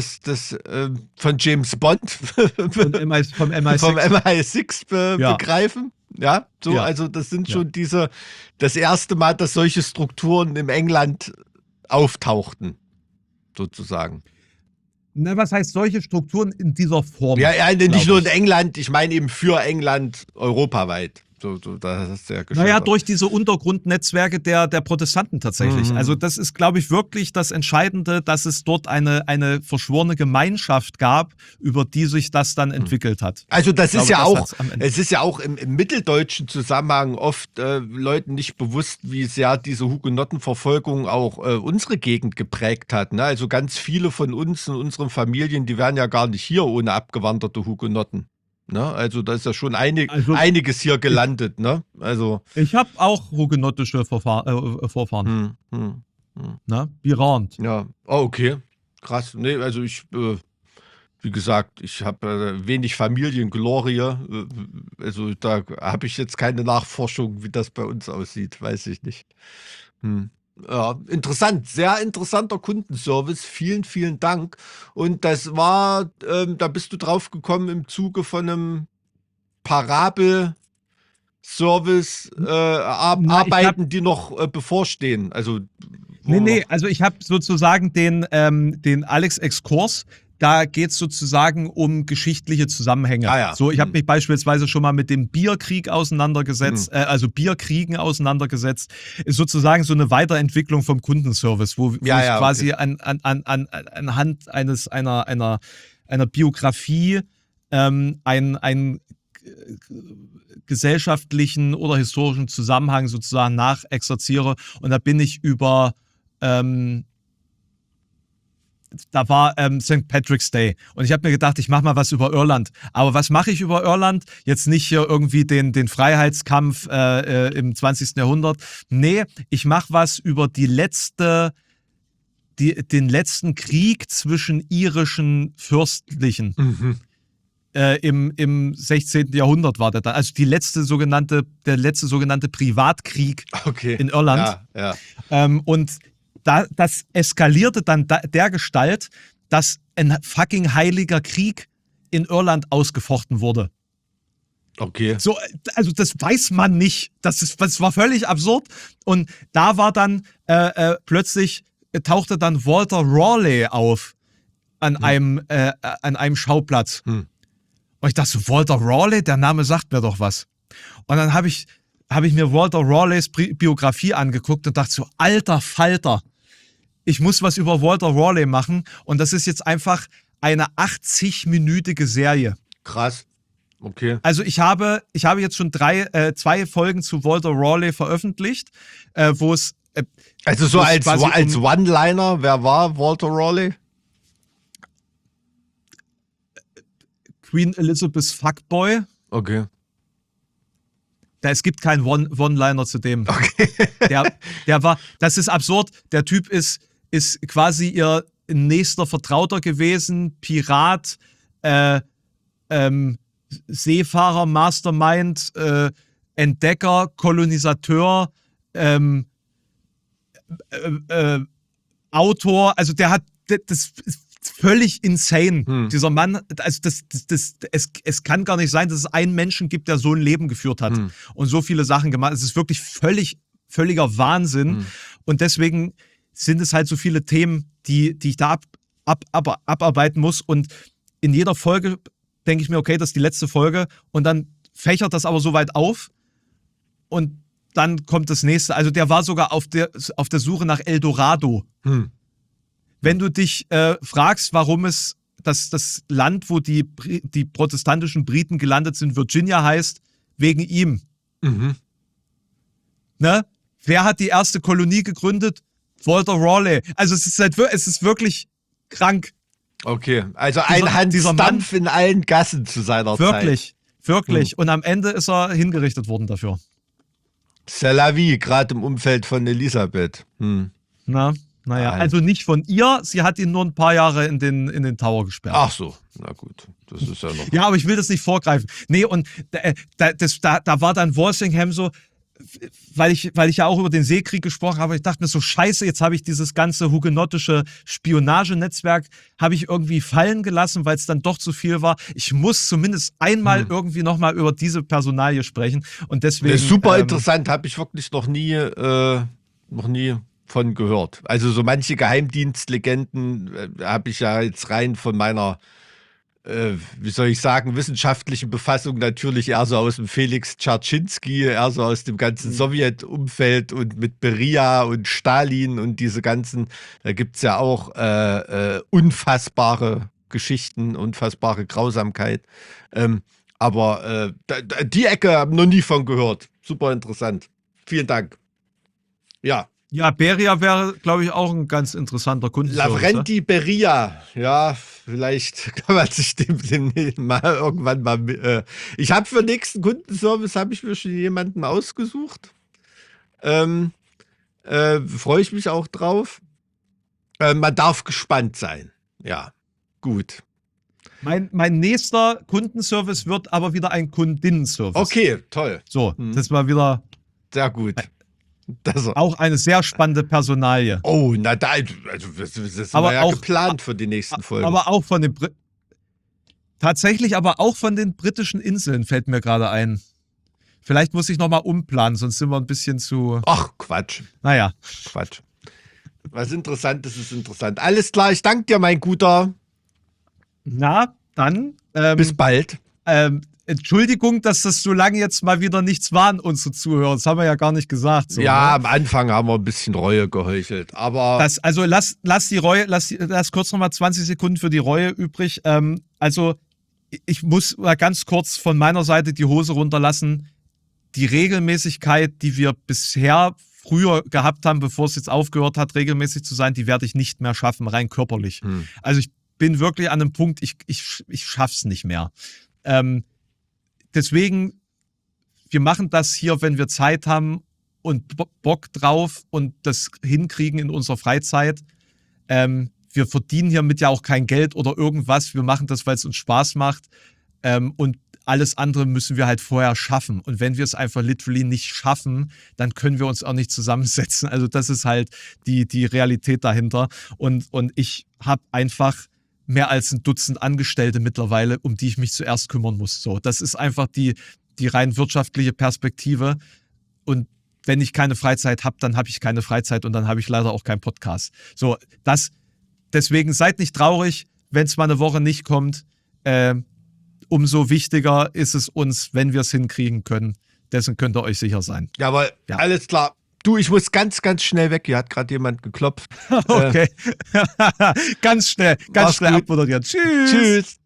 von James Bond Vom MI6. vom MI6 Ja. begreifen? Ja, so, Ja. also das sind schon das erste Mal, dass solche Strukturen im England auftauchten, sozusagen. Na, was heißt solche Strukturen in dieser Form? Ja, nicht glaub nur in ich. England, ich meine eben für England europaweit. So, da hast du ja geschildert. Naja, durch diese Untergrundnetzwerke der Protestanten tatsächlich. Mhm. Also das ist, glaube ich, wirklich das Entscheidende, dass es dort eine verschworene Gemeinschaft gab, über die sich das dann entwickelt hat. Also das Ich ist glaube, ja das auch, hat's am Ende. es ist ja auch im mitteldeutschen Zusammenhang oft Leuten nicht bewusst, wie sehr diese Hugenottenverfolgung auch unsere Gegend geprägt hat. Ne? Also ganz viele von uns in unseren Familien, die wären ja gar nicht hier ohne abgewanderte Hugenotten. Ne? Also da ist ja schon einiges hier gelandet. Ne? Also Ich habe auch hugenottische Vorfahren. Ne? Birand. Ja, oh, okay. Krass. Nee, also wie gesagt, ich habe wenig Familienglorie. Also da habe ich jetzt keine Nachforschung, wie das bei uns aussieht. Weiß ich nicht. Ja, interessant. Sehr interessanter Kundenservice. Vielen, vielen Dank. Und das war, da bist du drauf gekommen im Zuge von einem Parabel-Service, Arbeiten, die noch bevorstehen. Also Nee, also ich habe sozusagen den Alex-Exkurs. Da geht es sozusagen um geschichtliche Zusammenhänge. Ah ja. So, ich habe mich beispielsweise schon mal mit dem Bierkrieg auseinandergesetzt, also Bierkriegen auseinandergesetzt. Ist sozusagen so eine Weiterentwicklung vom Kundenservice, wo ich quasi anhand einer Biografie einen gesellschaftlichen oder historischen Zusammenhang sozusagen nachexerziere. Und da bin ich über da war St. Patrick's Day und ich habe mir gedacht, ich mache mal was über Irland. Aber was mache ich über Irland? Jetzt nicht hier irgendwie den Freiheitskampf im 20. Jahrhundert. Nee, ich mache was über den letzten Krieg zwischen irischen Fürstlichen. Im 16. Jahrhundert war der dann. Also der letzte sogenannte Privatkrieg in Irland. Ja. Und das eskalierte dann der Gestalt, dass ein fucking heiliger Krieg in Irland ausgefochten wurde. Okay. So, also das weiß man nicht. Das war völlig absurd. Und da war dann plötzlich tauchte dann Walter Raleigh auf an einem Schauplatz. Und ich dachte so, Walter Raleigh, der Name sagt mir doch was. Und dann habe ich mir Walter Raleighs Biografie angeguckt und dachte so, alter Falter, ich muss was über Walter Raleigh machen. Und das ist jetzt einfach eine 80-minütige Serie. Krass. Okay. Also ich habe jetzt schon 2 Folgen zu Walter Raleigh veröffentlicht, wo es Also so wo es als quasi One-Liner, wer war Walter Raleigh? Queen Elizabeth's Fuckboy. Okay. Es gibt keinen One-Liner zu dem. Okay. Der war, das ist absurd. Der Typ ist quasi ihr nächster Vertrauter gewesen, Pirat, Seefahrer, Mastermind, Entdecker, Kolonisateur, Autor. Also das ist völlig insane. Dieser Mann, also es kann gar nicht sein, dass es einen Menschen gibt, der so ein Leben geführt hat und so viele Sachen gemacht. Es ist wirklich völliger Wahnsinn. Und deswegen sind es halt so viele Themen, die ich da abarbeiten muss. Und in jeder Folge denke ich mir, okay, das ist die letzte Folge. Und dann fächert das aber so weit auf. Und dann kommt das nächste. Also der war sogar auf der Suche nach Eldorado. Wenn du dich fragst, warum es das Land, wo die protestantischen Briten gelandet sind, Virginia heißt, wegen ihm. Ne? Wer hat die erste Kolonie gegründet? Walter Raleigh. Also es ist wirklich krank. Okay, also ein Hans-Dampf in allen Gassen zu seiner Zeit. Wirklich. Und am Ende ist er hingerichtet worden dafür. C'est la vie, gerade im Umfeld von Elisabeth. Naja, also nicht von ihr. Sie hat ihn nur ein paar Jahre in den Tower gesperrt. Ach so, na gut. Das ist ja noch. Ja, aber ich will das nicht vorgreifen. Nee, und da war dann Walsingham so, weil ich ja auch über den Seekrieg gesprochen habe, ich dachte mir so, scheiße, jetzt habe ich dieses ganze hugenottische Spionagenetzwerk habe ich irgendwie fallen gelassen, weil es dann doch zu viel war. Ich muss zumindest einmal irgendwie nochmal über diese Personalie sprechen. Und deswegen. Das ist super interessant, habe ich wirklich noch nie von gehört. Also so manche Geheimdienstlegenden habe ich ja jetzt rein von meiner wie soll ich sagen, wissenschaftlichen Befassung natürlich eher so aus dem Felix Dzerzhinsky, eher so aus dem ganzen Sowjetumfeld und mit Beria und Stalin und diese ganzen, da gibt es ja auch unfassbare Geschichten, unfassbare Grausamkeit. Aber die Ecke habe ich noch nie von gehört. Super interessant. Vielen Dank. Ja. Ja, Beria wäre, glaube ich, auch ein ganz interessanter Kundenservice. Lavrenti Beria, ja, vielleicht kann man sich dem mal irgendwann mal. Ich habe für den nächsten Kundenservice habe ich mir schon jemanden ausgesucht. Freue ich mich auch drauf. Man darf gespannt sein. Ja, gut. Mein nächster Kundenservice wird aber wieder ein Kundinnenservice. Okay, toll. So, das war wieder. Sehr gut. Auch eine sehr spannende Personalie. Oh, na da, also das ist aber ja auch, geplant für die nächsten Folgen. Aber auch von den tatsächlich, aber auch von den britischen Inseln fällt mir gerade ein. Vielleicht muss ich nochmal umplanen, sonst sind wir ein bisschen zu. Ach, Quatsch. Naja. Quatsch. Was Interessantes ist interessant. Alles klar, ich danke dir, mein Guter. Na, dann. Bis bald. Entschuldigung, dass das so lange jetzt mal wieder nichts war an unsere Zuhörer. Das haben wir ja gar nicht gesagt. So, ja, ne? Am Anfang haben wir ein bisschen Reue geheuchelt, aber. Also lass die Reue, lass kurz nochmal 20 Sekunden für die Reue übrig. Also ich muss mal ganz kurz von meiner Seite die Hose runterlassen. Die Regelmäßigkeit, die wir bisher früher gehabt haben, bevor es jetzt aufgehört hat, regelmäßig zu sein, die werde ich nicht mehr schaffen, rein körperlich. Also ich bin wirklich an einem Punkt, ich schaff's nicht mehr. Deswegen, wir machen das hier, wenn wir Zeit haben und Bock drauf und das hinkriegen in unserer Freizeit. Wir verdienen hiermit ja auch kein Geld oder irgendwas. Wir machen das, weil es uns Spaß macht. Und alles andere müssen wir halt vorher schaffen. Und wenn wir es einfach literally nicht schaffen, dann können wir uns auch nicht zusammensetzen. Also das ist halt die Realität dahinter. Und ich habe einfach mehr als ein Dutzend Angestellte mittlerweile, um die ich mich zuerst kümmern muss. So, das ist einfach die rein wirtschaftliche Perspektive. Und wenn ich keine Freizeit habe, dann habe ich keine Freizeit und dann habe ich leider auch keinen Podcast. So, deswegen seid nicht traurig, wenn es mal eine Woche nicht kommt. Umso wichtiger ist es uns, wenn wir es hinkriegen können. Dessen könnt ihr euch sicher sein. Jawohl, Ja. alles klar. Du, ich muss ganz, ganz schnell weg. Hier hat gerade jemand geklopft. Okay. Ganz schnell Mach's gut. abmoderieren. Tschüss. Tschüss.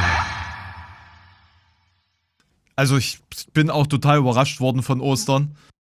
Also ich bin auch total überrascht worden von Ostern.